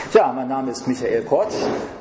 Ja, mein Name ist Michael Kott.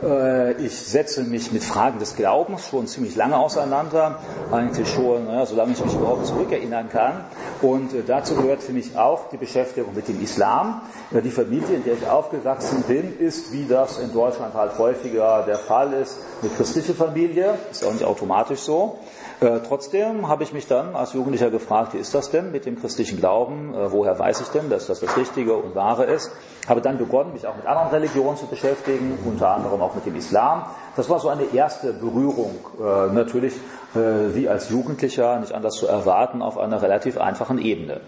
Ich setze mich mit Fragen des Glaubens schon ziemlich lange auseinander, eigentlich schon, solange ich mich überhaupt zurückerinnern kann. Und dazu gehört für mich auch die Beschäftigung mit dem Islam. Die Familie, in der ich aufgewachsen bin, ist, wie das in Deutschland halt häufiger der Fall ist, eine christliche Familie. Ist auch nicht automatisch so. Trotzdem habe ich mich dann als Jugendlicher gefragt, wie ist das denn mit dem christlichen Glauben? Woher weiß ich denn, dass das das Richtige und Wahre ist? Habe dann begonnen, mich auch mit anderen Religionen zu beschäftigen, unter anderem auch mit dem Islam. Das war so eine erste Berührung, natürlich wie als Jugendlicher, nicht anders zu erwarten, auf einer relativ einfachen Ebene.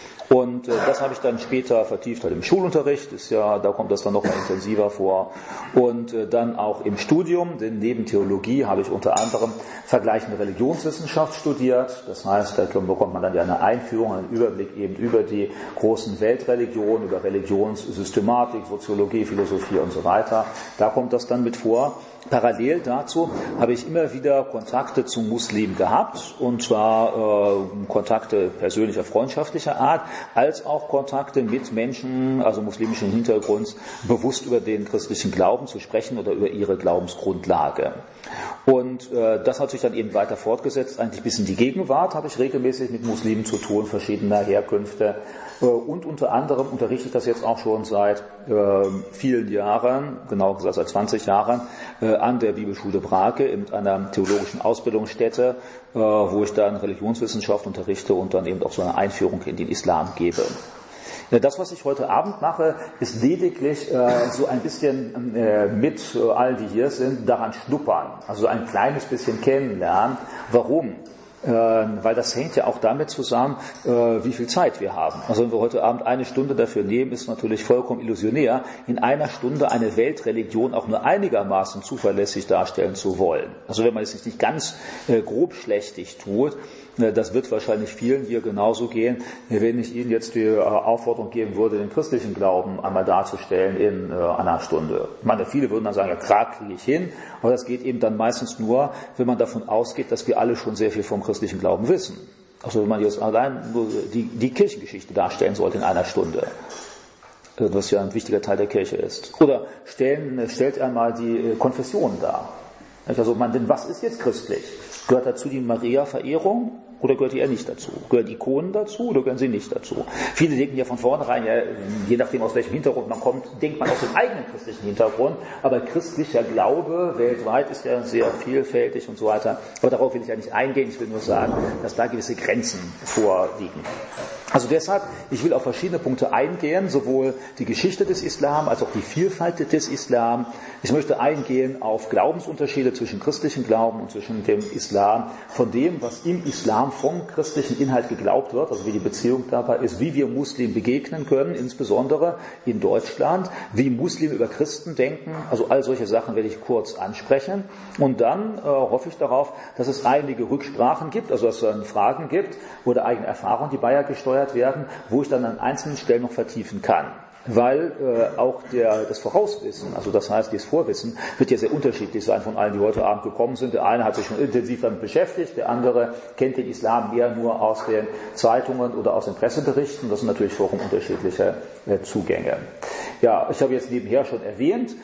Und das habe ich dann später vertieft halt im Schulunterricht, da kommt das dann noch mal intensiver vor. Und dann auch im Studium, denn neben Theologie habe ich unter anderem vergleichende Religionswissenschaft studiert. Das heißt, da bekommt man dann ja eine Einführung, einen Überblick eben über die großen Weltreligionen, über Religionssystematik, Soziologie, Philosophie und so weiter. Da kommt das dann mit vor. Parallel dazu habe ich immer wieder Kontakte zu Muslimen gehabt, und zwar Kontakte persönlicher, freundschaftlicher Art, als auch Kontakte mit Menschen, also muslimischen Hintergrunds, bewusst über den christlichen Glauben zu sprechen oder über ihre Glaubensgrundlage. Und das hat sich dann eben weiter fortgesetzt, eigentlich bis in die Gegenwart habe ich regelmäßig mit Muslimen zu tun, verschiedener Herkünfte. Und unter anderem unterrichte ich das jetzt auch schon seit vielen Jahren, genau gesagt seit 20 Jahren, an der Bibelschule Brake in einer theologischen Ausbildungsstätte, wo ich dann Religionswissenschaft unterrichte und dann eben auch so eine Einführung in den Islam gebe. Ja, das, was ich heute Abend mache, ist lediglich so ein bisschen mit all die hier sind, daran schnuppern, also ein kleines bisschen kennenlernen. Warum? Weil das hängt ja auch damit zusammen, wie viel Zeit wir haben. Also wenn wir heute Abend eine Stunde dafür nehmen, ist natürlich vollkommen illusionär, in einer Stunde eine Weltreligion auch nur einigermaßen zuverlässig darstellen zu wollen. Also wenn man es nicht ganz grobschlächtig tut, das wird wahrscheinlich vielen hier genauso gehen, wenn ich Ihnen jetzt die Aufforderung geben würde, den christlichen Glauben einmal darzustellen in einer Stunde. Ich meine, viele würden dann sagen, ja klar, kriege ich hin, aber das geht eben dann meistens nur, wenn man davon ausgeht, dass wir alle schon sehr viel vom christlichen Glauben wissen. Also wenn man jetzt allein nur die Kirchengeschichte darstellen sollte in einer Stunde, was ja ein wichtiger Teil der Kirche ist. Oder stellt einmal die Konfession dar. Also denn was ist jetzt christlich? Gehört dazu die Maria-Verehrung oder gehört die eher nicht dazu? Gehören Ikonen dazu oder gehören sie nicht dazu? Viele denken ja von vornherein, je nachdem aus welchem Hintergrund man kommt, denkt man aus dem eigenen christlichen Hintergrund, aber christlicher Glaube weltweit ist ja sehr vielfältig und so weiter. Aber darauf will ich ja nicht eingehen, ich will nur sagen, dass da gewisse Grenzen vorliegen. Also deshalb, ich will auf verschiedene Punkte eingehen, sowohl die Geschichte des Islam als auch die Vielfalt des Islam. Ich möchte eingehen auf Glaubensunterschiede zwischen christlichem Glauben und zwischen dem Islam, von dem, was im Islam vom christlichen Inhalt geglaubt wird, also wie die Beziehung dabei ist, wie wir Muslimen begegnen können, insbesondere in Deutschland, wie Muslime über Christen denken, also all solche Sachen werde ich kurz ansprechen. Und dann hoffe ich darauf, dass es einige Rücksprachen gibt, also dass es dann Fragen gibt oder eigene Erfahrungen, die beigesteuert werden, wo ich dann an einzelnen Stellen noch vertiefen kann. Weil auch das Vorauswissen, also das heißt das Vorwissen, wird ja sehr unterschiedlich sein von allen, die heute Abend gekommen sind. Der eine hat sich schon intensiv damit beschäftigt, der andere kennt den Islam mehr nur aus den Zeitungen oder aus den Presseberichten. Das sind natürlich vollkommen unterschiedliche Zugänge. Ja, ich habe jetzt nebenher schon erwähnt,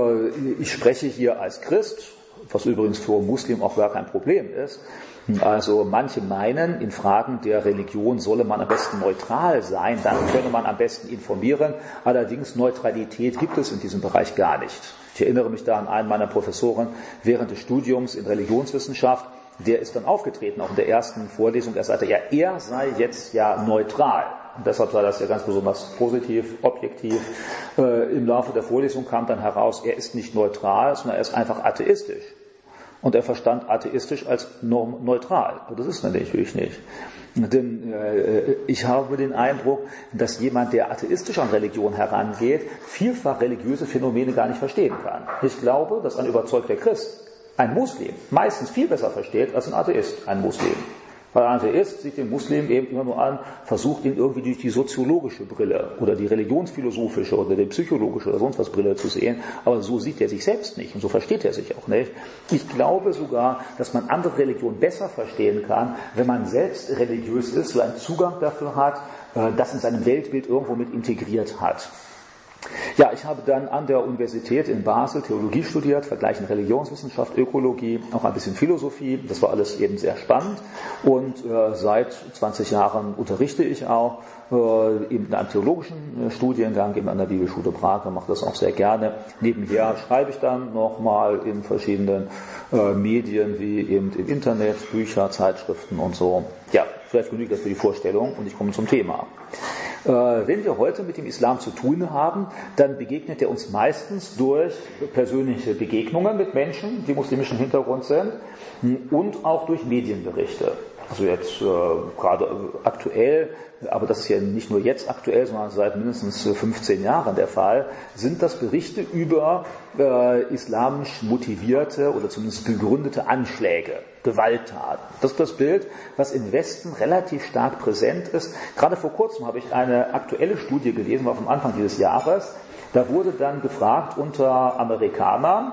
ich spreche hier als Christ, was übrigens für Muslim auch gar kein Problem ist. Also manche meinen, in Fragen der Religion solle man am besten neutral sein, dann könne man am besten informieren. Allerdings Neutralität gibt es in diesem Bereich gar nicht. Ich erinnere mich da an einen meiner Professoren während des Studiums in Religionswissenschaft, der ist dann aufgetreten, auch in der ersten Vorlesung, er sagte, ja, er sei jetzt ja neutral. Und deshalb sei das ja ganz besonders positiv, objektiv. Im Laufe der Vorlesung kam dann heraus, er ist nicht neutral, sondern er ist einfach atheistisch. Und er verstand atheistisch als neutral. Und das ist natürlich nicht. Denn ich habe den Eindruck, dass jemand, der atheistisch an Religion herangeht, vielfach religiöse Phänomene gar nicht verstehen kann. Ich glaube, dass ein überzeugter Christ, ein Muslim, meistens viel besser versteht als ein Atheist, ein Muslim. Weil ein Atheist sieht den Muslim eben immer nur an, versucht ihn irgendwie durch die soziologische Brille oder die religionsphilosophische oder die psychologische oder sonst was Brille zu sehen, aber so sieht er sich selbst nicht und so versteht er sich auch nicht. Ich glaube sogar, dass man andere Religionen besser verstehen kann, wenn man selbst religiös ist, so einen Zugang dafür hat, das in seinem Weltbild irgendwo mit integriert hat. Ja, ich habe dann an der Universität in Basel Theologie studiert, vergleichende Religionswissenschaft, Ökologie, auch ein bisschen Philosophie. Das war alles eben sehr spannend. Und seit 20 Jahren unterrichte ich auch eben in einem theologischen Studiengang, eben an der Bibelschule Prag, mache das auch sehr gerne. Nebenher schreibe ich dann nochmal in verschiedenen Medien, wie eben im Internet, Bücher, Zeitschriften und so. Ja, vielleicht genügt das für die Vorstellung und ich komme zum Thema. Wenn wir heute mit dem Islam zu tun haben, dann begegnet er uns meistens durch persönliche Begegnungen mit Menschen, die muslimischen Hintergrund sind, und auch durch Medienberichte. Also jetzt gerade aktuell, aber das ist ja nicht nur jetzt aktuell, sondern seit mindestens 15 Jahren der Fall, sind das Berichte über islamisch motivierte oder zumindest begründete Anschläge, Gewalttaten. Das ist das Bild, was im Westen relativ stark präsent ist. Gerade vor kurzem habe ich eine aktuelle Studie gelesen, war vom Anfang dieses Jahres. Da wurde dann gefragt unter Amerikanern,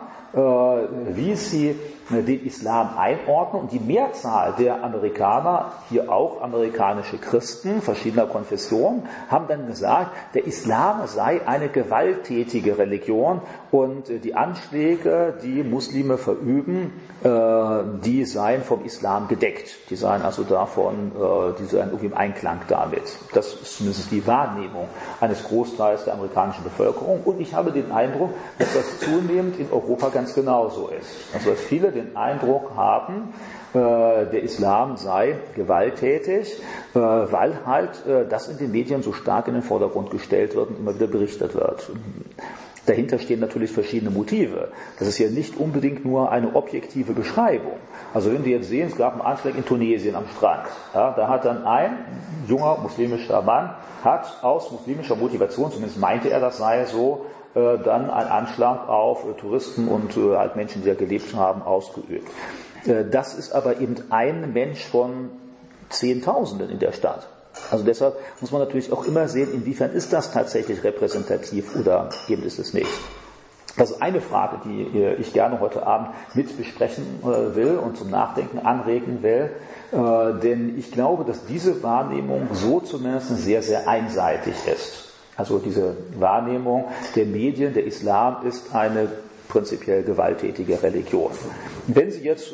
wie sie den Islam einordnen, und die Mehrzahl der Amerikaner, hier auch amerikanische Christen verschiedener Konfessionen, haben dann gesagt, der Islam sei eine gewalttätige Religion und die Anschläge, die Muslime verüben, die seien vom Islam gedeckt. Die seien also davon, die seien irgendwie im Einklang damit. Das ist zumindest die Wahrnehmung eines Großteils der amerikanischen Bevölkerung, und ich habe den Eindruck, dass das zunehmend in Europa ganz genauso ist. Also dass viele den Eindruck haben, der Islam sei gewalttätig, weil halt das in den Medien so stark in den Vordergrund gestellt wird und immer wieder berichtet wird. Dahinter stehen natürlich verschiedene Motive. Das ist ja nicht unbedingt nur eine objektive Beschreibung. Also wenn wir jetzt sehen, es gab einen Anschlag in Tunesien am Strand. Ja, da hat dann ein junger muslimischer Mann, hat aus muslimischer Motivation, zumindest meinte er, das sei so, dann einen Anschlag auf Touristen und halt Menschen, die da gelebt haben, ausgeübt. Das ist aber eben ein Mensch von Zehntausenden in der Stadt. Also deshalb muss man natürlich auch immer sehen, inwiefern ist das tatsächlich repräsentativ oder eben ist es nicht. Das ist eine Frage, die ich gerne heute Abend mit besprechen will und zum Nachdenken anregen will, denn ich glaube, dass diese Wahrnehmung so zumindest sehr, sehr einseitig ist. Also diese Wahrnehmung der Medien, der Islam ist eine prinzipiell gewalttätige Religion. Wenn Sie jetzt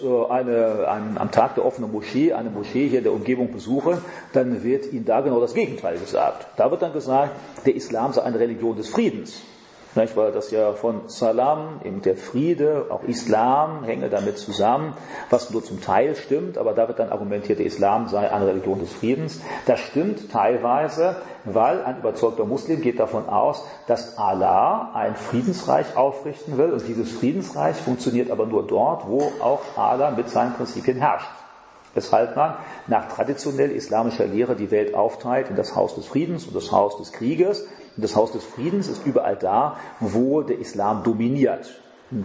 am Tag der offenen Moschee eine Moschee hier in der Umgebung besuchen, dann wird Ihnen da genau das Gegenteil gesagt. Da wird dann gesagt, der Islam sei eine Religion des Friedens. Nicht, weil das ja von Salam, eben der Friede, auch Islam, hänge damit zusammen, was nur zum Teil stimmt, aber da wird dann argumentiert, der Islam sei eine Religion des Friedens. Das stimmt teilweise, weil ein überzeugter Muslim geht davon aus, dass Allah ein Friedensreich aufrichten will, und dieses Friedensreich funktioniert aber nur dort, wo auch Allah mit seinen Prinzipien herrscht. Weshalb man nach traditionell islamischer Lehre die Welt aufteilt in das Haus des Friedens und das Haus des Krieges. Und das Haus des Friedens ist überall da, wo der Islam dominiert.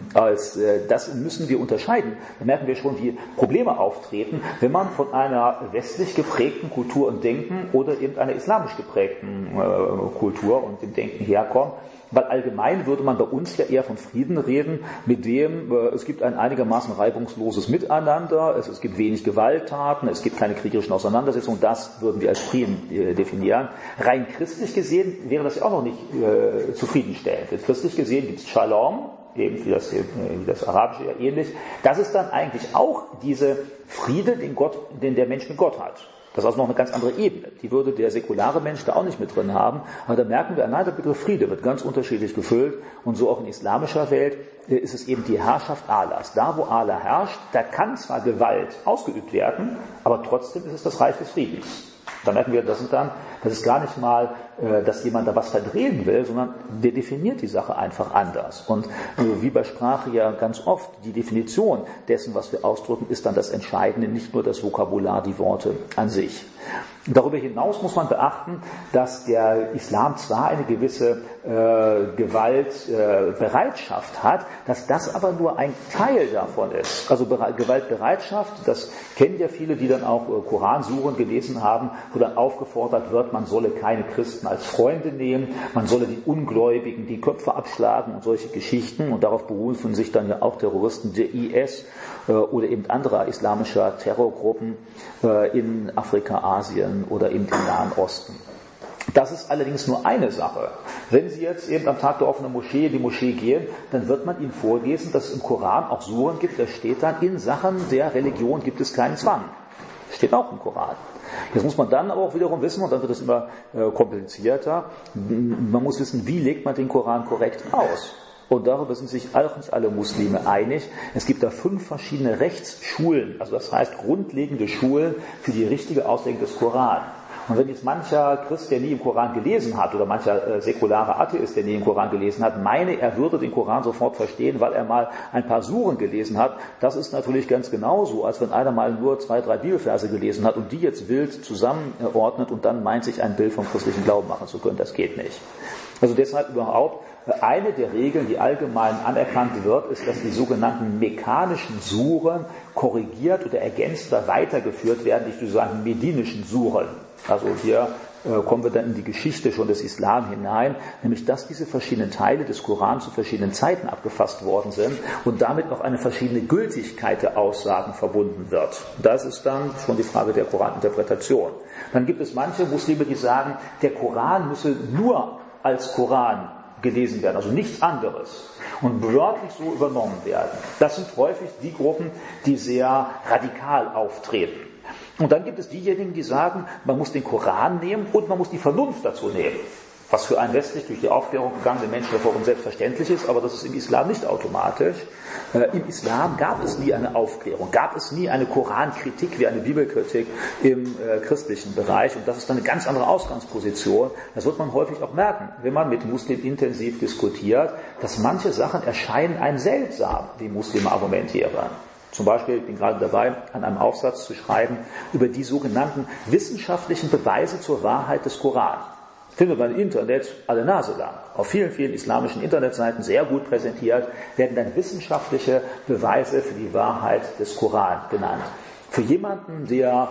Das müssen wir unterscheiden. Da merken wir schon, wie Probleme auftreten, wenn man von einer westlich geprägten Kultur und Denken oder eben einer islamisch geprägten Kultur und dem Denken herkommt. Weil allgemein würde man bei uns ja eher von Frieden reden, mit dem es gibt ein einigermaßen reibungsloses Miteinander, es gibt wenig Gewalttaten, es gibt keine kriegerischen Auseinandersetzungen, das würden wir als Frieden definieren. Rein christlich gesehen wäre das ja auch noch nicht zufriedenstellend. Jetzt christlich gesehen gibt es Shalom, eben wie das Arabische ja ähnlich. Das ist dann eigentlich auch diese Friede, den der Mensch mit Gott hat. Das ist also noch eine ganz andere Ebene. Die würde der säkulare Mensch da auch nicht mit drin haben. Aber da merken wir, allein der Begriff Friede wird ganz unterschiedlich gefüllt. Und so auch in islamischer Welt ist es eben die Herrschaft Allahs. Da, wo Allah herrscht, da kann zwar Gewalt ausgeübt werden, aber trotzdem ist es das Reich des Friedens. Da merken wir, das ist gar nicht mal, dass jemand da was verdrehen will, sondern der definiert die Sache einfach anders. Und wie bei Sprache ja ganz oft, die Definition dessen, was wir ausdrücken, ist dann das Entscheidende, nicht nur das Vokabular, die Worte an sich. Darüber hinaus muss man beachten, dass der Islam zwar eine gewisse Gewaltbereitschaft hat, dass das aber nur ein Teil davon ist. Also Gewaltbereitschaft, das kennen ja viele, die dann auch Koransuren gelesen haben, wo dann aufgefordert wird, man solle keine Christen als Freunde nehmen, man solle die Ungläubigen die Köpfe abschlagen und solche Geschichten. Und darauf berufen sich dann ja auch Terroristen der IS oder eben anderer islamischer Terrorgruppen in Afrika, Asien oder im Nahen Osten. Das ist allerdings nur eine Sache. Wenn Sie jetzt eben am Tag der offenen Moschee in die Moschee gehen, dann wird man Ihnen vorlesen, dass es im Koran auch Suren gibt, da steht dann, in Sachen der Religion gibt es keinen Zwang. Steht auch im Koran. Jetzt muss man dann aber auch wiederum wissen, und dann wird es immer komplizierter, man muss wissen, wie legt man den Koran korrekt aus. Und darüber sind sich auch nicht alle Muslime einig. Es gibt da 5 verschiedene Rechtsschulen, also das heißt grundlegende Schulen für die richtige Auslegung des Koran. Und wenn jetzt mancher Christ, der nie im Koran gelesen hat, oder mancher säkulare Atheist, der nie im Koran gelesen hat, meine, er würde den Koran sofort verstehen, weil er mal ein paar Suren gelesen hat, das ist natürlich ganz genauso, als wenn einer mal nur 2, 3 Bibelverse gelesen hat und die jetzt wild zusammenordnet und dann meint, sich ein Bild vom christlichen Glauben machen zu können. Das geht nicht. Also deshalb überhaupt, eine der Regeln, die allgemein anerkannt wird, ist, dass die sogenannten mekkanischen Suren korrigiert oder ergänzt oder weitergeführt werden, die sozusagen medinischen Suren. Also hier kommen wir dann in die Geschichte schon des Islam hinein, nämlich dass diese verschiedenen Teile des Koran zu verschiedenen Zeiten abgefasst worden sind und damit noch eine verschiedene Gültigkeit der Aussagen verbunden wird. Das ist dann schon die Frage der Koraninterpretation. Dann gibt es manche Muslime, die sagen, der Koran müsse nur als Koran gelesen werden, also nichts anderes und wörtlich so übernommen werden. Das sind häufig die Gruppen, die sehr radikal auftreten. Und dann gibt es diejenigen, die sagen, man muss den Koran nehmen und man muss die Vernunft dazu nehmen. Was für einen westlich durch die Aufklärung gegangenen Menschen hervorragend selbstverständlich ist, aber das ist im Islam nicht automatisch. Im Islam gab es nie eine Aufklärung, gab es nie eine Korankritik wie eine Bibelkritik im christlichen Bereich. Und das ist dann eine ganz andere Ausgangsposition. Das wird man häufig auch merken, wenn man mit Muslimen intensiv diskutiert, dass manche Sachen erscheinen einem seltsam, wie Muslime argumentieren. Zum Beispiel, ich bin gerade dabei, an einem Aufsatz zu schreiben über die sogenannten wissenschaftlichen Beweise zur Wahrheit des Koran. Findet man im Internet alle Nase lang. Auf vielen, vielen islamischen Internetseiten sehr gut präsentiert, werden dann wissenschaftliche Beweise für die Wahrheit des Koran genannt. Für jemanden, der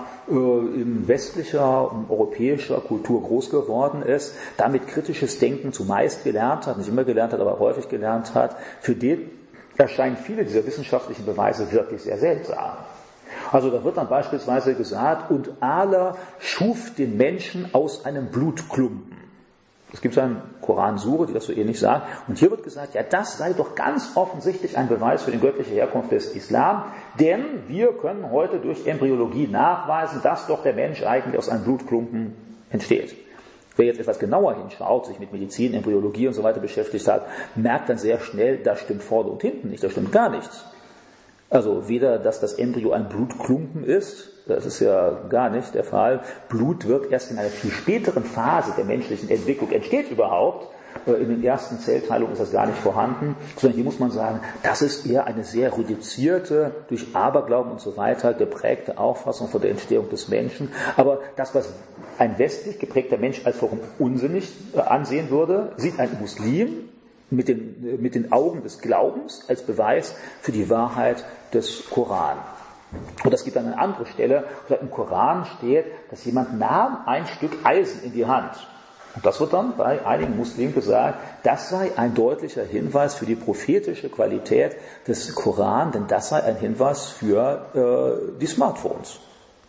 in westlicher und europäischer Kultur groß geworden ist, damit kritisches Denken zumeist gelernt hat, nicht immer gelernt hat, aber häufig gelernt hat, für den erscheinen viele dieser wissenschaftlichen Beweise wirklich sehr seltsam. Also da wird dann beispielsweise gesagt, und Allah schuf den Menschen aus einem Blutklumpen. Es gibt eine Koransure, die das so ähnlich sagt. Und hier wird gesagt, ja, das sei doch ganz offensichtlich ein Beweis für die göttliche Herkunft des Islam, denn wir können heute durch Embryologie nachweisen, dass doch der Mensch eigentlich aus einem Blutklumpen entsteht. Wer jetzt etwas genauer hinschaut, sich mit Medizin, Embryologie und so weiter beschäftigt hat, merkt dann sehr schnell, das stimmt vorne und hinten nicht, das stimmt gar nichts. Also weder, dass das Embryo ein Blutklumpen ist, das ist ja gar nicht der Fall. Blut wird erst in einer viel späteren Phase der menschlichen Entwicklung entsteht überhaupt. In den ersten Zellteilungen ist das gar nicht vorhanden, sondern hier muss man sagen, das ist eher eine sehr reduzierte, durch Aberglauben und so weiter geprägte Auffassung von der Entstehung des Menschen. Aber das, was ein westlich geprägter Mensch als vollkommen unsinnig ansehen würde, sieht ein Muslim mit den Augen des Glaubens als Beweis für die Wahrheit des Koran. Und es gibt dann eine andere Stelle, wo im Koran steht, dass jemand nahm ein Stück Eisen in die Hand. Und das wird dann bei einigen Muslimen gesagt, das sei ein deutlicher Hinweis für die prophetische Qualität des Koran, denn das sei ein Hinweis für die Smartphones.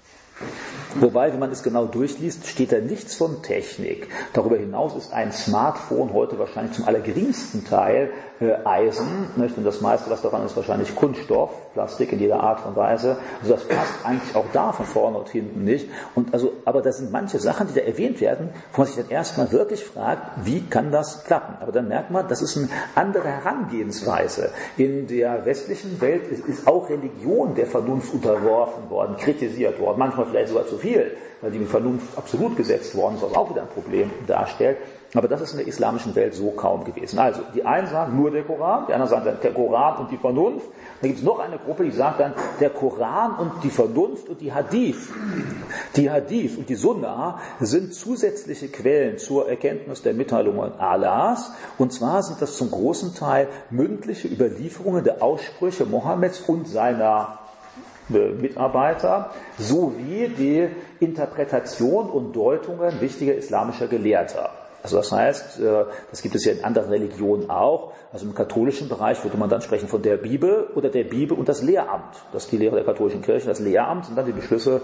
Wobei, wenn man es genau durchliest, steht da nichts von Technik. Darüber hinaus ist ein Smartphone heute wahrscheinlich zum allergeringsten Teil Eisen, und das meiste, was daran ist, wahrscheinlich Kunststoff, Plastik in jeder Art und Weise. Also das passt eigentlich auch da von vorne und hinten nicht. Aber das sind manche Sachen, die da erwähnt werden, wo man sich dann erstmal wirklich fragt, wie kann das klappen? Aber dann merkt man, das ist eine andere Herangehensweise. In der westlichen Welt ist auch Religion der Vernunft unterworfen worden, kritisiert worden, manchmal vielleicht sogar zu viel, weil die Vernunft absolut gesetzt worden ist, was auch wieder ein Problem darstellt. Aber das ist in der islamischen Welt so kaum gewesen. Also, die einen sagen nur der Koran, die anderen sagen dann der Koran und die Vernunft. Dann gibt es noch eine Gruppe, die sagt dann der Koran und die Vernunft und die Hadith. Die Hadith und die Sunna sind zusätzliche Quellen zur Erkenntnis der Mitteilungen Allahs. Und zwar sind das zum großen Teil mündliche Überlieferungen der Aussprüche Mohammeds und seiner Mitarbeiter sowie die Interpretation und Deutungen wichtiger islamischer Gelehrter. Also das heißt, das gibt es ja in anderen Religionen auch. Also im katholischen Bereich würde man dann sprechen von der Bibel oder der Bibel und das Lehramt. Das ist die Lehre der katholischen Kirche. Das Lehramt sind dann die Beschlüsse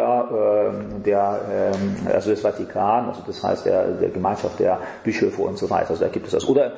also des Vatikan, also das heißt der Gemeinschaft der Bischöfe und so weiter. Also da gibt es das. Oder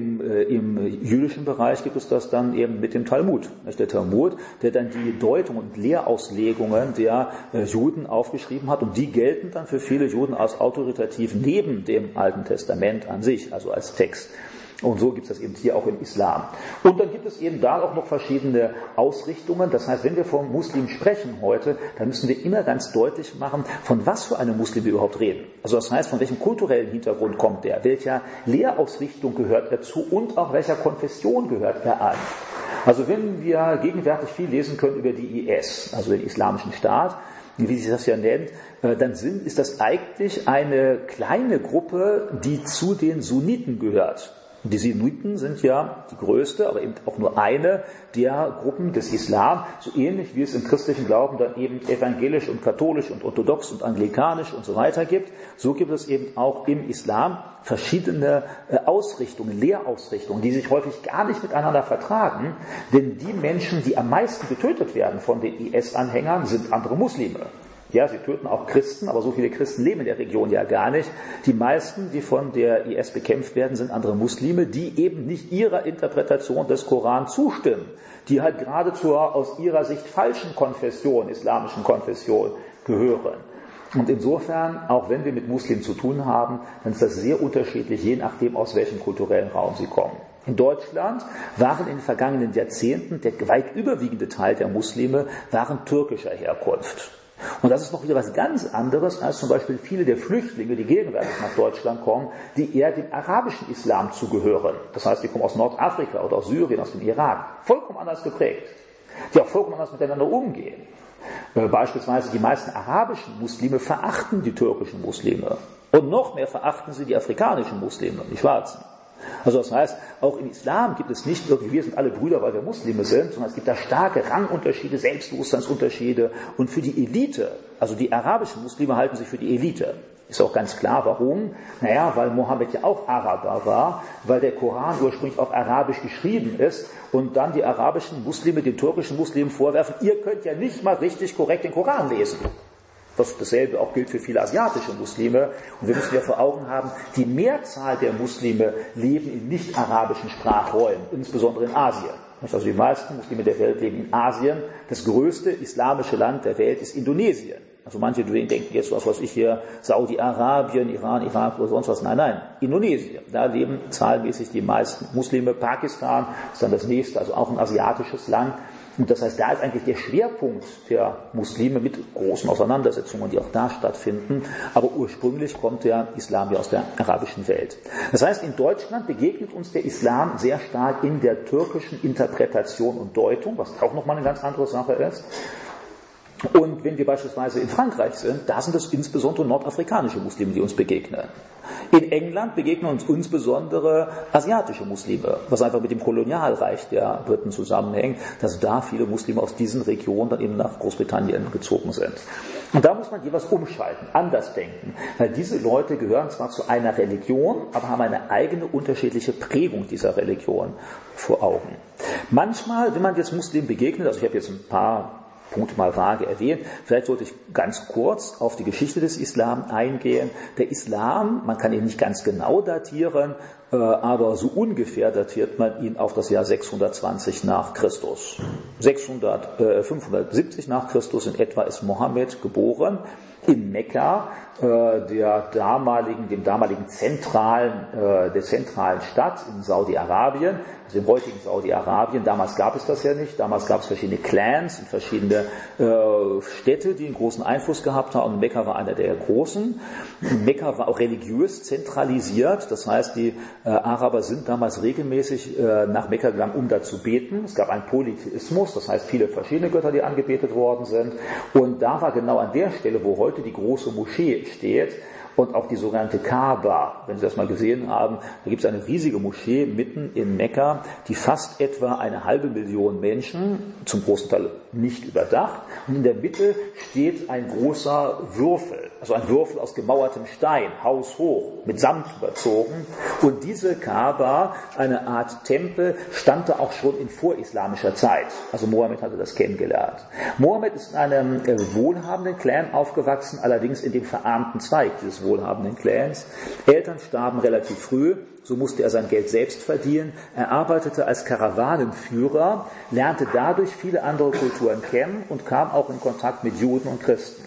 im jüdischen Bereich gibt es das dann eben mit dem Talmud. Der Talmud, der dann die Deutung und Lehrauslegungen der Juden aufgeschrieben hat, und die gelten dann für viele Juden als autoritativ neben dem Alten Testament an sich, also als Text. Und so gibt es das eben hier auch im Islam. Und dann gibt es eben da auch noch verschiedene Ausrichtungen. Das heißt, wenn wir von Muslimen sprechen heute, dann müssen wir immer ganz deutlich machen, von was für einem Muslim wir überhaupt reden. Also das heißt, von welchem kulturellen Hintergrund kommt er, welcher Lehrausrichtung gehört er zu und auch welcher Konfession gehört er an. Also wenn wir gegenwärtig viel lesen können über die IS, also den Islamischen Staat, wie sich das ja nennt, dann ist das eigentlich eine kleine Gruppe, die zu den Sunniten gehört. Und die Sunniten sind ja die größte, aber eben auch nur eine der Gruppen des Islam, so ähnlich wie es im christlichen Glauben dann eben evangelisch und katholisch und orthodox und anglikanisch und so weiter gibt. So gibt es eben auch im Islam verschiedene Ausrichtungen, Lehrausrichtungen, die sich häufig gar nicht miteinander vertragen, denn die Menschen, die am meisten getötet werden von den IS-Anhängern, sind andere Muslime. Ja, sie töten auch Christen, aber so viele Christen leben in der Region ja gar nicht. Die meisten, die von der IS bekämpft werden, sind andere Muslime, die eben nicht ihrer Interpretation des Koran zustimmen, die halt gerade zur aus ihrer Sicht falschen Konfession, islamischen Konfession gehören. Und insofern, auch wenn wir mit Muslimen zu tun haben, dann ist das sehr unterschiedlich, je nachdem, aus welchem kulturellen Raum sie kommen. In Deutschland waren in den vergangenen Jahrzehnten der weit überwiegende Teil der Muslime waren türkischer Herkunft. Und das ist noch wieder was ganz anderes als zum Beispiel viele der Flüchtlinge, die gegenwärtig nach Deutschland kommen, die eher dem arabischen Islam zugehören. Das heißt, die kommen aus Nordafrika oder aus Syrien, aus dem Irak. Vollkommen anders geprägt. Die auch vollkommen anders miteinander umgehen. Beispielsweise die meisten arabischen Muslime verachten die türkischen Muslime. Und noch mehr verachten sie die afrikanischen Muslime, die Schwarzen. Also das heißt, auch im Islam gibt es nicht wirklich, wir sind alle Brüder, weil wir Muslime sind, sondern es gibt da starke Rangunterschiede, Selbstbewusstseinsunterschiede. Und für die Elite, also die arabischen Muslime halten sich für die Elite. Ist auch ganz klar, warum? Naja, weil Mohammed ja auch Araber war, weil der Koran ursprünglich auf Arabisch geschrieben ist und dann die arabischen Muslime den türkischen Muslimen vorwerfen, ihr könnt ja nicht mal richtig korrekt den Koran lesen. Dasselbe auch gilt für viele asiatische Muslime. Und wir müssen ja vor Augen haben, die Mehrzahl der Muslime leben in nicht-arabischen Sprachräumen, insbesondere in Asien. Also die meisten Muslime der Welt leben in Asien. Das größte islamische Land der Welt ist Indonesien. Also manche denken jetzt, was weiß ich hier, Saudi-Arabien, Iran, Irak oder sonst was. Nein, Indonesien. Da leben zahlmäßig die meisten Muslime. Pakistan ist dann das nächste, also auch ein asiatisches Land. Und das heißt, da ist eigentlich der Schwerpunkt der Muslime mit großen Auseinandersetzungen, die auch da stattfinden. Aber ursprünglich kommt der Islam ja aus der arabischen Welt. Das heißt, in Deutschland begegnet uns der Islam sehr stark in der türkischen Interpretation und Deutung, was auch nochmal eine ganz andere Sache ist. Und wenn wir beispielsweise in Frankreich sind, da sind es insbesondere nordafrikanische Muslime, die uns begegnen. In England begegnen uns insbesondere asiatische Muslime, was einfach mit dem Kolonialreich der Briten zusammenhängt, dass da viele Muslime aus diesen Regionen dann eben nach Großbritannien gezogen sind. Und da muss man jeweils umschalten, anders denken, weil diese Leute gehören zwar zu einer Religion, aber haben eine eigene unterschiedliche Prägung dieser Religion vor Augen. Manchmal, wenn man jetzt Muslimen begegnet, also ich habe jetzt ein paar Punkte mal vage erwähnt. Vielleicht sollte ich ganz kurz auf die Geschichte des Islam eingehen. Der Islam, man kann ihn nicht ganz genau datieren, aber so ungefähr datiert man ihn auf das Jahr 620 nach Christus. 570 nach Christus in etwa ist Mohammed geboren in Mekka, der damaligen zentralen Stadt in Saudi-Arabien, also im heutigen Saudi-Arabien. Damals gab es das ja nicht. Damals gab es verschiedene Clans und verschiedene Städte, die einen großen Einfluss gehabt haben. Und Mekka war einer der großen. Mekka war auch religiös zentralisiert. Das heißt, die Araber sind damals regelmäßig nach Mekka gegangen, um da zu beten. Es gab einen Polytheismus, das heißt viele verschiedene Götter, die angebetet worden sind. Und da war genau an der Stelle, wo heute die große Moschee steht, und auch die sogenannte Kaaba. Wenn Sie das mal gesehen haben, da gibt es eine riesige Moschee mitten in Mekka, die fasst etwa 500.000 Menschen, zum großen Teil nicht überdacht. Und in der Mitte steht ein großer Würfel, also ein Würfel aus gemauertem Stein, haushoch, mit Samt überzogen. Und diese Kaaba, eine Art Tempel, stammte auch schon in vorislamischer Zeit. Also Mohammed hatte das kennengelernt. Mohammed ist in einem wohlhabenden Clan aufgewachsen, allerdings in dem verarmten Zweig dieses wohlhabenden Clans. Eltern starben relativ früh, so musste er sein Geld selbst verdienen. Er arbeitete als Karawanenführer, lernte dadurch viele andere Kulturen kennen und kam auch in Kontakt mit Juden und Christen.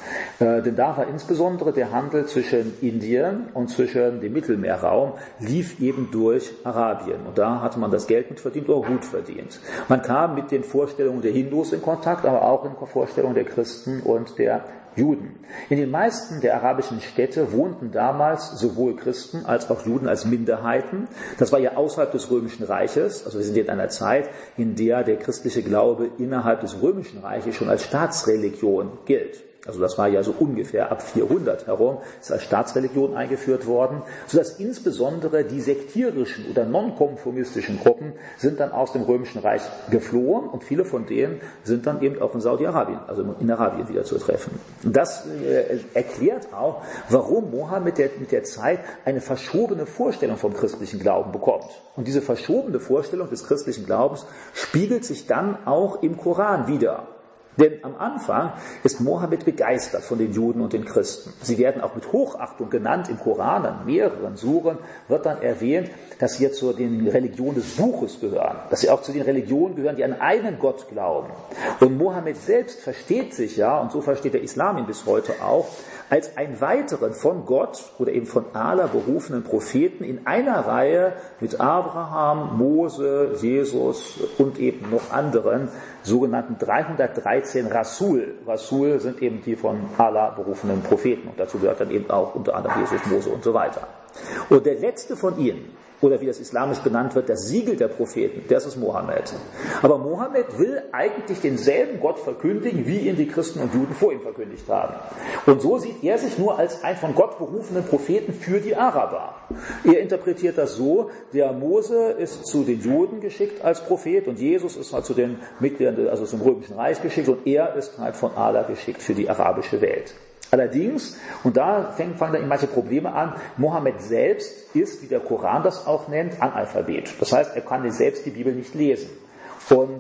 Denn da war insbesondere der Handel zwischen Indien und zwischen dem Mittelmeerraum, lief eben durch Arabien. Und da hatte man das Geld mit verdient oder gut verdient. Man kam mit den Vorstellungen der Hindus in Kontakt, aber auch in Vorstellungen der Christen und der Juden. In den meisten der arabischen Städte wohnten damals sowohl Christen als auch Juden als Minderheiten. Das war ja außerhalb des Römischen Reiches. Also wir sind jetzt in einer Zeit, in der der christliche Glaube innerhalb des Römischen Reiches schon als Staatsreligion gilt. Also das war ja so ungefähr ab 400 herum, ist als Staatsreligion eingeführt worden, sodass insbesondere die sektierischen oder nonkonformistischen Gruppen sind dann aus dem Römischen Reich geflohen und viele von denen sind dann eben auch in Saudi-Arabien, also in Arabien wieder zu treffen. Und das erklärt auch, warum Mohammed mit der Zeit eine verschobene Vorstellung vom christlichen Glauben bekommt. Und diese verschobene Vorstellung des christlichen Glaubens spiegelt sich dann auch im Koran wider. Denn am Anfang ist Mohammed begeistert von den Juden und den Christen. Sie werden auch mit Hochachtung genannt im Koran, an mehreren Suren wird dann erwähnt, dass sie zu den Religionen des Buches gehören, dass sie auch zu den Religionen gehören, die an einen Gott glauben. Und Mohammed selbst versteht sich ja, und so versteht der Islam ihn bis heute auch, als einen weiteren von Gott oder eben von Allah berufenen Propheten in einer Reihe mit Abraham, Mose, Jesus und eben noch anderen sogenannten 313 Rasul. Rasul sind eben die von Allah berufenen Propheten und dazu gehört dann eben auch unter anderem Jesus, Mose und so weiter. Und der letzte von ihnen, oder wie das islamisch genannt wird, das Siegel der Propheten, das ist Mohammed. Aber Mohammed will eigentlich denselben Gott verkündigen, wie ihn die Christen und Juden vor ihm verkündigt haben. Und so sieht er sich nur als einen von Gott berufenen Propheten für die Araber. Er interpretiert das so, der Mose ist zu den Juden geschickt als Prophet und Jesus ist halt zu den Mitgliedern, also zum Römischen Reich geschickt und er ist halt von Allah geschickt für die arabische Welt. Allerdings, und da fangen dann manche Probleme an, Mohammed selbst ist, wie der Koran das auch nennt, Analphabet. Das heißt, er kann selbst die Bibel nicht lesen. Und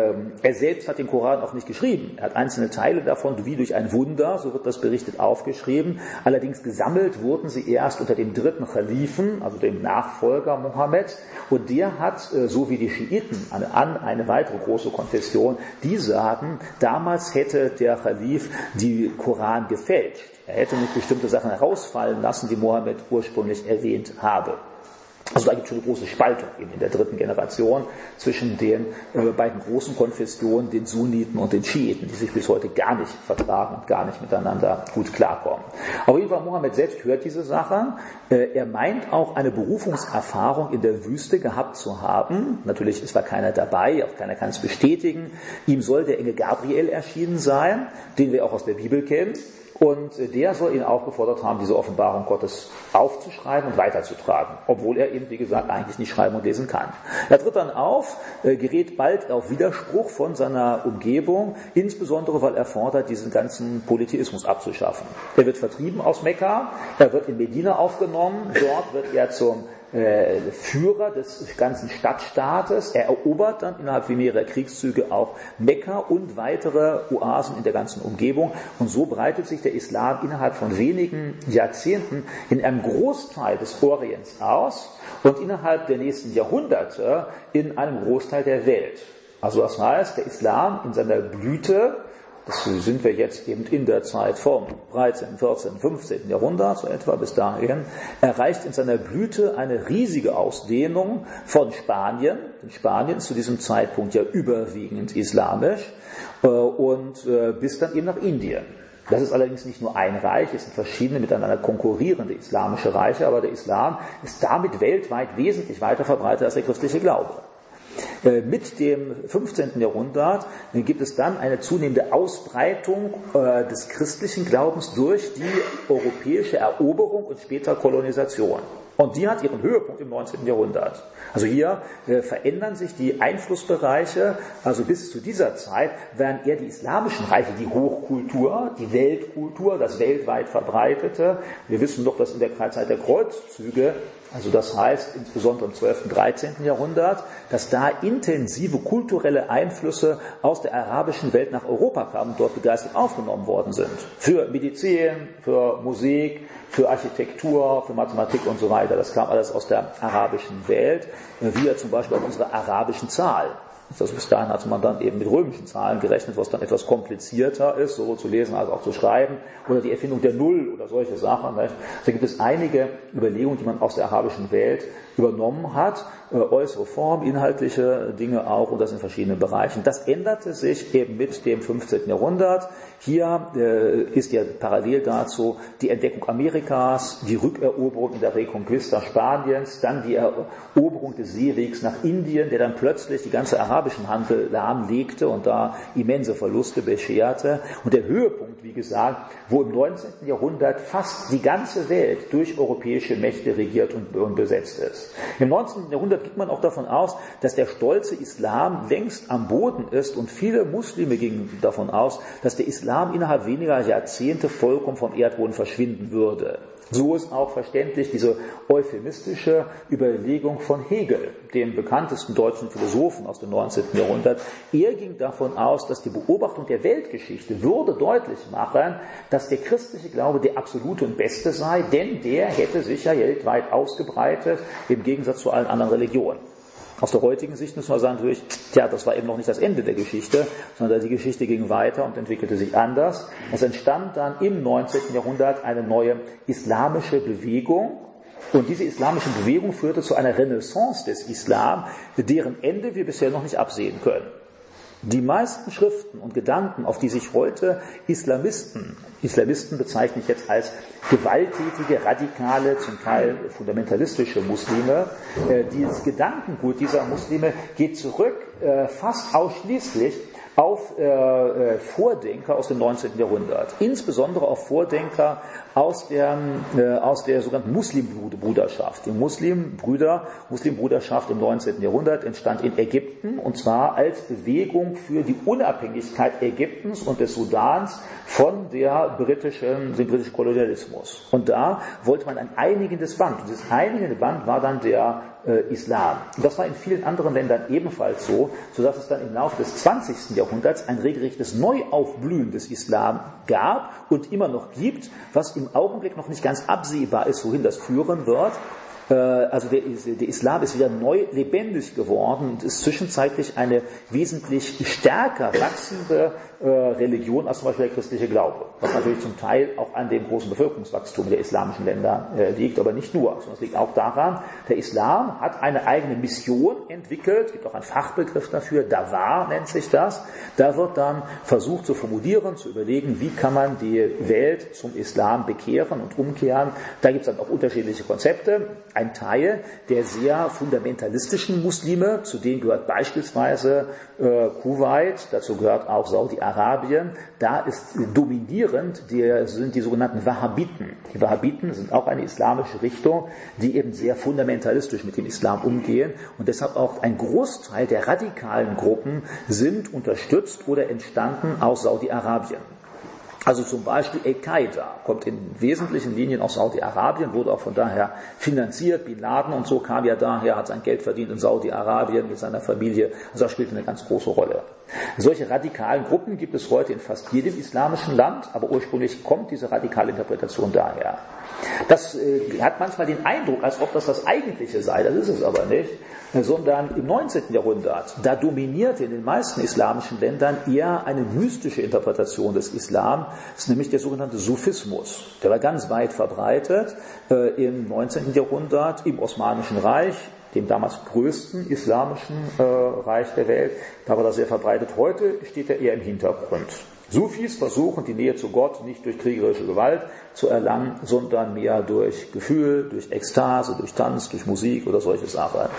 er selbst hat den Koran auch nicht geschrieben. Er hat einzelne Teile davon, wie durch ein Wunder, so wird das berichtet, aufgeschrieben. Allerdings gesammelt wurden sie erst unter dem dritten Khalifen, also dem Nachfolger Mohammeds. Und der hat, so wie die Schiiten, eine weitere große Konfession, die sagen, damals hätte der Khalif die Koran gefälscht. Er hätte nicht bestimmte Sachen herausfallen lassen, die Mohammed ursprünglich erwähnt habe. Also da gibt es schon eine große Spaltung eben in der dritten Generation zwischen den beiden großen Konfessionen, den Sunniten und den Schiiten, die sich bis heute gar nicht vertragen und gar nicht miteinander gut klarkommen. Auf jeden Fall, Mohammed selbst hört diese Sache. Er meint auch eine Berufungserfahrung in der Wüste gehabt zu haben. Natürlich ist da keiner dabei, auch keiner kann es bestätigen. Ihm soll der Engel Gabriel erschienen sein, den wir auch aus der Bibel kennen. Und der soll ihn aufgefordert haben, diese Offenbarung Gottes aufzuschreiben und weiterzutragen, obwohl er eben, wie gesagt, eigentlich nicht schreiben und lesen kann. Er tritt dann auf, gerät bald auf Widerspruch von seiner Umgebung, insbesondere weil er fordert, diesen ganzen Polytheismus abzuschaffen. Er wird vertrieben aus Mekka, er wird in Medina aufgenommen, dort wird er zum Führer des ganzen Stadtstaates. Er erobert dann innerhalb mehrerer Kriegszüge auch Mekka und weitere Oasen in der ganzen Umgebung. Und so breitet sich der Islam innerhalb von wenigen Jahrzehnten in einem Großteil des Orients aus und innerhalb der nächsten Jahrhunderte in einem Großteil der Welt. Also das heißt, der Islam in seiner Blüte, das sind wir jetzt eben in der Zeit vom 13., 14., 15. Jahrhundert, so etwa bis dahin, erreicht in seiner Blüte eine riesige Ausdehnung von Spanien. Denn Spanien ist zu diesem Zeitpunkt ja überwiegend islamisch und bis dann eben nach Indien. Das ist allerdings nicht nur ein Reich, es sind verschiedene miteinander konkurrierende islamische Reiche, aber der Islam ist damit weltweit wesentlich weiter verbreitet als der christliche Glaube. Mit dem 15. Jahrhundert gibt es dann eine zunehmende Ausbreitung des christlichen Glaubens durch die europäische Eroberung und später Kolonisation. Und die hat ihren Höhepunkt im 19. Jahrhundert. Also hier verändern sich die Einflussbereiche, also bis zu dieser Zeit wären eher die islamischen Reiche die Hochkultur, die Weltkultur, das weltweit Verbreitete. Wir wissen doch, dass in der Zeit der Kreuzzüge, also das heißt insbesondere im 12. und 13. Jahrhundert, dass da intensive kulturelle Einflüsse aus der arabischen Welt nach Europa kamen und dort begeistert aufgenommen worden sind. Für Medizin, für Musik, für Architektur, für Mathematik und so weiter. Das kam alles aus der arabischen Welt, wie zum Beispiel auch unsere arabischen Zahlen. Also bis dahin hatte man dann eben mit römischen Zahlen gerechnet, was dann etwas komplizierter ist, sowohl zu lesen als auch zu schreiben, oder die Erfindung der Null oder solche Sachen. Nicht? Da gibt es einige Überlegungen, die man aus der arabischen Welt übernommen hat, äußere Form, inhaltliche Dinge auch, und das in verschiedenen Bereichen. Das änderte sich eben mit dem 15. Jahrhundert. Hier ist ja parallel dazu die Entdeckung Amerikas, die Rückeroberung in der Reconquista Spaniens, dann die Eroberung des Seewegs nach Indien, der dann plötzlich die ganze arabischen Handel lahmlegte und da immense Verluste bescherte. Und der Höhepunkt, wie gesagt, wo im 19. Jahrhundert fast die ganze Welt durch europäische Mächte regiert und besetzt ist. Im 19. Jahrhundert geht man auch davon aus, dass der stolze Islam längst am Boden ist, und viele Muslime gingen davon aus, dass der Islam innerhalb weniger Jahrzehnte vollkommen vom Erdboden verschwinden würde. So ist auch verständlich diese euphemistische Überlegung von Hegel, dem bekanntesten deutschen Philosophen aus dem 19. Jahrhundert. Er ging davon aus, dass die Beobachtung der Weltgeschichte würde deutlich machen, dass der christliche Glaube der absolute und beste sei, denn der hätte sich ja weltweit ausgebreitet, im Gegensatz zu allen anderen Religionen. Aus der heutigen Sicht müssen wir sagen, natürlich, das war eben noch nicht das Ende der Geschichte, sondern die Geschichte ging weiter und entwickelte sich anders. Es entstand dann im 19. Jahrhundert eine neue islamische Bewegung, und diese islamische Bewegung führte zu einer Renaissance des Islam, deren Ende wir bisher noch nicht absehen können. Die meisten Schriften und Gedanken, auf die sich heute Islamisten bezeichne ich jetzt als gewalttätige, radikale, zum Teil fundamentalistische Muslime, dieses Gedankengut dieser Muslime geht zurück fast ausschließlich auf Vordenker aus dem 19. Jahrhundert, insbesondere auf Vordenker aus der sogenannten Muslimbruderschaft. Die Muslimbruderschaft im 19. Jahrhundert entstand in Ägypten, und zwar als Bewegung für die Unabhängigkeit Ägyptens und des Sudans von dem britischen Kolonialismus. Und da wollte man ein einigendes Band. Und dieses einigende Band war dann der Islam. Und das war in vielen anderen Ländern ebenfalls so, sodass es dann im Laufe des 20. Jahrhunderts ein regelrechtes Neuaufblühen des Islam gab und immer noch gibt, was im Augenblick noch nicht ganz absehbar ist, wohin das führen wird. Also der Islam ist wieder neu lebendig geworden und ist zwischenzeitlich eine wesentlich stärker wachsende Religion als zum Beispiel der christliche Glaube, was natürlich zum Teil auch an dem großen Bevölkerungswachstum der islamischen Länder liegt, aber nicht nur, sondern es liegt auch daran, der Islam hat eine eigene Mission entwickelt, es gibt auch einen Fachbegriff dafür, Dawah nennt sich das. Da wird dann versucht zu formulieren, zu überlegen, wie kann man die Welt zum Islam bekehren und umkehren. Da gibt es dann auch unterschiedliche Konzepte. Ein Teil der sehr fundamentalistischen Muslime, zu denen gehört beispielsweise Kuwait, dazu gehört auch Saudi-Arabien, da ist dominierend, sind die sogenannten Wahhabiten. Die Wahhabiten sind auch eine islamische Richtung, die eben sehr fundamentalistisch mit dem Islam umgehen, und deshalb auch ein Großteil der radikalen Gruppen sind unterstützt oder entstanden aus Saudi-Arabien. Also zum Beispiel Al-Qaida kommt in wesentlichen Linien aus Saudi-Arabien, wurde auch von daher finanziert. Bin Laden und so kam ja daher, hat sein Geld verdient in Saudi-Arabien mit seiner Familie. Also das spielt eine ganz große Rolle. Solche radikalen Gruppen gibt es heute in fast jedem islamischen Land, aber ursprünglich kommt diese radikale Interpretation daher. Das hat manchmal den Eindruck, als ob das Eigentliche sei, das ist es aber nicht, sondern im 19. Jahrhundert, da dominierte in den meisten islamischen Ländern eher eine mystische Interpretation des Islam, das ist nämlich der sogenannte Sufismus. Der war ganz weit verbreitet im 19. Jahrhundert im Osmanischen Reich, dem damals größten islamischen Reich der Welt. Da war das sehr verbreitet. Heute steht er eher im Hintergrund. Sufis versuchen, die Nähe zu Gott nicht durch kriegerische Gewalt zu erlangen, sondern mehr durch Gefühl, durch Ekstase, durch Tanz, durch Musik oder solche Sachen.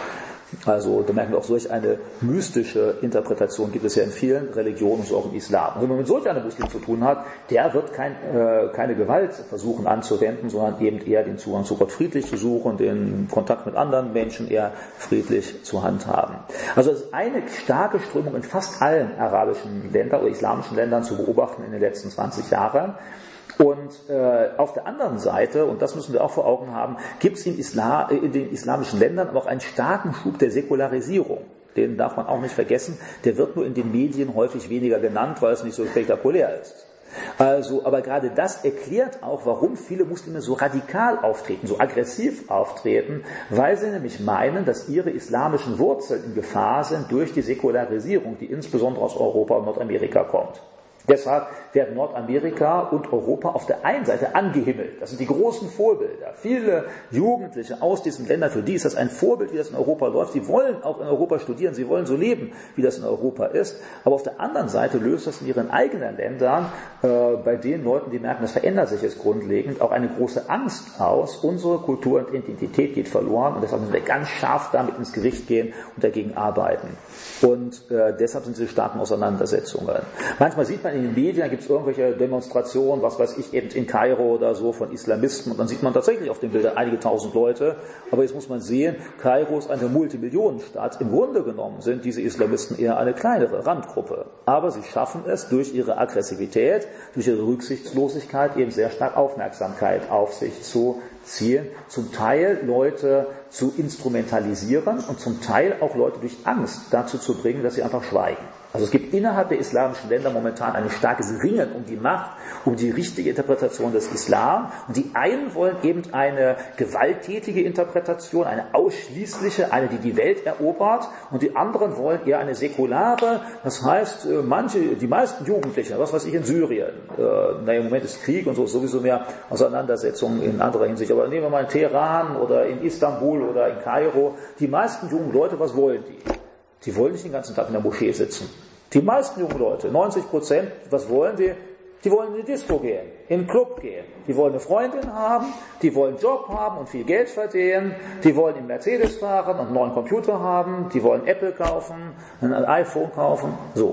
Also da merken wir auch, solch eine mystische Interpretation gibt es ja in vielen Religionen, so auch im Islam. Und wenn man mit solch einem Muslim zu tun hat, der wird keine Gewalt versuchen anzuwenden, sondern eben eher den Zugang zu Gott friedlich zu suchen, den Kontakt mit anderen Menschen eher friedlich zu handhaben. Also es ist eine starke Strömung in fast allen arabischen Ländern oder islamischen Ländern zu beobachten in den letzten 20 Jahren. Und auf der anderen Seite, und das müssen wir auch vor Augen haben, gibt es in den islamischen Ländern aber auch einen starken Schub der Säkularisierung. Den darf man auch nicht vergessen. Der wird nur in den Medien häufig weniger genannt, weil es nicht so spektakulär ist. Also, aber gerade das erklärt auch, warum viele Muslime so radikal auftreten, so aggressiv auftreten, weil sie nämlich meinen, dass ihre islamischen Wurzeln in Gefahr sind durch die Säkularisierung, die insbesondere aus Europa und Nordamerika kommt. Deshalb werden Nordamerika und Europa auf der einen Seite angehimmelt. Das sind die großen Vorbilder. Viele Jugendliche aus diesen Ländern, für die ist das ein Vorbild, wie das in Europa läuft. Sie wollen auch in Europa studieren, sie wollen so leben, wie das in Europa ist. Aber auf der anderen Seite löst das in ihren eigenen Ländern bei den Leuten, die merken, das verändert sich jetzt grundlegend, auch eine große Angst aus. Unsere Kultur und Identität geht verloren und deshalb müssen wir ganz scharf damit ins Gericht gehen und dagegen arbeiten. Und deshalb sind diese starken Auseinandersetzungen. Manchmal sieht man in den Medien, da gibt es irgendwelche Demonstrationen, was weiß ich, eben in Kairo oder so von Islamisten, und dann sieht man tatsächlich auf den Bildern einige tausend Leute, aber jetzt muss man sehen, Kairo ist eine Multimillionenstadt. Im Grunde genommen sind diese Islamisten eher eine kleinere Randgruppe, aber sie schaffen es durch ihre Aggressivität, durch ihre Rücksichtslosigkeit eben sehr stark Aufmerksamkeit auf sich zu ziehen, zum Teil Leute zu instrumentalisieren und zum Teil auch Leute durch Angst dazu zu bringen, dass sie einfach schweigen. Also es gibt innerhalb der islamischen Länder momentan ein starkes Ringen um die Macht, um die richtige Interpretation des Islam. Und die einen wollen eben eine gewalttätige Interpretation, eine ausschließliche, eine, die die Welt erobert. Und die anderen wollen eher eine säkulare, das heißt, die meisten Jugendlichen, was weiß ich, in Syrien, im Moment ist Krieg und so, sowieso mehr Auseinandersetzungen in anderer Hinsicht. Aber nehmen wir mal in Teheran oder in Istanbul oder in Kairo, die meisten jungen Leute, was wollen die? Die wollen nicht den ganzen Tag in der Moschee sitzen. Die meisten jungen Leute, 90%, was wollen die? Die wollen in die Disco gehen, in den Club gehen. Die wollen eine Freundin haben, die wollen einen Job haben und viel Geld verdienen, die wollen in Mercedes fahren und einen neuen Computer haben, die wollen Apple kaufen, ein iPhone kaufen, so.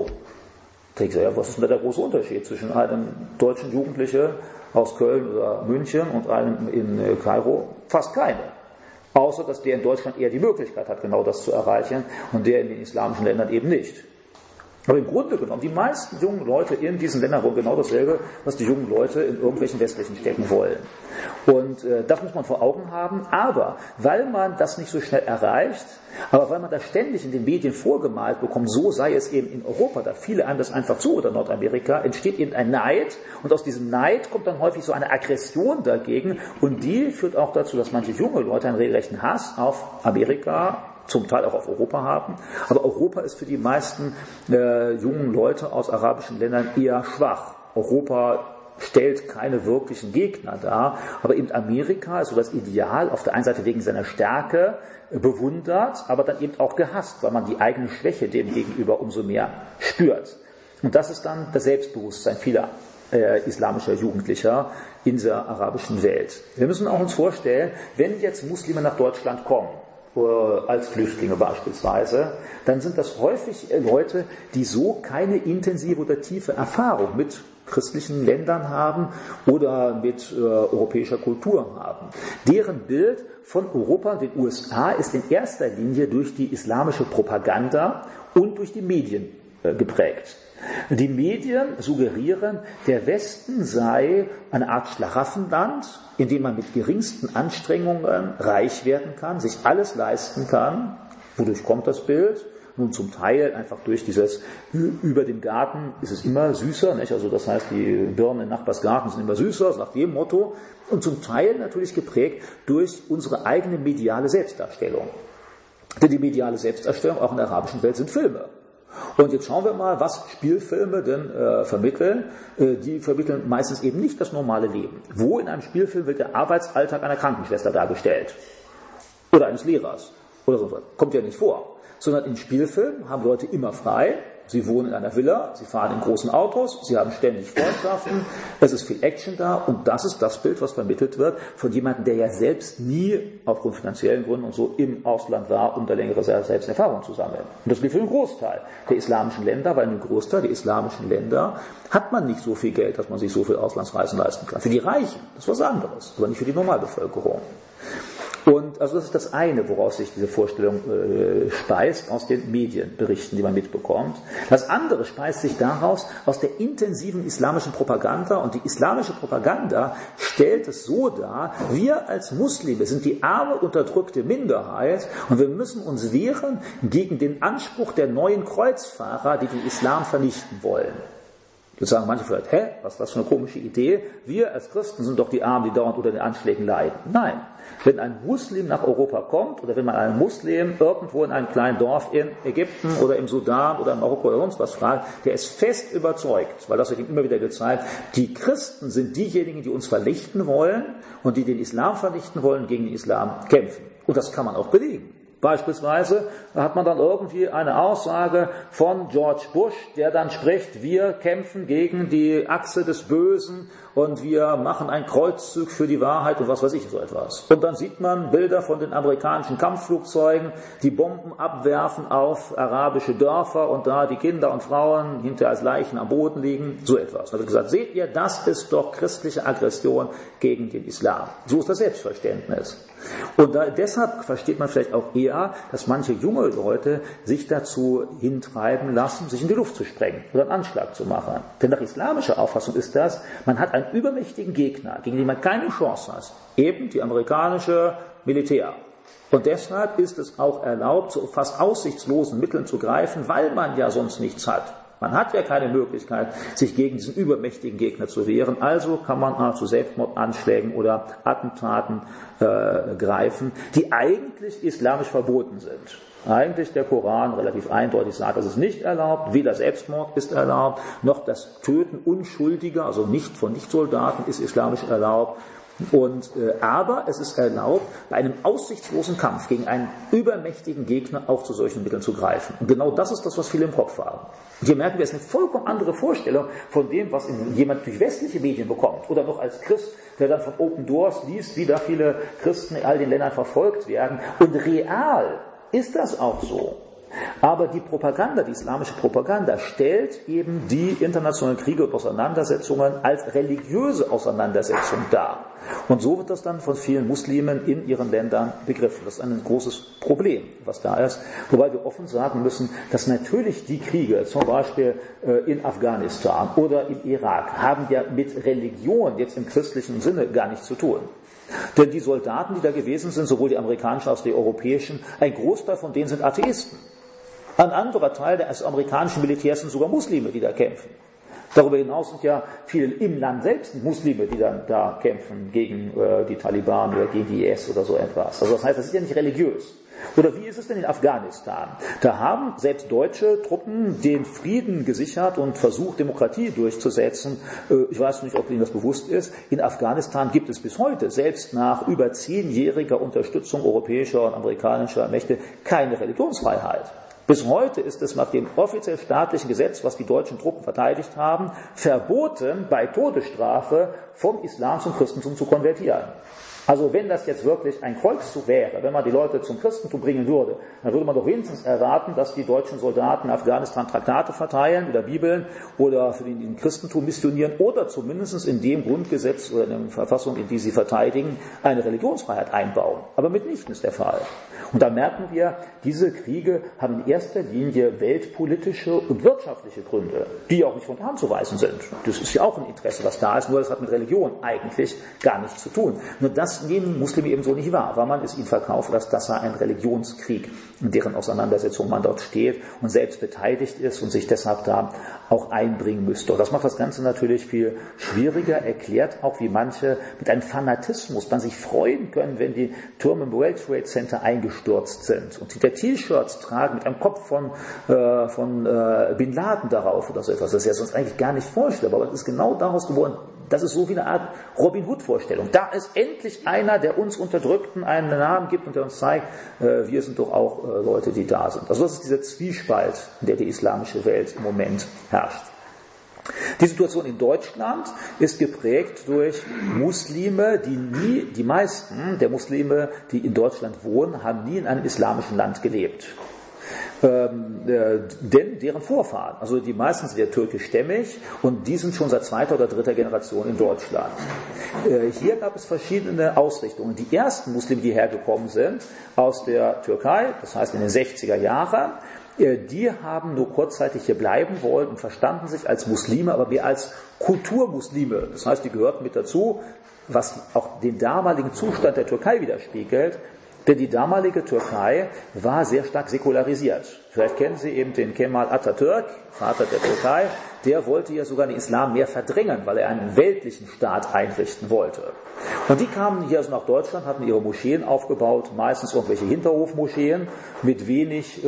Da ich so, ja, was ist denn da der große Unterschied zwischen einem deutschen Jugendlichen aus Köln oder München und einem in Kairo? Fast keine. Außer, dass der in Deutschland eher die Möglichkeit hat, genau das zu erreichen und der in den islamischen Ländern eben nicht. Aber im Grunde genommen, die meisten jungen Leute in diesen Ländern wollen genau dasselbe, was die jungen Leute in irgendwelchen westlichen Städten wollen. Und das muss man vor Augen haben. Aber weil man das nicht so schnell erreicht, aber weil man das ständig in den Medien vorgemalt bekommt, so sei es eben in Europa, da viele einem das einfach zu, oder Nordamerika, entsteht eben ein Neid. Und aus diesem Neid kommt dann häufig so eine Aggression dagegen. Und die führt auch dazu, dass manche junge Leute einen regelrechten Hass auf Amerika, zum Teil auch auf Europa haben. Aber Europa ist für die meisten jungen Leute aus arabischen Ländern eher schwach. Europa stellt keine wirklichen Gegner dar, aber eben Amerika ist so das Ideal, auf der einen Seite wegen seiner Stärke bewundert, aber dann eben auch gehasst, weil man die eigene Schwäche dem gegenüber umso mehr spürt. Und das ist dann das Selbstbewusstsein vieler islamischer Jugendlicher in dieser arabischen Welt. Wir müssen auch uns vorstellen, wenn jetzt Muslime nach Deutschland kommen, als Flüchtlinge beispielsweise, dann sind das häufig Leute, die so keine intensive oder tiefe Erfahrung mit christlichen Ländern haben oder mit europäischer Kultur haben. Deren Bild von Europa und den USA ist in erster Linie durch die islamische Propaganda und durch die Medien geprägt. Die Medien suggerieren, der Westen sei eine Art Schlaraffenland, in dem man mit geringsten Anstrengungen reich werden kann, sich alles leisten kann. Wodurch kommt das Bild? Nun zum Teil einfach durch dieses über dem Garten ist es immer süßer, nicht? Also das heißt, die Birnen im Nachbarsgarten sind immer süßer, nach dem Motto. Und zum Teil natürlich geprägt durch unsere eigene mediale Selbstdarstellung. Denn die mediale Selbstdarstellung auch in der arabischen Welt sind Filme. Und jetzt schauen wir mal, was Spielfilme denn vermitteln. Die vermitteln meistens eben nicht das normale Leben. Wo in einem Spielfilm wird der Arbeitsalltag einer Krankenschwester dargestellt? Oder eines Lehrers? Oder so was. Kommt ja nicht vor. Sondern in Spielfilmen haben Leute immer frei. Sie wohnen in einer Villa, sie fahren in großen Autos, sie haben ständig Freundschaften, es ist viel Action da und das ist das Bild, was vermittelt wird von jemandem, der ja selbst nie aufgrund finanziellen Gründen und so im Ausland war, um da längere selbst Erfahrung zu sammeln. Und das gilt für den Großteil der islamischen Länder, weil in einem Großteil der islamischen Länder hat man nicht so viel Geld, dass man sich so viel Auslandsreisen leisten kann. Für die Reichen, das ist was anderes, aber nicht für die Normalbevölkerung. Und also das ist das eine, woraus sich diese Vorstellung speist, aus den Medienberichten, die man mitbekommt. Das andere speist sich daraus aus der intensiven islamischen Propaganda. Und die islamische Propaganda stellt es so dar, wir als Muslime sind die arme, unterdrückte Minderheit und wir müssen uns wehren gegen den Anspruch der neuen Kreuzfahrer, die den Islam vernichten wollen. Jetzt sagen manche vielleicht, was ist das für eine komische Idee? Wir als Christen sind doch die Armen, die dauernd unter den Anschlägen leiden. Nein, wenn ein Muslim nach Europa kommt oder wenn man einen Muslim irgendwo in einem kleinen Dorf in Ägypten oder im Sudan oder in Marokko oder sonst was fragt, der ist fest überzeugt, weil das wird ihm immer wieder gezeigt, die Christen sind diejenigen, die uns vernichten wollen und die den Islam vernichten wollen, gegen den Islam kämpfen. Und das kann man auch belegen. Beispielsweise hat man dann irgendwie eine Aussage von George Bush, der dann spricht, wir kämpfen gegen die Achse des Bösen und wir machen einen Kreuzzug für die Wahrheit und was weiß ich, so etwas. Und dann sieht man Bilder von den amerikanischen Kampfflugzeugen, die Bomben abwerfen auf arabische Dörfer und da die Kinder und Frauen hinterher als Leichen am Boden liegen, so etwas. Da wird gesagt, seht ihr, das ist doch christliche Aggression gegen den Islam. So ist das Selbstverständnis. Und deshalb versteht man vielleicht auch eher, dass manche junge Leute sich dazu hintreiben lassen, sich in die Luft zu sprengen oder einen Anschlag zu machen. Denn nach islamischer Auffassung ist das, man hat einen übermächtigen Gegner, gegen den man keine Chance hat. Eben die amerikanische Militär. Und deshalb ist es auch erlaubt, zu fast aussichtslosen Mitteln zu greifen, weil man ja sonst nichts hat. Man hat ja keine Möglichkeit, sich gegen diesen übermächtigen Gegner zu wehren, also kann man zu Selbstmordanschlägen oder Attentaten greifen, die eigentlich islamisch verboten sind. Eigentlich der Koran relativ eindeutig sagt, es ist nicht erlaubt, weder Selbstmord ist erlaubt, noch das Töten Unschuldiger, also nicht von Nichtsoldaten, ist islamisch erlaubt. Aber es ist erlaubt, bei einem aussichtslosen Kampf gegen einen übermächtigen Gegner auch zu solchen Mitteln zu greifen. Und genau das ist das, was viele im Kopf haben. Und hier merken wir, es ist eine vollkommen andere Vorstellung von dem, was jemand durch westliche Medien bekommt. Oder noch als Christ, der dann von Open Doors liest, wie da viele Christen in all den Ländern verfolgt werden. Und real ist das auch so. Aber die Propaganda, die islamische Propaganda, stellt eben die internationalen Kriege und Auseinandersetzungen als religiöse Auseinandersetzung dar. Und so wird das dann von vielen Muslimen in ihren Ländern begriffen. Das ist ein großes Problem, was da ist. Wobei wir offen sagen müssen, dass natürlich die Kriege, zum Beispiel in Afghanistan oder im Irak, haben ja mit Religion jetzt im christlichen Sinne gar nichts zu tun. Denn die Soldaten, die da gewesen sind, sowohl die amerikanischen als auch die europäischen, ein Großteil von denen sind Atheisten. Ein anderer Teil des amerikanischen Militärs sind sogar Muslime, die da kämpfen. Darüber hinaus sind ja viele im Land selbst Muslime, die dann da kämpfen gegen die Taliban oder gegen die IS oder so etwas. Also das heißt, das ist ja nicht religiös. Oder wie ist es denn in Afghanistan? Da haben selbst deutsche Truppen den Frieden gesichert und versucht, Demokratie durchzusetzen. Ich weiß nicht, ob Ihnen das bewusst ist. In Afghanistan gibt es bis heute, selbst nach über 10-jähriger Unterstützung europäischer und amerikanischer Mächte, keine Religionsfreiheit. Bis heute ist es nach dem offiziell staatlichen Gesetz, was die deutschen Truppen verteidigt haben, verboten, bei Todesstrafe vom Islam zum Christentum zu konvertieren. Also wenn das jetzt wirklich ein Kreuzzug wäre, wenn man die Leute zum Christentum bringen würde, dann würde man doch wenigstens erwarten, dass die deutschen Soldaten in Afghanistan Traktate verteilen oder Bibeln oder für den Christentum missionieren oder zumindest in dem Grundgesetz oder in der Verfassung, in die sie verteidigen, eine Religionsfreiheit einbauen. Aber mitnichten ist der Fall. Und da merken wir, diese Kriege haben in erster Linie weltpolitische und wirtschaftliche Gründe, die auch nicht von der Hand zu weisen sind. Das ist ja auch ein Interesse, was da ist, nur das hat mit Religion eigentlich gar nichts zu tun. Nur das nehmen Muslime ebenso nicht wahr, weil man es ihnen verkauft, dass das sei ein Religionskrieg, in deren Auseinandersetzung man dort steht und selbst beteiligt ist und sich deshalb da auch einbringen müsste. Und das macht das Ganze natürlich viel schwieriger, erklärt auch, wie manche mit einem Fanatismus dann sich freuen können, wenn die Türme im World Trade Center eingestürzt sind und hinter T-Shirts tragen mit einem Kopf von Bin Laden darauf oder so etwas. Das ist ja sonst eigentlich gar nicht vorstellbar, aber es ist genau daraus geboren. das ist so wie eine Art Robin Hood-Vorstellung. Da ist endlich einer, der uns Unterdrückten einen Namen gibt und der uns zeigt, wir sind doch auch Leute, die da sind. Also das ist dieser Zwiespalt, in der die islamische Welt im Moment herrscht. Die Situation in Deutschland ist geprägt durch Muslime, die meisten der Muslime, die in Deutschland wohnen, haben nie in einem islamischen Land gelebt. Denn deren Vorfahren, also die meisten sind ja türkischstämmig und die sind schon seit zweiter oder dritter Generation in Deutschland. Hier gab es verschiedene Ausrichtungen. Die ersten Muslime, die hergekommen sind aus der Türkei, das heißt in den 60er Jahren, die haben nur kurzzeitig hier bleiben wollen und verstanden sich als Muslime, aber mehr als Kulturmuslime. Das heißt, die gehörten mit dazu, was auch den damaligen Zustand der Türkei widerspiegelt. Denn die damalige Türkei war sehr stark säkularisiert. Vielleicht kennen Sie eben den Kemal Atatürk, Vater der Türkei. Der wollte ja sogar den Islam mehr verdrängen, weil er einen weltlichen Staat einrichten wollte. Und die kamen hier also nach Deutschland, hatten ihre Moscheen aufgebaut, meistens irgendwelche Hinterhofmoscheen mit wenig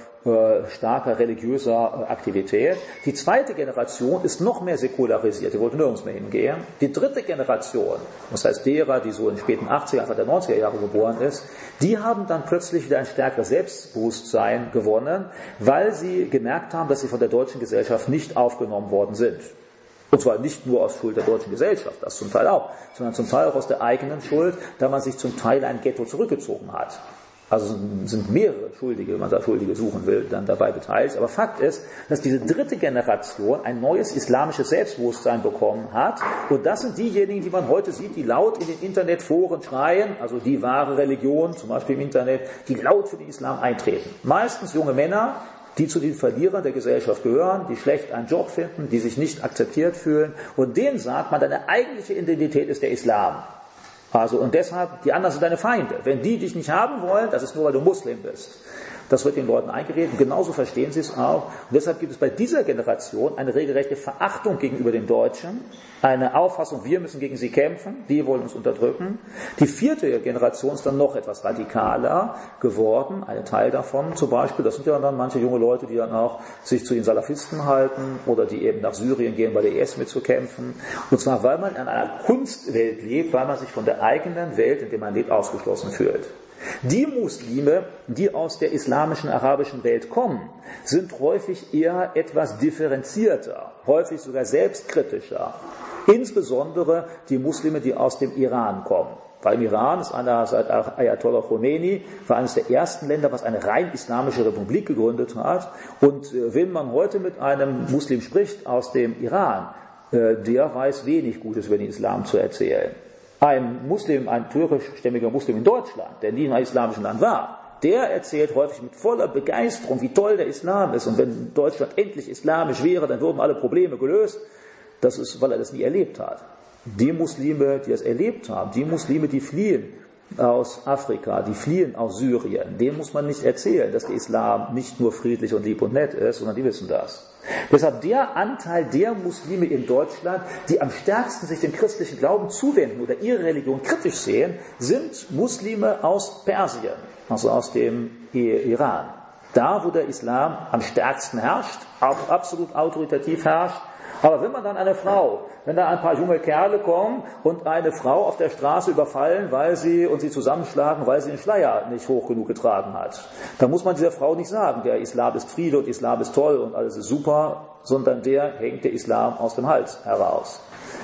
starker religiöser Aktivität. Die zweite Generation ist noch mehr säkularisiert, die wollte nirgends mehr hingehen. Die dritte Generation, das heißt derer, die so in den späten 80er, Anfang der 90er Jahre geboren ist, die haben dann plötzlich wieder ein stärkeres Selbstbewusstsein gewonnen, weil sie gemerkt haben, dass sie von der deutschen Gesellschaft nicht aufgenommen worden sind. Und zwar nicht nur aus Schuld der deutschen Gesellschaft, das zum Teil auch, sondern zum Teil auch aus der eigenen Schuld, da man sich zum Teil ein Ghetto zurückgezogen hat. Also sind mehrere Schuldige, wenn man da Schuldige suchen will, dann dabei beteiligt. Aber Fakt ist, dass diese dritte Generation ein neues islamisches Selbstbewusstsein bekommen hat. Und das sind diejenigen, die man heute sieht, die laut in den Internetforen schreien, also die wahre Religion, zum Beispiel im Internet, die laut für den Islam eintreten. Meistens junge Männer, die zu den Verlierern der Gesellschaft gehören, die schlecht einen Job finden, die sich nicht akzeptiert fühlen. Und denen sagt man, deine eigentliche Identität ist der Islam. Also, und deshalb, die anderen sind deine Feinde. Wenn die dich nicht haben wollen, das ist nur, weil du Muslim bist. Das wird den Leuten eingeredet, genauso verstehen sie es auch. Und deshalb gibt es bei dieser Generation eine regelrechte Verachtung gegenüber den Deutschen, eine Auffassung, wir müssen gegen sie kämpfen, die wollen uns unterdrücken. Die vierte Generation ist dann noch etwas radikaler geworden, ein Teil davon zum Beispiel, das sind ja dann manche junge Leute, die dann auch sich zu den Salafisten halten oder die eben nach Syrien gehen, bei der IS mitzukämpfen. Und zwar, weil man in einer Kunstwelt lebt, weil man sich von der eigenen Welt, in der man lebt, ausgeschlossen fühlt. Die Muslime, die aus der islamischen, arabischen Welt kommen, sind häufig eher etwas differenzierter, häufig sogar selbstkritischer. Insbesondere die Muslime, die aus dem Iran kommen. Weil im Iran ist seit Ayatollah Khomeini, war eines der ersten Länder, was eine rein islamische Republik gegründet hat. Und wenn man heute mit einem Muslim spricht aus dem Iran, der weiß wenig Gutes über den Islam zu erzählen. Ein Muslim, ein türkischstämmiger Muslim in Deutschland, der nie in einem islamischen Land war, der erzählt häufig mit voller Begeisterung, wie toll der Islam ist. Und wenn Deutschland endlich islamisch wäre, dann würden alle Probleme gelöst. Das ist, weil er das nie erlebt hat. Die Muslime, die das erlebt haben, die Muslime, die fliehen aus Afrika, die fliehen aus Syrien, denen muss man nicht erzählen, dass der Islam nicht nur friedlich und lieb und nett ist, sondern die wissen das. Deshalb der Anteil der Muslime in Deutschland, die am stärksten sich dem christlichen Glauben zuwenden oder ihre Religion kritisch sehen, sind Muslime aus Persien, also aus dem Iran. Da, wo der Islam am stärksten herrscht, auch absolut autoritativ herrscht. Aber wenn man dann wenn da ein paar junge Kerle kommen und eine Frau auf der Straße überfallen, und sie zusammenschlagen, weil sie den Schleier nicht hoch genug getragen hat, dann muss man dieser Frau nicht sagen, der Islam ist Friede und Islam ist toll und alles ist super, sondern der hängt der Islam aus dem Hals heraus.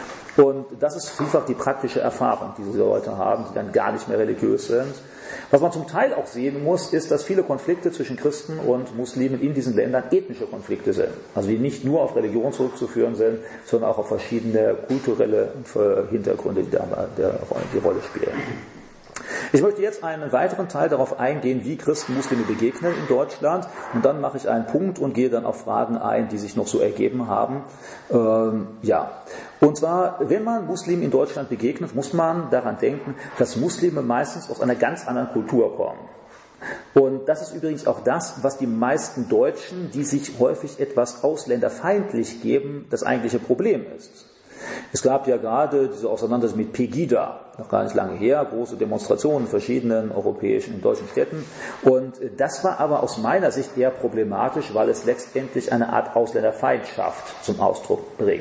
Und das ist vielfach die praktische Erfahrung, die diese Leute haben, die dann gar nicht mehr religiös sind. Was man zum Teil auch sehen muss, ist, dass viele Konflikte zwischen Christen und Muslimen in diesen Ländern ethnische Konflikte sind. Also die nicht nur auf Religion zurückzuführen sind, sondern auch auf verschiedene kulturelle Hintergründe, die Rolle spielen. Ich möchte jetzt einen weiteren Teil darauf eingehen, wie Christen Muslime begegnen in Deutschland, und dann mache ich einen Punkt und gehe dann auf Fragen ein, die sich noch so ergeben haben. Und zwar, wenn man Muslimen in Deutschland begegnet, muss man daran denken, dass Muslime meistens aus einer ganz anderen Kultur kommen. Und das ist übrigens auch das, was die meisten Deutschen, die sich häufig etwas ausländerfeindlich geben, das eigentliche Problem ist. Es gab ja gerade diese Auseinandersetzung mit Pegida, noch gar nicht lange her, große Demonstrationen in verschiedenen europäischen und deutschen Städten. Und das war aber aus meiner Sicht eher problematisch, weil es letztendlich eine Art Ausländerfeindschaft zum Ausdruck bringt.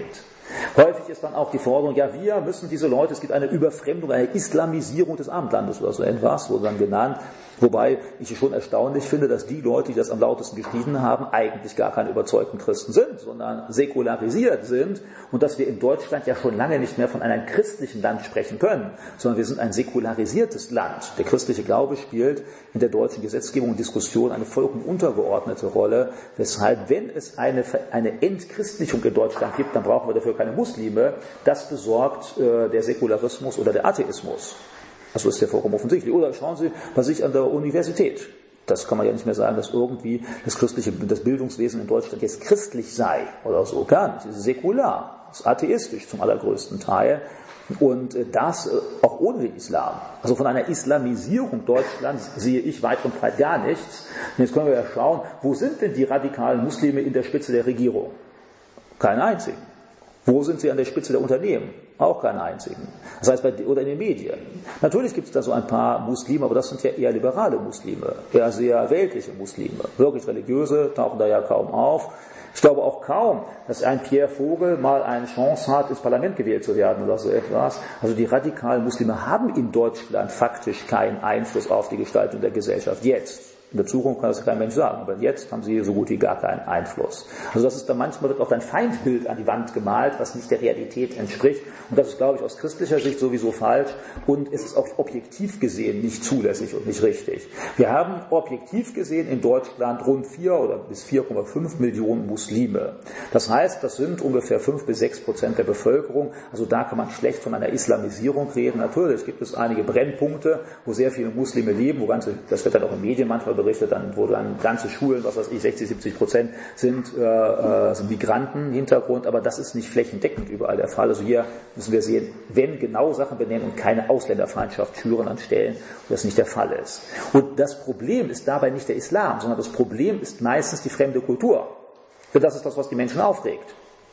Häufig ist dann auch die Forderung, ja, wir müssen diese Leute, es gibt eine Überfremdung, eine Islamisierung des Abendlandes oder so etwas, wurde dann genannt. Wobei ich es schon erstaunlich finde, dass die Leute, die das am lautesten geschrien haben, eigentlich gar keine überzeugten Christen sind, sondern säkularisiert sind und dass wir in Deutschland ja schon lange nicht mehr von einem christlichen Land sprechen können, sondern wir sind ein säkularisiertes Land. Der christliche Glaube spielt in der deutschen Gesetzgebung und Diskussion eine vollkommen untergeordnete Rolle, weshalb, wenn es eine Entchristlichung in Deutschland gibt, dann brauchen wir dafür keine Muslime. Das besorgt der Säkularismus oder der Atheismus. Also ist ja vollkommen offensichtlich. Oder schauen Sie bei sich an der Universität. Das kann man ja nicht mehr sagen, dass irgendwie das Bildungswesen in Deutschland jetzt christlich sei oder so. Gar nicht. Es ist säkular. Es ist atheistisch zum allergrößten Teil. Und das auch ohne den Islam. Also von einer Islamisierung Deutschlands sehe ich weit und breit gar nichts. Und jetzt können wir ja schauen, wo sind denn die radikalen Muslime in der Spitze der Regierung? Keinen einzigen. Wo sind sie an der Spitze der Unternehmen? Auch keinen einzigen. Das heißt, oder in den Medien. Natürlich gibt es da so ein paar Muslime, aber das sind ja eher liberale Muslime, eher sehr weltliche Muslime. Wirklich religiöse tauchen da ja kaum auf. Ich glaube auch kaum, dass ein Pierre Vogel mal eine Chance hat, ins Parlament gewählt zu werden oder so etwas. Also die radikalen Muslime haben in Deutschland faktisch keinen Einfluss auf die Gestaltung der Gesellschaft. Jetzt. In der Zukunft kann das kein Mensch sagen, aber jetzt haben sie so gut wie gar keinen Einfluss. Also das ist dann manchmal wird auch ein Feindbild an die Wand gemalt, was nicht der Realität entspricht. Und das ist, glaube ich, aus christlicher Sicht sowieso falsch. Und es ist auch objektiv gesehen nicht zulässig und nicht richtig. Wir haben objektiv gesehen in Deutschland rund 4 oder bis 4,5 Millionen Muslime. Das heißt, das sind ungefähr 5-6% der Bevölkerung. Also da kann man schlecht von einer Islamisierung reden. Natürlich gibt es einige Brennpunkte, wo sehr viele Muslime leben, das wird dann auch in Medien manchmal berichtet, wo dann ganze Schulen, 60-70% sind Migrantenhintergrund, aber das ist nicht flächendeckend überall der Fall. Also hier müssen wir sehen, wenn genau Sachen benennen und keine Ausländerfeindschaft schüren an Stellen, wo das nicht der Fall ist. Und das Problem ist dabei nicht der Islam, sondern das Problem ist meistens die fremde Kultur. Denn das ist das, was die Menschen aufregt.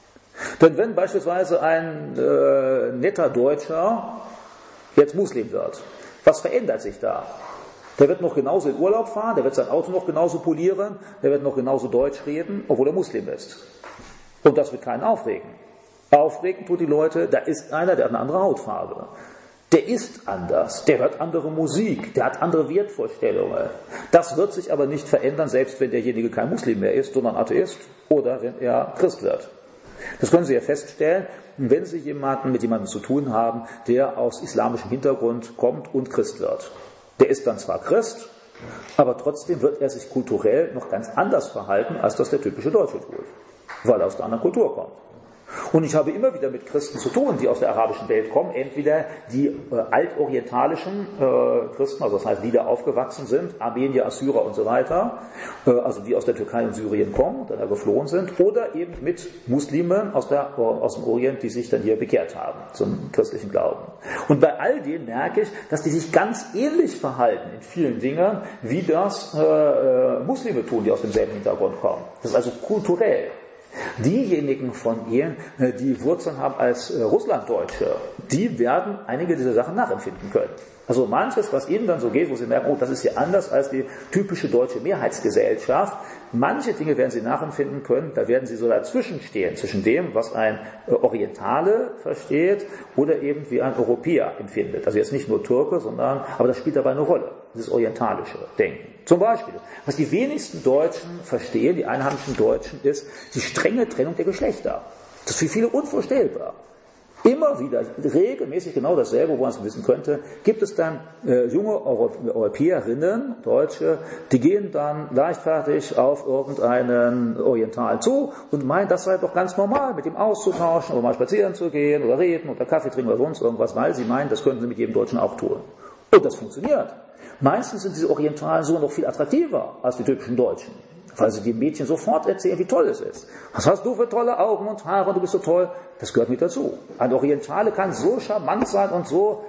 Denn wenn beispielsweise ein netter Deutscher jetzt Muslim wird, was verändert sich da? Der wird noch genauso in Urlaub fahren, der wird sein Auto noch genauso polieren, der wird noch genauso Deutsch reden, obwohl er Muslim ist. Und das wird keinen aufregen. Aufregen tut die Leute, da ist einer, der hat eine andere Hautfarbe. Der ist anders, der hört andere Musik, der hat andere Wertvorstellungen. Das wird sich aber nicht verändern, selbst wenn derjenige kein Muslim mehr ist, sondern Atheist oder wenn er Christ wird. Das können Sie ja feststellen, wenn Sie mit jemandem zu tun haben, der aus islamischem Hintergrund kommt und Christ wird. Der ist dann zwar Christ, aber trotzdem wird er sich kulturell noch ganz anders verhalten, als das der typische Deutsche tut, weil er aus einer anderen Kultur kommt. Und ich habe immer wieder mit Christen zu tun, die aus der arabischen Welt kommen, entweder die altorientalischen Christen, also das heißt, die da aufgewachsen sind, Armenier, Assyrer und so weiter, also die aus der Türkei und Syrien kommen und dann geflohen sind, oder eben mit Muslimen aus dem Orient, die sich dann hier bekehrt haben zum christlichen Glauben. Und bei all denen merke ich, dass die sich ganz ähnlich verhalten in vielen Dingen, wie das Muslime tun, die aus demselben Hintergrund kommen. Das ist also kulturell. Diejenigen von Ihnen, die Wurzeln haben als Russlanddeutsche, die werden einige dieser Sachen nachempfinden können. Also manches, was Ihnen dann so geht, wo Sie merken, oh, das ist hier anders als die typische deutsche Mehrheitsgesellschaft. Manche Dinge werden Sie nachempfinden können, da werden Sie so dazwischen stehen, zwischen dem, was ein Orientale versteht oder eben wie ein Europäer empfindet. Also jetzt nicht nur Türke, aber das spielt dabei eine Rolle, dieses orientalische Denken. Zum Beispiel, was die wenigsten Deutschen verstehen, die einheimischen Deutschen, ist die strenge Trennung der Geschlechter. Das ist für viele unvorstellbar. Immer wieder, regelmäßig genau dasselbe, wo man es wissen könnte, gibt es dann junge Europäerinnen, Deutsche, die gehen dann leichtfertig auf irgendeinen Oriental zu und meinen, das sei doch ganz normal, mit ihm auszutauschen oder mal spazieren zu gehen oder reden oder Kaffee trinken oder sonst irgendwas, weil sie meinen, das könnten sie mit jedem Deutschen auch tun. Und das funktioniert. Meistens sind diese Orientalen sogar noch viel attraktiver als die typischen Deutschen, weil sie den Mädchen sofort erzählen, wie toll es ist. Was hast du für tolle Augen und Haare, du bist so toll. Das gehört mit dazu. Ein Orientale kann so charmant sein und so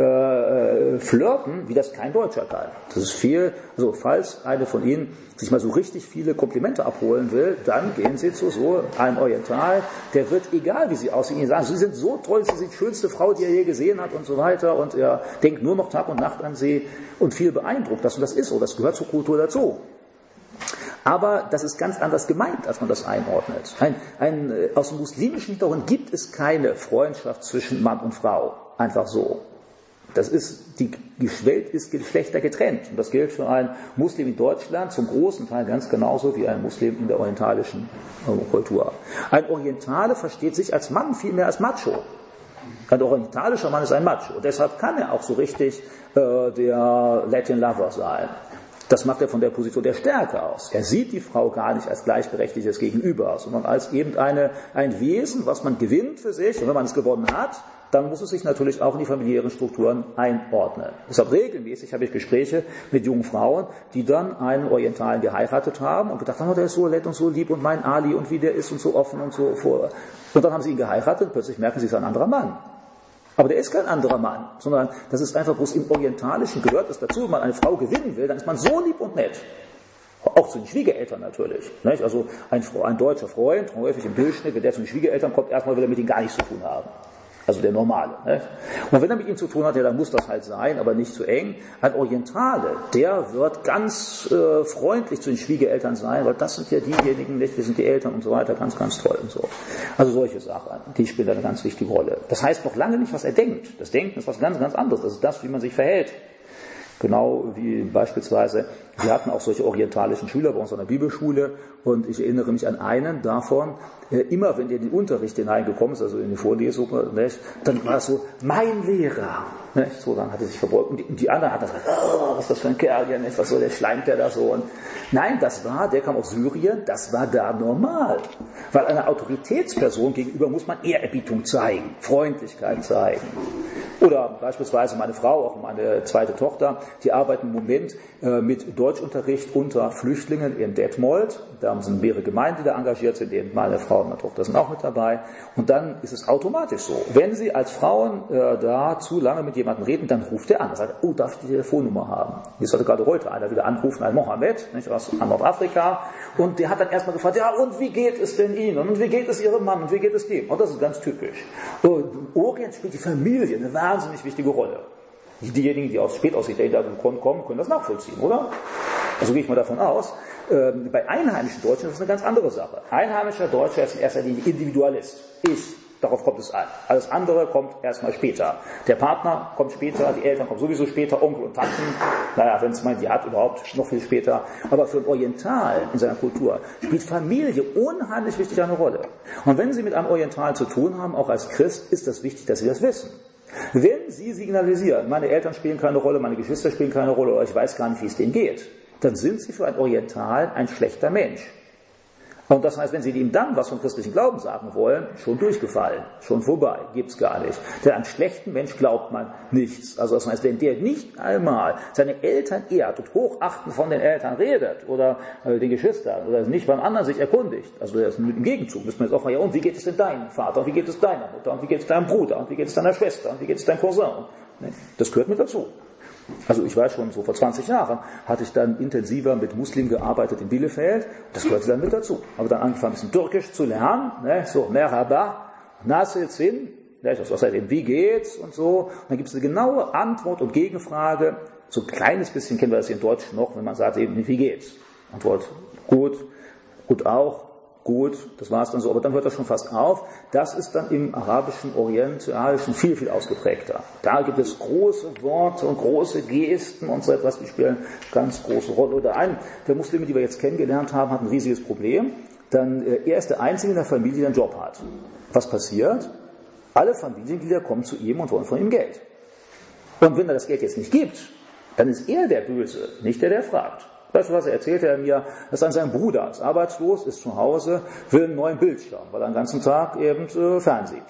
flirten, wie das kein Deutscher kann. Das ist viel, also falls eine von Ihnen sich mal so richtig viele Komplimente abholen will, dann gehen Sie zu so einem Oriental, der wird, egal wie Sie aussehen, Ihnen sagen, Sie sind so toll, Sie sind die schönste Frau, die er je gesehen hat und so weiter und er denkt nur noch Tag und Nacht an Sie und viel beeindruckt, dass das ist, oder das gehört zur Kultur dazu. Aber das ist ganz anders gemeint, als man das einordnet. Aus dem muslimischen Hintergrund gibt es keine Freundschaft zwischen Mann und Frau. Einfach so. Die Welt ist geschlechtergetrennt. Und das gilt für einen Muslim in Deutschland zum großen Teil ganz genauso wie ein Muslim in der orientalischen Kultur. Ein Orientale versteht sich als Mann viel mehr als Macho. Ein orientalischer Mann ist ein Macho. Und deshalb kann er auch so richtig der Latin Lover sein. Das macht er von der Position der Stärke aus. Er sieht die Frau gar nicht als gleichberechtigtes Gegenüber, sondern als eben ein Wesen, was man gewinnt für sich. Und wenn man es gewonnen hat, dann muss es sich natürlich auch in die familiären Strukturen einordnen. Deshalb regelmäßig habe ich Gespräche mit jungen Frauen, die dann einen Orientalen geheiratet haben und gedacht haben, der ist so nett und so lieb und mein Ali und wie der ist und so offen und so vor. Und dann haben sie ihn geheiratet und plötzlich merken sie, es ist ein anderer Mann. Aber der ist kein anderer Mann, sondern das ist einfach bloß im Orientalischen gehört es dazu, wenn man eine Frau gewinnen will, dann ist man so lieb und nett. Auch zu den Schwiegereltern natürlich. Nicht? Also ein deutscher Freund, häufig im Durchschnitt, wenn der zu den Schwiegereltern kommt, erstmal will er mit ihnen gar nichts zu tun haben. Also der Normale. Nicht? Und wenn er mit ihm zu tun hat, ja, dann muss das halt sein, aber nicht zu eng. Ein Orientale, der wird ganz freundlich zu den Schwiegereltern sein, weil das sind ja diejenigen, nicht? Wir sind die Eltern und so weiter, ganz, ganz toll und so. Also solche Sachen, die spielen eine ganz wichtige Rolle. Das heißt noch lange nicht, was er denkt. Das Denken ist was ganz, ganz anderes. Das ist das, wie man sich verhält. Genau wie beispielsweise, wir hatten auch solche orientalischen Schüler bei uns an der Bibelschule und ich erinnere mich an einen davon, immer wenn der in den Unterricht hineingekommen ist, also in die Vorlesung, nicht, dann war es so, mein Lehrer. Nicht? So, dann hat er sich verbeugt und die anderen hatten gesagt, oh, was ist das für ein Kerl hier, nicht? Was soll der, schleimt der da so? Und nein, der kam aus Syrien, das war da normal. Weil einer Autoritätsperson gegenüber muss man Ehrerbietung zeigen, Freundlichkeit zeigen. Oder beispielsweise meine Frau, auch meine zweite Tochter, die arbeiten im Moment mit Deutschunterricht unter Flüchtlingen in Detmold. Da sind mehrere Gemeinden, die da engagiert sind, eben meine Frau und meine Tochter sind auch mit dabei. Und dann ist es automatisch so, wenn Sie als Frauen da zu lange mit jemandem reden, dann ruft er an. Er sagt, oh, darf ich die Telefonnummer haben? Jetzt hatte gerade heute einer wieder anrufen, ein Mohammed, nicht, aus Nordafrika. Und der hat dann erstmal gefragt, ja, und wie geht es denn Ihnen? Und wie geht es Ihrem Mann? Und wie geht es dem? Und das ist ganz typisch. Im Orient spielt die Familie eine wahnsinnig wichtige Rolle. Diejenigen, die aus Spätaussiedler kommen, können das nachvollziehen, oder? Also gehe ich mal davon aus. Bei einheimischen Deutschen ist das eine ganz andere Sache. Einheimischer Deutscher ist in erster Linie Individualist. Darauf kommt es an. Alles andere kommt erstmal später. Der Partner kommt später, die Eltern kommen sowieso später, Onkel und Tanten. Naja, wenn es die hat, überhaupt noch viel später. Aber für einen Oriental in seiner Kultur spielt Familie unheimlich wichtig eine Rolle. Und wenn Sie mit einem Oriental zu tun haben, auch als Christ, ist das wichtig, dass Sie das wissen. Wenn Sie signalisieren, meine Eltern spielen keine Rolle, meine Geschwister spielen keine Rolle, oder ich weiß gar nicht, wie es denen geht, dann sind Sie für einen Oriental ein schlechter Mensch. Und das heißt, wenn Sie ihm dann was vom christlichen Glauben sagen wollen, schon durchgefallen, schon vorbei, gibt's gar nicht. Denn einem schlechten Mensch glaubt man nichts. Also das heißt, wenn der nicht einmal seine Eltern ehrt und hochachten von den Eltern redet oder den Geschwistern oder nicht beim anderen sich erkundigt, also im Gegenzug müssen wir jetzt auch fragen, ja, und wie geht es denn deinem Vater, und wie geht es deiner Mutter, und wie geht es deinem Bruder, und wie geht es deiner Schwester, und wie geht es deinem Cousin? Das gehört mit dazu. Also ich weiß schon, so vor 20 Jahren hatte ich dann intensiver mit Muslimen gearbeitet in Bielefeld. Das gehörte dann mit dazu. Aber dann angefangen, ein bisschen Türkisch zu lernen. Ne? So, Merhaba, Nasılsın, das heißt eben, wie geht's und so. Und dann gibt es eine genaue Antwort und Gegenfrage. So ein kleines bisschen kennen wir das hier in Deutsch noch, wenn man sagt eben, wie geht's? Antwort, gut, gut auch. Gut, das war es dann so, aber dann hört das schon fast auf. Das ist dann im arabischen, orientalischen viel, viel ausgeprägter. Da gibt es große Worte und große Gesten und so etwas, die spielen ganz große Rolle. Oder ein der Muslime, die wir jetzt kennengelernt haben, hat ein riesiges Problem. Dann, er ist der Einzige in der Familie, der einen Job hat. Was passiert? Alle Familienglieder kommen zu ihm und wollen von ihm Geld. Und wenn er das Geld jetzt nicht gibt, dann ist er der Böse, nicht der fragt. Weißt du was, erzählte er mir, dass dann sein Bruder ist arbeitslos, ist zu Hause, will einen neuen Bildschirm, weil er den ganzen Tag eben fernsieht.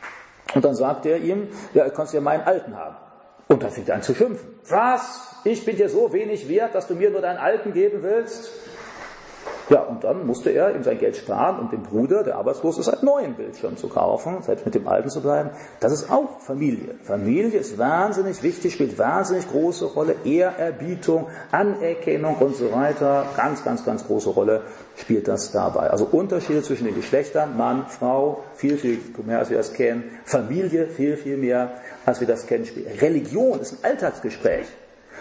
Und dann sagt er ihm, ja, du kannst ja meinen alten haben. Und dann fängt er an zu schimpfen. Was? Ich bin dir so wenig wert, dass du mir nur deinen alten geben willst? Ja, und dann musste er ihm sein Geld sparen und dem Bruder, der arbeitslos ist, einen neuen Bildschirm zu kaufen, selbst mit dem alten zu bleiben. Das ist auch Familie. Familie ist wahnsinnig wichtig, spielt wahnsinnig große Rolle. Ehrerbietung, Anerkennung und so weiter. Ganz, ganz, ganz große Rolle spielt das dabei. Also Unterschiede zwischen den Geschlechtern, Mann, Frau, viel, viel mehr, als wir das kennen. Familie, viel, viel mehr, als wir das kennen. Religion ist ein Alltagsgespräch.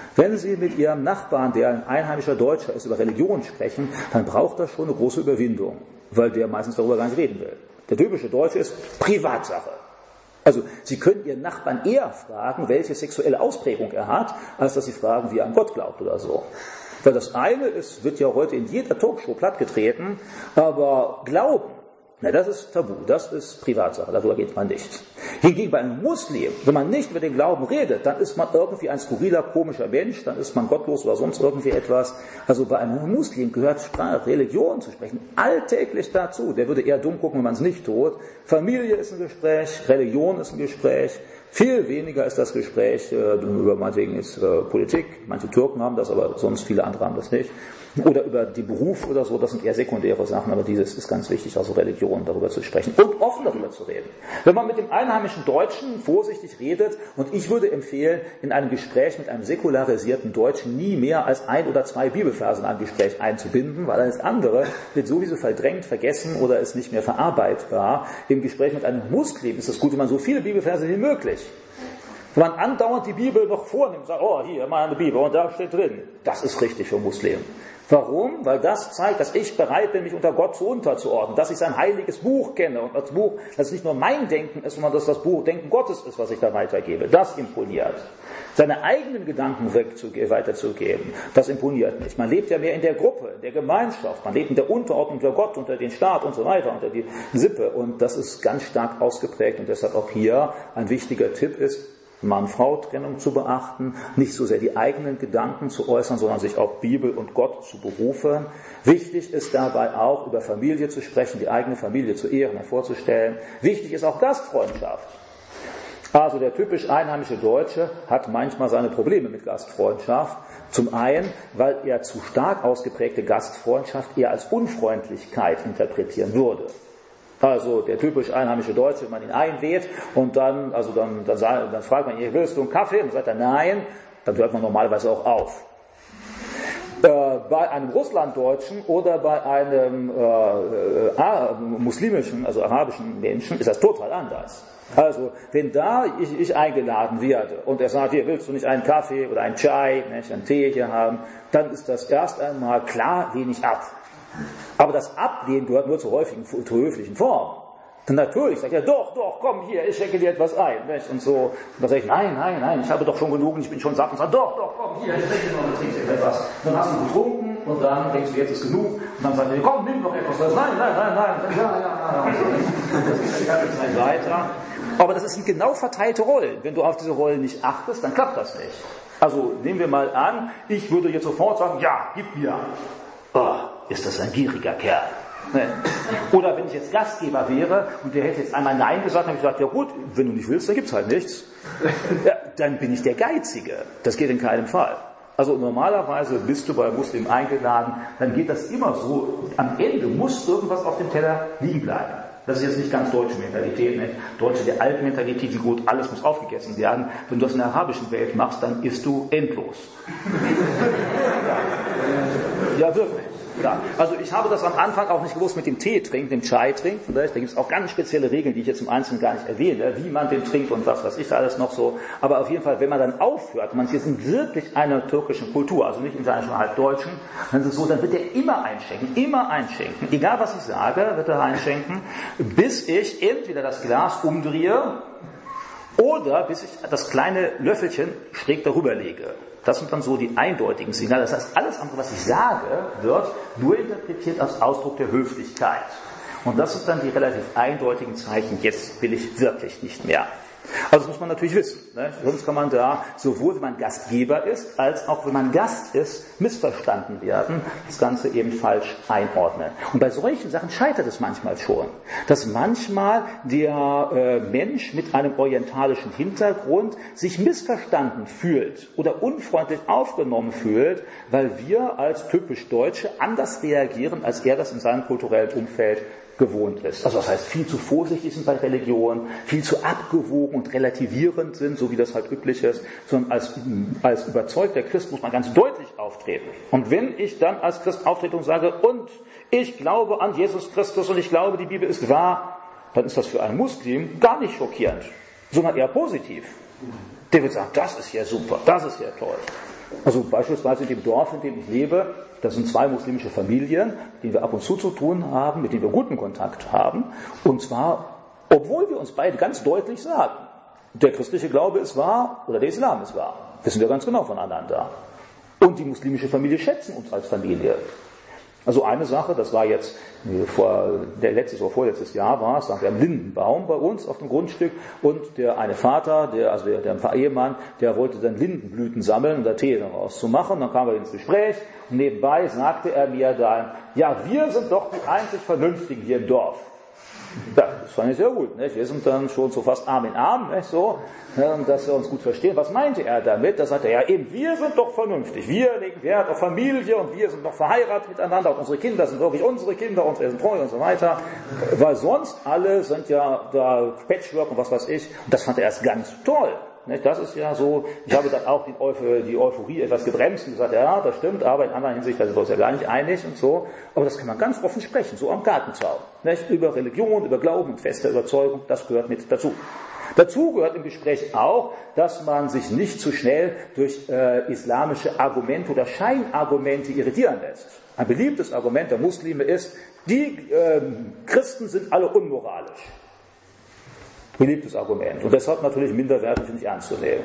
Wenn Sie mit Ihrem Nachbarn, der ein einheimischer Deutscher ist, über Religion sprechen, dann braucht das schon eine große Überwindung, weil der meistens darüber gar nicht reden will. Der typische Deutsche ist Privatsache. Also Sie können Ihren Nachbarn eher fragen, welche sexuelle Ausprägung er hat, als dass Sie fragen, wie er an Gott glaubt oder so. Weil das eine ist, wird ja heute in jeder Talkshow plattgetreten, aber Glauben, na, das ist tabu, das ist Privatsache, darüber geht man nicht. Hingegen bei einem Muslim, wenn man nicht über den Glauben redet, dann ist man irgendwie ein skurriler, komischer Mensch, dann ist man gottlos oder sonst irgendwie etwas. Also bei einem Muslim gehört Sprache, Religion zu sprechen alltäglich dazu. Der würde eher dumm gucken, wenn man es nicht tut. Familie ist ein Gespräch, Religion ist ein Gespräch. Viel weniger ist das Gespräch über meinetwegen ist Politik. Manche Türken haben das, aber sonst viele andere haben das nicht. Oder über den Beruf oder so, das sind eher sekundäre Sachen, aber dieses ist ganz wichtig, also Religion, darüber zu sprechen und offen darüber zu reden. Wenn man mit dem einheimischen Deutschen vorsichtig redet, und ich würde empfehlen, in einem Gespräch mit einem säkularisierten Deutschen nie mehr als 1 oder 2 Bibelverse in ein Gespräch einzubinden, weil alles andere wird sowieso verdrängt, vergessen oder ist nicht mehr verarbeitbar. Im Gespräch mit einem Muslim ist es gut, wenn man so viele Bibelverse wie möglich. Wenn man andauernd die Bibel noch vornimmt und sagt, oh, hier, meine Bibel, und da steht drin. Das ist richtig für Muslimen. Warum? Weil das zeigt, dass ich bereit bin, mich unter Gott zu unterzuordnen, dass ich sein heiliges Buch kenne und das Buch, dass es nicht nur mein Denken ist, sondern dass das Buch Denken Gottes ist, was ich da weitergebe. Das imponiert. Seine eigenen Gedanken weiterzugeben, das imponiert nicht. Man lebt ja mehr in der Gruppe, in der Gemeinschaft, man lebt in der Unterordnung unter Gott, unter den Staat und so weiter, unter die Sippe, und das ist ganz stark ausgeprägt, und deshalb auch hier ein wichtiger Tipp ist, Mann-Frau-Trennung zu beachten, nicht so sehr die eigenen Gedanken zu äußern, sondern sich auf Bibel und Gott zu berufen. Wichtig ist dabei auch, über Familie zu sprechen, die eigene Familie zu ehren, hervorzustellen. Wichtig ist auch Gastfreundschaft. Also der typisch einheimische Deutsche hat manchmal seine Probleme mit Gastfreundschaft. Zum einen, weil er zu stark ausgeprägte Gastfreundschaft eher als Unfreundlichkeit interpretieren würde. Also der typisch einheimische Deutsche, wenn man ihn einlädt und dann fragt man ihn, willst du einen Kaffee? Und dann sagt er nein, dann hört man normalerweise auch auf. Bei einem Russlanddeutschen oder bei einem muslimischen, also arabischen Menschen ist das total anders. Also, wenn da ich eingeladen werde und er sagt, hier willst du nicht einen Kaffee oder einen Chai, einen Tee hier haben, dann ist das erst einmal klar, lehne ich ab. Aber das Ablehnen gehört nur zur höflichen Form. Dann natürlich sagt er, doch, komm hier, ich schenke dir etwas ein. Nicht? Und so, und dann sage ich, nein, ich habe doch schon genug und ich bin schon satt. Und sage, doch, komm hier, ich schenke dir noch, du trinkst etwas. Und dann hast du getrunken und dann denkst du, jetzt ist genug. Und dann sagt er, komm, nimm noch etwas. Nein, ja. Das geht die ganze Zeit weiter. Aber das sind genau verteilte Rollen. Wenn du auf diese Rollen nicht achtest, dann klappt das nicht. Also nehmen wir mal an, ich würde jetzt sofort sagen, ja, gib mir. Oh, ist das ein gieriger Kerl. Oder wenn ich jetzt Gastgeber wäre und der hätte jetzt einmal Nein gesagt, dann habe ich gesagt, ja gut, wenn du nicht willst, dann gibt's halt nichts. Ja, dann bin ich der Geizige. Das geht in keinem Fall. Also normalerweise bist du bei Muslimen eingeladen, dann geht das immer so, am Ende muss irgendwas auf dem Teller liegen bleiben. Das ist jetzt nicht ganz deutsche Mentalität, nicht? Deutsche der alten Mentalität, wie gut, alles muss aufgegessen werden. Wenn du das in der arabischen Welt machst, dann isst du endlos. Ja, wirklich. Ja, also ich habe das am Anfang auch nicht gewusst mit dem Tee trinken, dem Chai trinken. Da gibt es auch ganz spezielle Regeln, die ich jetzt im Einzelnen gar nicht erwähne, wie man den trinkt und was weiß ich da alles noch so. Aber auf jeden Fall, wenn man dann aufhört, man ist jetzt in wirklich einer türkischen Kultur, also nicht in seiner schon halb deutschen, dann ist es so, dann wird er immer einschenken. Egal was ich sage, wird er einschenken, bis ich entweder das Glas umdrehe oder bis ich das kleine Löffelchen schräg darüber lege. Das sind dann so die eindeutigen Signale. Das heißt, alles andere, was ich sage, wird nur interpretiert als Ausdruck der Höflichkeit. Und das sind dann die relativ eindeutigen Zeichen, jetzt will ich wirklich nicht mehr. Also das muss man natürlich wissen. Ne? Sonst kann man da, sowohl wenn man Gastgeber ist, als auch wenn man Gast ist, missverstanden werden, das Ganze eben falsch einordnen. Und bei solchen Sachen scheitert es manchmal schon, dass manchmal der Mensch mit einem orientalischen Hintergrund sich missverstanden fühlt oder unfreundlich aufgenommen fühlt, weil wir als typisch Deutsche anders reagieren, als er das in seinem kulturellen Umfeld gewohnt ist. Also das heißt, viel zu vorsichtig sind bei Religion, viel zu abgewogen und relativierend sind, so wie das halt üblich ist, sondern als überzeugter Christ muss man ganz deutlich auftreten. Und wenn ich dann als Christ auftrete und sage, und ich glaube an Jesus Christus und ich glaube, die Bibel ist wahr, dann ist das für einen Muslim gar nicht schockierend, sondern eher positiv. Der wird sagen, das ist ja super, das ist ja toll. Also beispielsweise in dem Dorf, in dem ich lebe, das sind 2 muslimische Familien, mit denen wir ab und zu tun haben, mit denen wir guten Kontakt haben. Und zwar, obwohl wir uns beide ganz deutlich sagen, der christliche Glaube ist wahr oder der Islam ist wahr. Wissen wir ganz genau voneinander. Und die muslimische Familie schätzen uns als Familie. Also eine Sache, das war jetzt letztes oder vorletztes Jahr war es, da haben wir einen Lindenbaum bei uns auf dem Grundstück und der eine Vater, der Ehemann, der wollte dann Lindenblüten sammeln und da Tee daraus zu machen. Dann kamen wir ins Gespräch und nebenbei sagte er mir dann, ja, wir sind doch die einzig Vernünftigen hier im Dorf. Ja, das fand ich sehr gut. Nicht? Wir sind dann schon so fast Arm in Arm, nicht so, dass wir uns gut verstehen. Was meinte er damit? Da sagte er, ja eben, wir sind doch vernünftig. Wir legen Wert auf Familie und wir sind noch verheiratet miteinander und unsere Kinder sind wirklich unsere Kinder und wir sind treu und so weiter. Weil sonst alle sind ja da Patchwork und was weiß ich. Und das fand er erst ganz toll. Das ist ja so, ich habe dann auch die Euphorie etwas gebremst und gesagt, ja, das stimmt, aber in anderer Hinsicht, da sind wir uns ja gar nicht einig und so. Aber das kann man ganz offen sprechen, so am Gartenzaun. Über Religion, über Glauben und feste Überzeugung, das gehört mit dazu. Dazu gehört im Gespräch auch, dass man sich nicht zu schnell durch islamische Argumente oder Scheinargumente irritieren lässt. Ein beliebtes Argument der Muslime ist, die Christen sind alle unmoralisch. Beliebtes Argument. Und deshalb natürlich minderwertig und nicht ernst zu nehmen.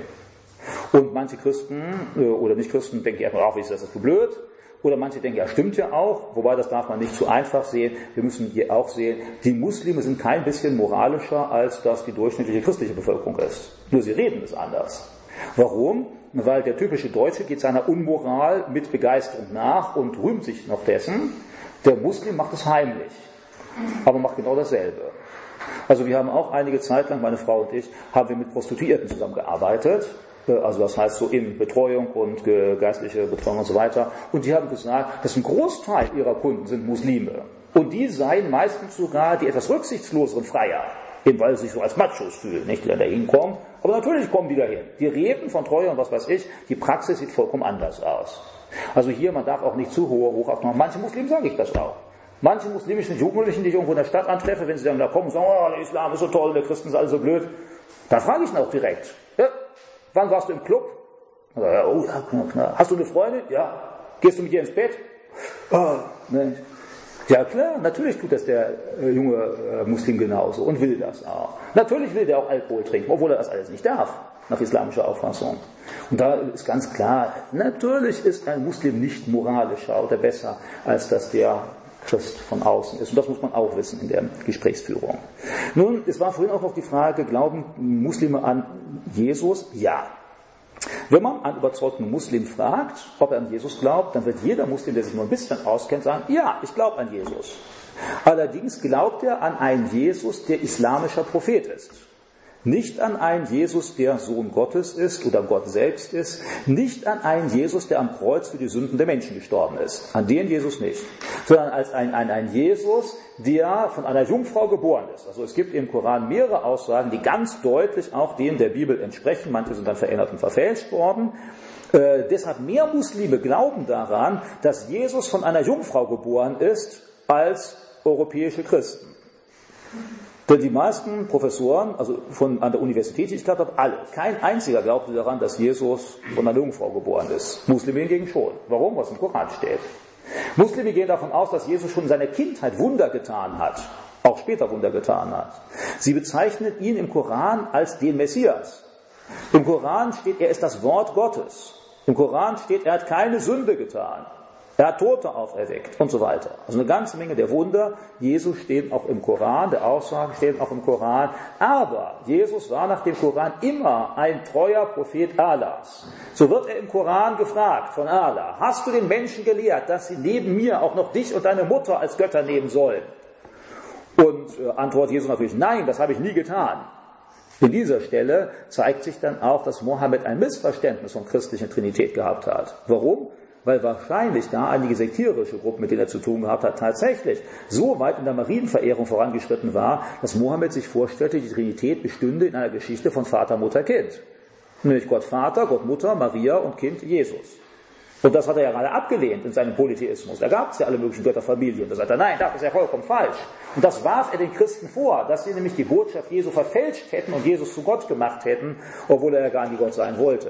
Und manche Christen oder Nicht-Christen denken erstmal, ach, ist das so blöd? Oder manche denken, ja, stimmt ja auch, wobei das darf man nicht zu einfach sehen. Wir müssen hier auch sehen, die Muslime sind kein bisschen moralischer, als das die durchschnittliche christliche Bevölkerung ist. Nur sie reden es anders. Warum? Weil der typische Deutsche geht seiner Unmoral mit Begeisterung nach und rühmt sich noch dessen. Der Muslim macht es heimlich, aber macht genau dasselbe. Also wir haben auch einige Zeit lang, meine Frau und ich, haben wir mit Prostituierten zusammengearbeitet. Also das heißt so in Betreuung und geistliche Betreuung und so weiter. Und die haben gesagt, dass ein Großteil ihrer Kunden sind Muslime. Und die seien meistens sogar die etwas rücksichtsloseren Freier. Eben weil sie sich so als Machos fühlen, nicht, die da hinkommen. Aber natürlich kommen die dahin. Die reden von Treue und was weiß ich. Die Praxis sieht vollkommen anders aus. Also hier, man darf auch nicht zu hochachten. Manche Muslimen sage ich das auch. Manche muslimischen Jugendlichen, die ich irgendwo in der Stadt antreffe, wenn sie dann da kommen und sagen, oh, der Islam ist so toll, der Christen sind alle so blöd, dann frage ich ihn auch direkt, ja, wann warst du im Club? Ja, oh, ja, klar. Hast du eine Freundin? Ja. Gehst du mit ihr ins Bett? Oh, ne. Ja klar, natürlich tut das der junge Muslim genauso und will das auch. Natürlich will der auch Alkohol trinken, obwohl er das alles nicht darf, nach islamischer Auffassung. Und da ist ganz klar, natürlich ist ein Muslim nicht moralischer oder besser, als dass der Christ von außen ist. Und das muss man auch wissen in der Gesprächsführung. Nun, es war vorhin auch noch die Frage, glauben Muslime an Jesus? Ja. Wenn man einen überzeugten Muslim fragt, ob er an Jesus glaubt, dann wird jeder Muslim, der sich nur ein bisschen auskennt, sagen, ja, ich glaube an Jesus. Allerdings glaubt er an einen Jesus, der islamischer Prophet ist. Nicht an einen Jesus, der Sohn Gottes ist oder Gott selbst ist. Nicht an einen Jesus, der am Kreuz für die Sünden der Menschen gestorben ist. An den Jesus nicht. Sondern als ein Jesus, der von einer Jungfrau geboren ist. Also es gibt im Koran mehrere Aussagen, die ganz deutlich auch denen der Bibel entsprechen. Manche sind dann verändert und verfälscht worden. Deshalb mehr Muslime glauben daran, dass Jesus von einer Jungfrau geboren ist, als europäische Christen. Denn die meisten Professoren, also an der Universität, die ich gehabt habe, alle, kein einziger glaubte daran, dass Jesus von einer Jungfrau geboren ist. Muslime hingegen schon. Warum? Was im Koran steht. Muslime gehen davon aus, dass Jesus schon in seiner Kindheit Wunder getan hat, auch später Wunder getan hat. Sie bezeichnen ihn im Koran als den Messias. Im Koran steht, er ist das Wort Gottes. Im Koran steht, er hat keine Sünde getan. Er hat Tote auferweckt und so weiter. Also eine ganze Menge der Wunder. Jesus steht auch im Koran, der Aussagen stehen auch im Koran. Aber Jesus war nach dem Koran immer ein treuer Prophet Allahs. So wird er im Koran gefragt von Allah, hast du den Menschen gelehrt, dass sie neben mir auch noch dich und deine Mutter als Götter nehmen sollen? Und antwortet Jesus natürlich, nein, das habe ich nie getan. In dieser Stelle zeigt sich dann auch, dass Mohammed ein Missverständnis von christlicher Trinität gehabt hat. Warum? Weil wahrscheinlich da einige sektierische Gruppen, mit denen er zu tun gehabt hat, tatsächlich so weit in der Marienverehrung vorangeschritten war, dass Mohammed sich vorstellte, die Trinität bestünde in einer Geschichte von Vater, Mutter, Kind. Nämlich Gott Vater, Gott Mutter, Maria und Kind Jesus. Und das hat er ja gerade abgelehnt in seinem Polytheismus. Da gab es ja alle möglichen Götterfamilien. Da sagt er, nein, das ist ja vollkommen falsch. Und das warf er den Christen vor, dass sie nämlich die Botschaft Jesu verfälscht hätten und Jesus zu Gott gemacht hätten, obwohl er ja gar nicht Gott sein wollte.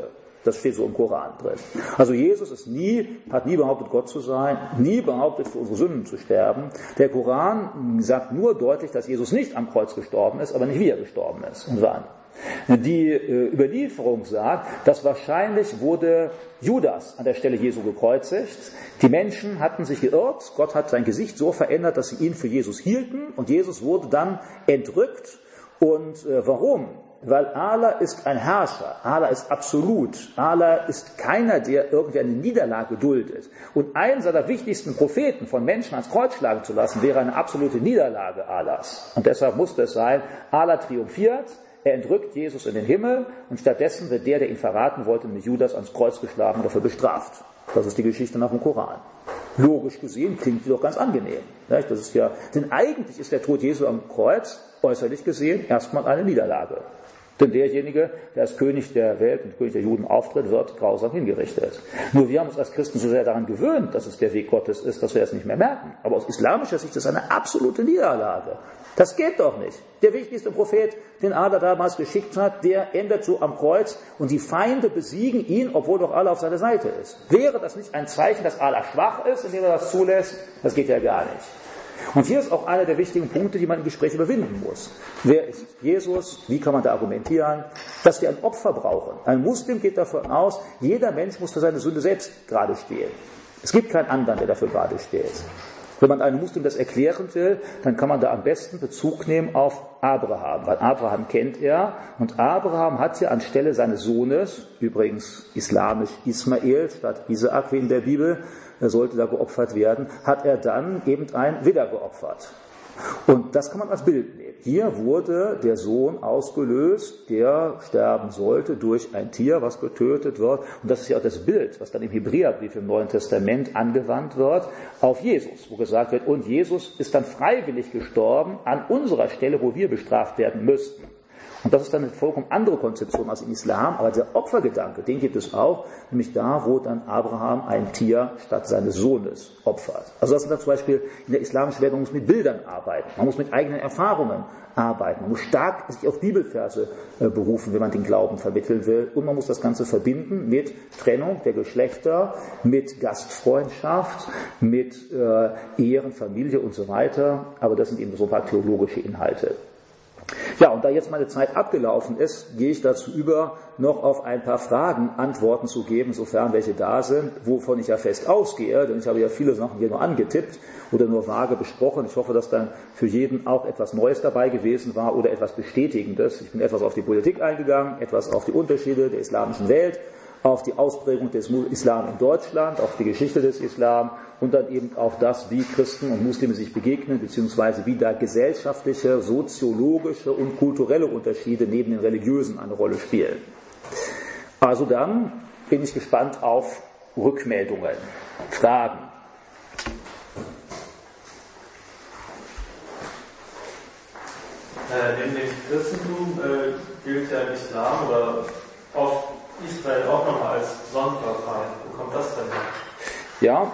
Das steht so im Koran drin. Also Jesus hat nie behauptet, Gott zu sein, nie behauptet, für unsere Sünden zu sterben. Der Koran sagt nur deutlich, dass Jesus nicht am Kreuz gestorben ist, aber nicht wie er gestorben ist und wann. Die Überlieferung sagt, dass wahrscheinlich wurde Judas an der Stelle Jesu gekreuzigt. Die Menschen hatten sich geirrt, Gott hat sein Gesicht so verändert, dass sie ihn für Jesus hielten und Jesus wurde dann entrückt. Und warum? Weil Allah ist ein Herrscher, Allah ist absolut, Allah ist keiner, der irgendwie eine Niederlage duldet. Und einen seiner wichtigsten Propheten von Menschen ans Kreuz schlagen zu lassen, wäre eine absolute Niederlage Allahs. Und deshalb musste es sein, Allah triumphiert, er entrückt Jesus in den Himmel und stattdessen wird der ihn verraten wollte, mit Judas ans Kreuz geschlagen und dafür bestraft. Das ist die Geschichte nach dem Koran. Logisch gesehen klingt die doch ganz angenehm. Das ist ja, denn eigentlich ist der Tod Jesu am Kreuz, äußerlich gesehen, erstmal eine Niederlage. Denn derjenige, der als König der Welt und König der Juden auftritt, wird grausam hingerichtet. Nur wir haben uns als Christen so sehr daran gewöhnt, dass es der Weg Gottes ist, dass wir es nicht mehr merken. Aber aus islamischer Sicht ist das eine absolute Niederlage. Das geht doch nicht. Der wichtigste Prophet, den Allah damals geschickt hat, der endet so am Kreuz und die Feinde besiegen ihn, obwohl doch Allah auf seiner Seite ist. Wäre das nicht ein Zeichen, dass Allah schwach ist, indem er das zulässt? Das geht ja gar nicht. Und hier ist auch einer der wichtigen Punkte, die man im Gespräch überwinden muss. Wer ist Jesus? Wie kann man da argumentieren? Dass wir ein Opfer brauchen. Ein Muslim geht davon aus, jeder Mensch muss für seine Sünde selbst gerade stehen. Es gibt keinen anderen, der dafür gerade steht. Wenn man einem Muslim das erklären will, dann kann man da am besten Bezug nehmen auf Abraham, weil Abraham kennt er und Abraham hat ja anstelle seines Sohnes, übrigens islamisch Ismael statt Isaak wie in der Bibel, er sollte da geopfert werden, hat er dann eben ein Widder geopfert. Und das kann man als Bild nehmen. Hier wurde der Sohn ausgelöst, der sterben sollte durch ein Tier, was getötet wird. Und das ist ja auch das Bild, was dann im Hebräerbrief im Neuen Testament angewandt wird, auf Jesus, wo gesagt wird, und Jesus ist dann freiwillig gestorben an unserer Stelle, wo wir bestraft werden müssten. Und das ist dann eine vollkommen andere Konzeption als im Islam, aber der Opfergedanke, den gibt es auch, nämlich da, wo dann Abraham ein Tier statt seines Sohnes opfert. Also das ist dann zum Beispiel in der islamischen Welt, man muss mit Bildern arbeiten, man muss mit eigenen Erfahrungen arbeiten, man muss stark sich auf Bibelverse berufen, wenn man den Glauben vermitteln will, und man muss das Ganze verbinden mit Trennung der Geschlechter, mit Gastfreundschaft, mit Ehren, Familie und so weiter, aber das sind eben so ein paar theologische Inhalte. Ja, und da jetzt meine Zeit abgelaufen ist, gehe ich dazu über, noch auf ein paar Fragen Antworten zu geben, sofern welche da sind, wovon ich ja fest ausgehe, denn ich habe ja viele Sachen hier nur angetippt oder nur vage besprochen. Ich hoffe, dass dann für jeden auch etwas Neues dabei gewesen war oder etwas Bestätigendes. Ich bin etwas auf die Politik eingegangen, etwas auf die Unterschiede der islamischen Welt, auf die Ausprägung des Islam in Deutschland, auf die Geschichte des Islam und dann eben auf das, wie Christen und Muslime sich begegnen, beziehungsweise wie da gesellschaftliche, soziologische und kulturelle Unterschiede neben den religiösen eine Rolle spielen. Also dann bin ich gespannt auf Rückmeldungen, Fragen. Neben dem Christentum gilt ja Islam oder oft Israel auch nochmal als Sonderfeind. Wo kommt das denn her? Ja,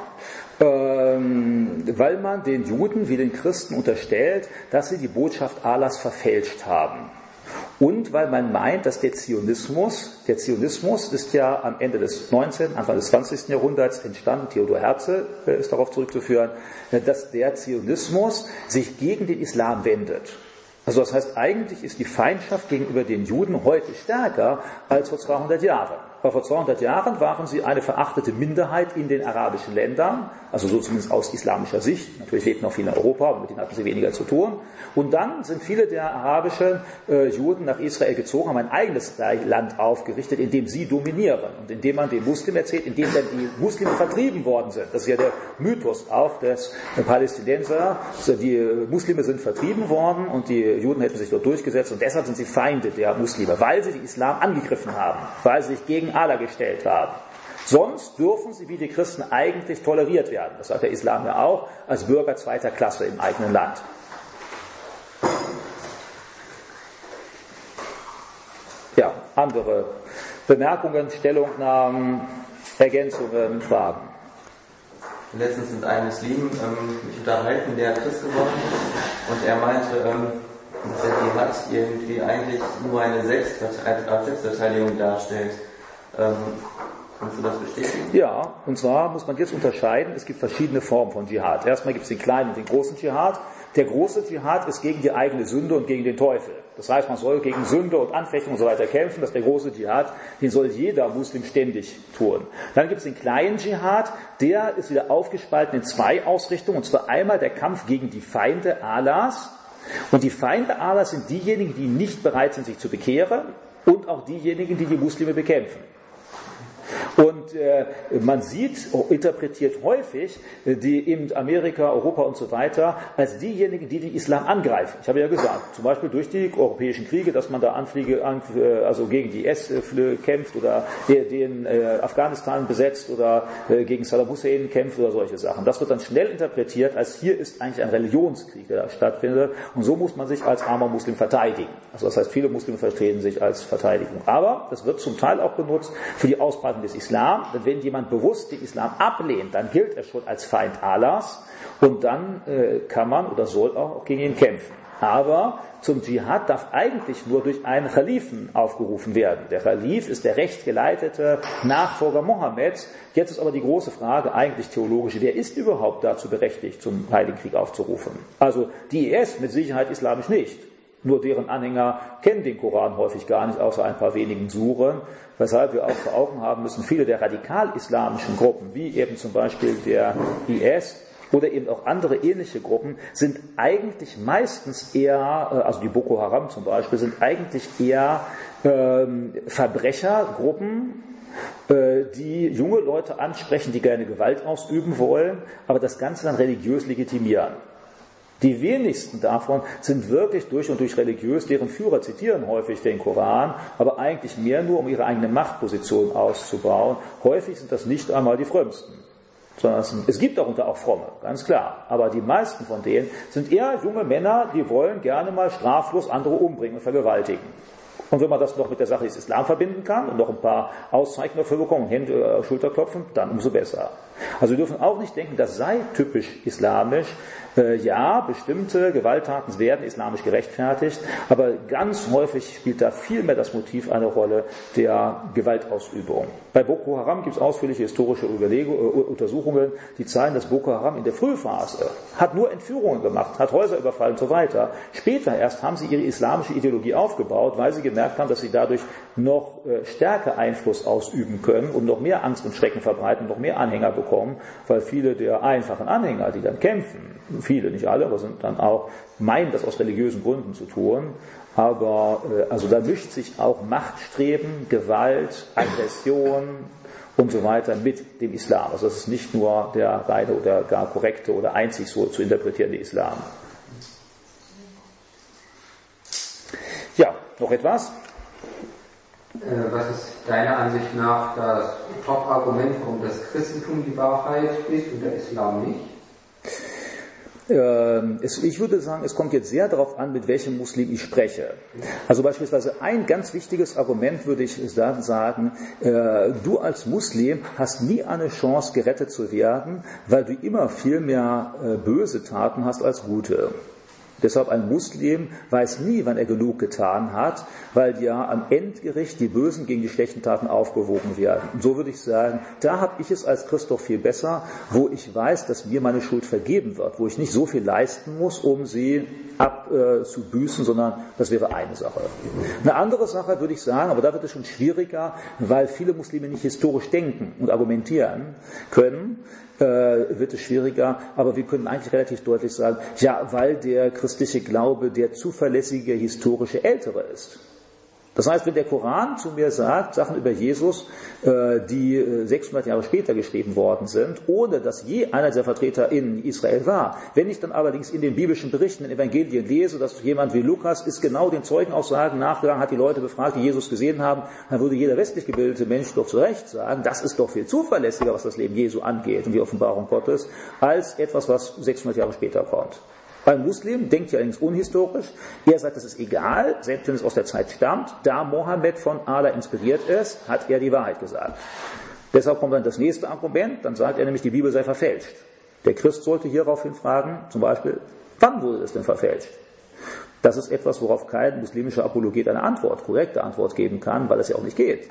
weil man den Juden wie den Christen unterstellt, dass sie die Botschaft Allahs verfälscht haben. Und weil man meint, dass der Zionismus ist ja am Ende des 19., Anfang des 20. Jahrhunderts entstanden, Theodor Herzl ist darauf zurückzuführen, dass der Zionismus sich gegen den Islam wendet. Also das heißt, eigentlich ist die Feindschaft gegenüber den Juden heute stärker als vor 200 Jahren. Weil vor 200 Jahren waren sie eine verachtete Minderheit in den arabischen Ländern, also so zumindest aus islamischer Sicht. Natürlich lebten auch viele in Europa, aber mit denen hatten sie weniger zu tun. Und dann sind viele der arabischen Juden nach Israel gezogen, haben ein eigenes Land aufgerichtet, in dem sie dominieren. Und in dem man den Muslimen erzählt, in dem dann die Muslime vertrieben worden sind. Das ist ja der Mythos auch des Palästinenser. Also die Muslime sind vertrieben worden und die Juden hätten sich dort durchgesetzt. Und deshalb sind sie Feinde der Muslime, weil sie den Islam angegriffen haben, weil sie sich gegen Allah gestellt haben. Sonst dürfen sie wie die Christen eigentlich toleriert werden. Das sagt der Islam ja auch, als Bürger zweiter Klasse im eigenen Land. Ja, andere Bemerkungen, Stellungnahmen, Ergänzungen, Fragen. Letztens mit einem Muslim mich unterhalten, der Christ geworden ist, und er meinte, dass der Dschihad irgendwie eigentlich nur eine Selbstverteidigung darstellt. Kannst du das bestätigen? Ja, und zwar muss man jetzt unterscheiden, es gibt verschiedene Formen von Dschihad. Erstmal gibt es den kleinen und den großen Dschihad. Der große Dschihad ist gegen die eigene Sünde und gegen den Teufel. Das heißt, man soll gegen Sünde und Anfechtung und so weiter kämpfen. Das ist der große Dschihad, den soll jeder Muslim ständig tun. Dann gibt es den kleinen Dschihad, der ist wieder aufgespalten in zwei Ausrichtungen. Und zwar einmal der Kampf gegen die Feinde Allahs. Und die Feinde Allahs sind diejenigen, die nicht bereit sind, sich zu bekehren, und auch diejenigen, die die Muslime bekämpfen. Und man sieht, interpretiert häufig die eben Amerika, Europa und so weiter als diejenigen, die den Islam angreifen. Ich habe ja gesagt, zum Beispiel durch die europäischen Kriege, dass man da also gegen die IS kämpft oder den Afghanistan besetzt oder gegen Saddam Hussein kämpft oder solche Sachen. Das wird dann schnell interpretiert, als hier ist eigentlich ein Religionskrieg, der da stattfindet, und so muss man sich als armer Muslim verteidigen. Also das heißt, viele Muslime verstehen sich als Verteidigung. Aber das wird zum Teil auch benutzt für die Ausbreitung des Islam, denn wenn jemand bewusst den Islam ablehnt, dann gilt er schon als Feind Allahs und dann kann man oder soll auch gegen ihn kämpfen. Aber zum Dschihad darf eigentlich nur durch einen Khalifen aufgerufen werden. Der Khalif ist der rechtgeleitete Nachfolger Mohammeds. Jetzt ist aber die große Frage, eigentlich theologische, wer ist überhaupt dazu berechtigt, zum Heiligen Krieg aufzurufen? Also die IS mit Sicherheit islamisch nicht. Nur deren Anhänger kennen den Koran häufig gar nicht, außer ein paar wenigen Suren, weshalb wir auch vor Augen haben müssen, viele der radikal-islamischen Gruppen, wie eben zum Beispiel der IS oder eben auch andere ähnliche Gruppen, sind eigentlich meistens eher, also die Boko Haram zum Beispiel, sind eigentlich eher Verbrechergruppen, die junge Leute ansprechen, die gerne Gewalt ausüben wollen, aber das Ganze dann religiös legitimieren. Die wenigsten davon sind wirklich durch und durch religiös, deren Führer zitieren häufig den Koran, aber eigentlich mehr nur, um ihre eigene Machtposition auszubauen. Häufig sind das nicht einmal die Frömmsten, sondern es gibt darunter auch Fromme, ganz klar. Aber die meisten von denen sind eher junge Männer, die wollen gerne mal straflos andere umbringen und vergewaltigen. Und wenn man das noch mit der Sache des Islam verbinden kann und noch ein paar Auszeichnungen dafür bekommen, Hände, Schulterklopfen, dann umso besser. Also wir dürfen auch nicht denken, das sei typisch islamisch. Ja, bestimmte Gewalttaten werden islamisch gerechtfertigt, aber ganz häufig spielt da viel mehr das Motiv eine Rolle der Gewaltausübung. Bei Boko Haram gibt es ausführliche historische Untersuchungen, die zeigen, dass Boko Haram in der Frühphase hat nur Entführungen gemacht, hat Häuser überfallen und so weiter. Später erst haben sie ihre islamische Ideologie aufgebaut, weil sie gemerkt haben, dass sie dadurch noch stärker Einfluss ausüben können und noch mehr Angst und Schrecken verbreiten, noch mehr Anhänger bekommen, weil viele der einfachen Anhänger, die dann kämpfen, viele, nicht alle, aber sind dann auch, meinen das aus religiösen Gründen zu tun, aber also da mischt sich auch Machtstreben, Gewalt, Aggression und so weiter mit dem Islam. Also das ist nicht nur der reine oder gar korrekte oder einzig so zu interpretierende Islam. Ja, noch etwas? Was ist deiner Ansicht nach das Top-Argument, warum das Christentum die Wahrheit ist und der Islam nicht? Ich würde sagen, es kommt jetzt sehr darauf an, mit welchem Muslim ich spreche. Also beispielsweise ein ganz wichtiges Argument würde ich sagen, du als Muslim hast nie eine Chance, gerettet zu werden, weil du immer viel mehr böse Taten hast als gute. Deshalb ein Muslim weiß nie, wann er genug getan hat, weil ja am Endgericht die Bösen gegen die schlechten Taten aufgewogen werden. Und so würde ich sagen, da habe ich es als Christ doch viel besser, wo ich weiß, dass mir meine Schuld vergeben wird, wo ich nicht so viel leisten muss, um sie abzubüßen, sondern das wäre eine Sache. Eine andere Sache würde ich sagen, aber da wird es schon schwieriger, weil viele Muslime nicht historisch denken und argumentieren können, wird es schwieriger, aber wir können eigentlich relativ deutlich sagen, ja, weil der christliche Glaube der zuverlässige, historische Ältere ist. Das heißt, wenn der Koran zu mir sagt, Sachen über Jesus, die 600 Jahre später geschrieben worden sind, ohne dass je einer dieser Vertreter in Israel war, wenn ich dann allerdings in den biblischen Berichten, in den Evangelien lese, dass jemand wie Lukas ist genau den Zeugenaussagen nachgegangen, hat die Leute befragt, die Jesus gesehen haben, dann würde jeder westlich gebildete Mensch doch zu Recht sagen, das ist doch viel zuverlässiger, was das Leben Jesu angeht und die Offenbarung Gottes, als etwas, was 600 Jahre später kommt. Ein Muslim denkt ja allerdings unhistorisch. Er sagt, das ist egal, selbst wenn es aus der Zeit stammt. Da Mohammed von Allah inspiriert ist, hat er die Wahrheit gesagt. Deshalb kommt dann das nächste Argument, dann sagt er nämlich, die Bibel sei verfälscht. Der Christ sollte hieraufhin fragen, zum Beispiel, wann wurde das denn verfälscht? Das ist etwas, worauf kein muslimischer Apologet eine korrekte Antwort geben kann, weil es ja auch nicht geht.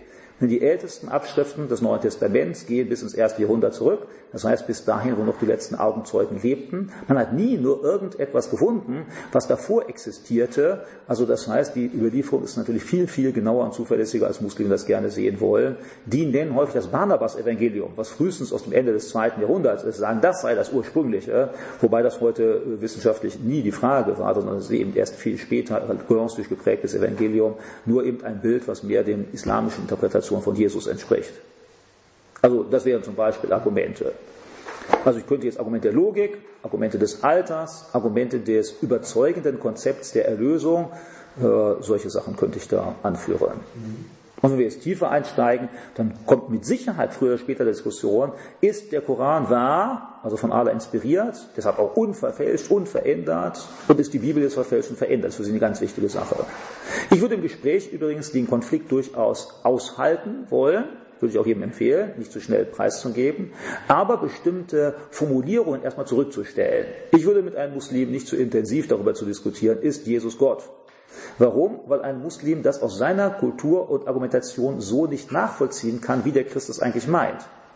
Denn die ältesten Abschriften des Neuen Testaments gehen bis ins 1. Jahrhundert zurück. Das heißt, bis dahin, wo noch die letzten Augenzeugen lebten. Man hat nie nur irgendetwas gefunden, was davor existierte. Also das heißt, die Überlieferung ist natürlich viel, viel genauer und zuverlässiger, als Muslime das gerne sehen wollen. Die nennen häufig das Barnabas-Evangelium, was frühestens aus dem Ende des 2. Jahrhunderts ist, sagen, das sei das ursprüngliche, wobei das heute wissenschaftlich nie die Frage war, sondern es ist eben erst viel später gnostisch geprägtes Evangelium, nur eben ein Bild, was mehr den islamischen Interpretationen von Jesus entspricht. Also das wären zum Beispiel Argumente. Also ich könnte jetzt Argumente der Logik, Argumente des Alters, Argumente des überzeugenden Konzepts der Erlösung, solche Sachen könnte ich da anführen. Und wenn wir jetzt tiefer einsteigen, dann kommt mit Sicherheit früher oder später die Diskussion, ist der Koran wahr, also von Allah inspiriert, deshalb auch unverfälscht, unverändert, und ist die Bibel jetzt verfälscht und verändert? Das ist für Sie eine ganz wichtige Sache. Ich würde im Gespräch übrigens den Konflikt durchaus aushalten wollen, würde ich auch jedem empfehlen, nicht zu schnell preiszugeben, aber bestimmte Formulierungen erstmal zurückzustellen. Ich würde mit einem Muslim nicht zu intensiv darüber zu diskutieren, ist Jesus Gott? Warum? Weil ein Muslim das aus seiner Kultur und Argumentation so nicht nachvollziehen kann, wie der Christ es eigentlich meint.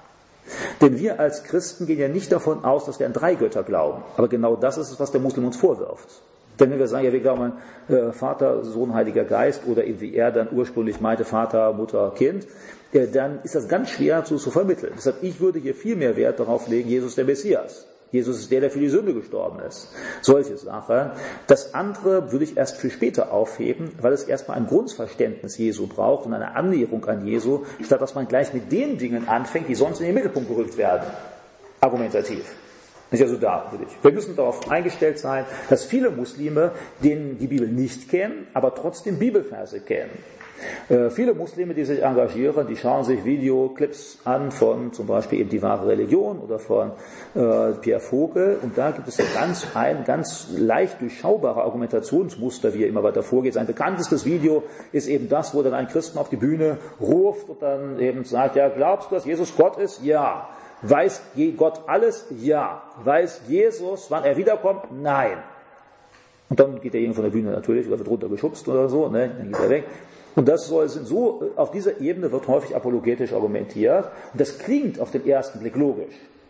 Denn wir als Christen gehen ja nicht davon aus, dass wir an 3 Götter glauben. Aber genau das ist es, was der Muslim uns vorwirft. Denn wenn wir sagen, ja, wir glauben an Vater, Sohn, Heiliger Geist, oder eben wie er dann ursprünglich meinte, Vater, Mutter, Kind, dann ist das ganz schwer zu vermitteln. Deshalb, ich würde hier viel mehr Wert darauf legen, Jesus der Messias. Jesus ist der für die Sünde gestorben ist. Solche Sachen. Das andere würde ich erst für später aufheben, weil es erstmal ein Grundverständnis Jesu braucht und eine Annäherung an Jesu, statt dass man gleich mit den Dingen anfängt, die sonst in den Mittelpunkt gerückt werden. Argumentativ. Nicht also da, würde ich. Wir müssen darauf eingestellt sein, dass viele Muslime die Bibel nicht kennen, aber trotzdem Bibelverse kennen. Viele Muslime, die sich engagieren, die schauen sich Videoclips an von zum Beispiel eben Die wahre Religion oder von Pierre Vogel, und da gibt es ein ganz leicht durchschaubares Argumentationsmuster, wie er immer weiter vorgeht. Sein bekanntestes Video ist eben das, wo dann ein Christen auf die Bühne ruft und dann eben sagt, ja, glaubst du, dass Jesus Gott ist? Ja. Weiß Gott alles? Ja. Weiß Jesus, wann er wiederkommt? Nein. Und dann geht derjenige von der Bühne natürlich, oder wird runtergeschubst oder so, ne? Dann geht er weg. Und das sind so, auf dieser Ebene wird häufig apologetisch argumentiert. Und das klingt auf den ersten Blick logisch.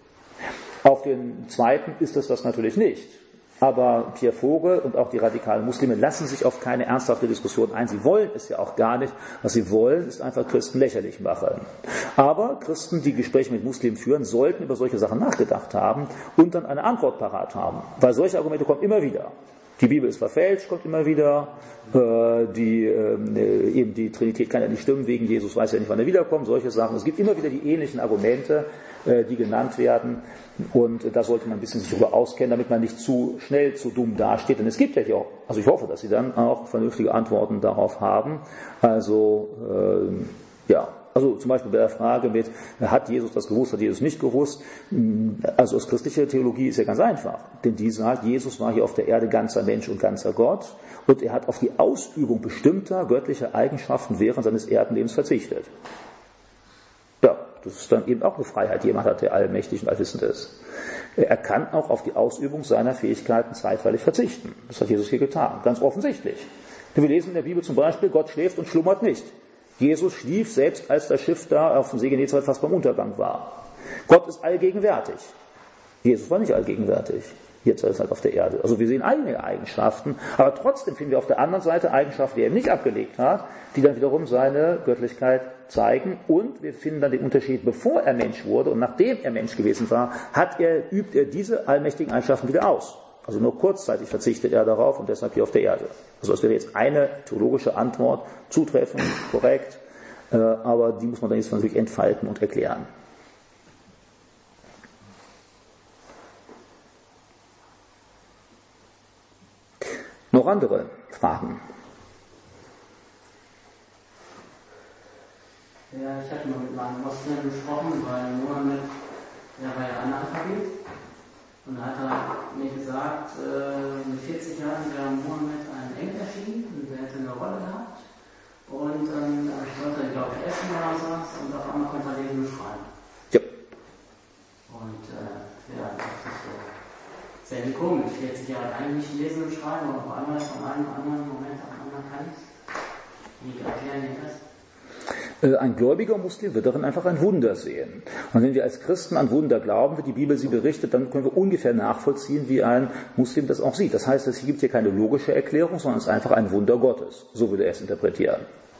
Auf den zweiten ist es das natürlich nicht. Aber Pierre Vogel und auch die radikalen Muslime lassen sich auf keine ernsthafte Diskussion ein. Sie wollen es ja auch gar nicht. Was sie wollen, ist einfach Christen lächerlich machen. Aber Christen, die Gespräche mit Muslimen führen, sollten über solche Sachen nachgedacht haben und dann eine Antwort parat haben. Weil solche Argumente kommen immer wieder. Die Bibel ist verfälscht, kommt immer wieder. Eben die Trinität kann ja nicht stimmen, wegen Jesus weiß ja nicht, wann er wiederkommt, solche Sachen. Es gibt immer wieder die ähnlichen Argumente, die genannt werden. Und da sollte man ein bisschen sich darüber auskennen, damit man nicht zu schnell, zu dumm dasteht. Denn es gibt ja hier auch, also ich hoffe, dass Sie dann auch vernünftige Antworten darauf haben. Also, Also zum Beispiel bei der Frage mit, hat Jesus das gewusst, hat Jesus nicht gewusst? Also aus christlicher Theologie ist ja ganz einfach. Denn die sagt, Jesus war hier auf der Erde ganzer Mensch und ganzer Gott. Und er hat auf die Ausübung bestimmter göttlicher Eigenschaften während seines Erdenlebens verzichtet. Ja, das ist dann eben auch eine Freiheit, die jemand hat, der allmächtig und allwissend ist. Er kann auch auf die Ausübung seiner Fähigkeiten zeitweilig verzichten. Das hat Jesus hier getan, ganz offensichtlich. Denn wir lesen in der Bibel zum Beispiel, Gott schläft und schlummert nicht. Jesus schlief selbst, als das Schiff da auf dem See Genezareth fast beim Untergang war. Gott ist allgegenwärtig. Jesus war nicht allgegenwärtig. Jetzt ist er halt auf der Erde. Also wir sehen einige Eigenschaften, aber trotzdem finden wir auf der anderen Seite Eigenschaften, die er nicht abgelegt hat, die dann wiederum seine Göttlichkeit zeigen. Und wir finden dann den Unterschied, bevor er Mensch wurde und nachdem er Mensch gewesen war, übt er diese allmächtigen Eigenschaften wieder aus. Also nur kurzzeitig verzichtet er darauf und deshalb hier auf der Erde. Also das wäre jetzt eine theologische Antwort, zutreffend, korrekt, aber die muss man dann jetzt natürlich entfalten und erklären. Noch andere Fragen? Ja, ich hatte mal mit meinem Moslem gesprochen, weil Mohammed, der war ja Analphabet. Und da hat er mir gesagt, mit 40 Jahren wäre Mohammed ein Engel erschienen und der hätte eine Rolle gehabt. Und ich wollte, glaube ich, essen oder was, und auf einmal konnte er lesen und schreiben. Ja. Und das ist so sehr komisch. 40 Jahre eigentlich lesen und schreiben, und auf einmal von einem anderen Moment auf den anderen kann ich es. Wie erklären die das? Ein gläubiger Muslim wird darin einfach ein Wunder sehen. Und wenn wir als Christen an Wunder glauben, wie die Bibel sie berichtet, dann können wir ungefähr nachvollziehen, wie ein Muslim das auch sieht. Das heißt, es gibt hier keine logische Erklärung, sondern es ist einfach ein Wunder Gottes. So würde er es interpretieren.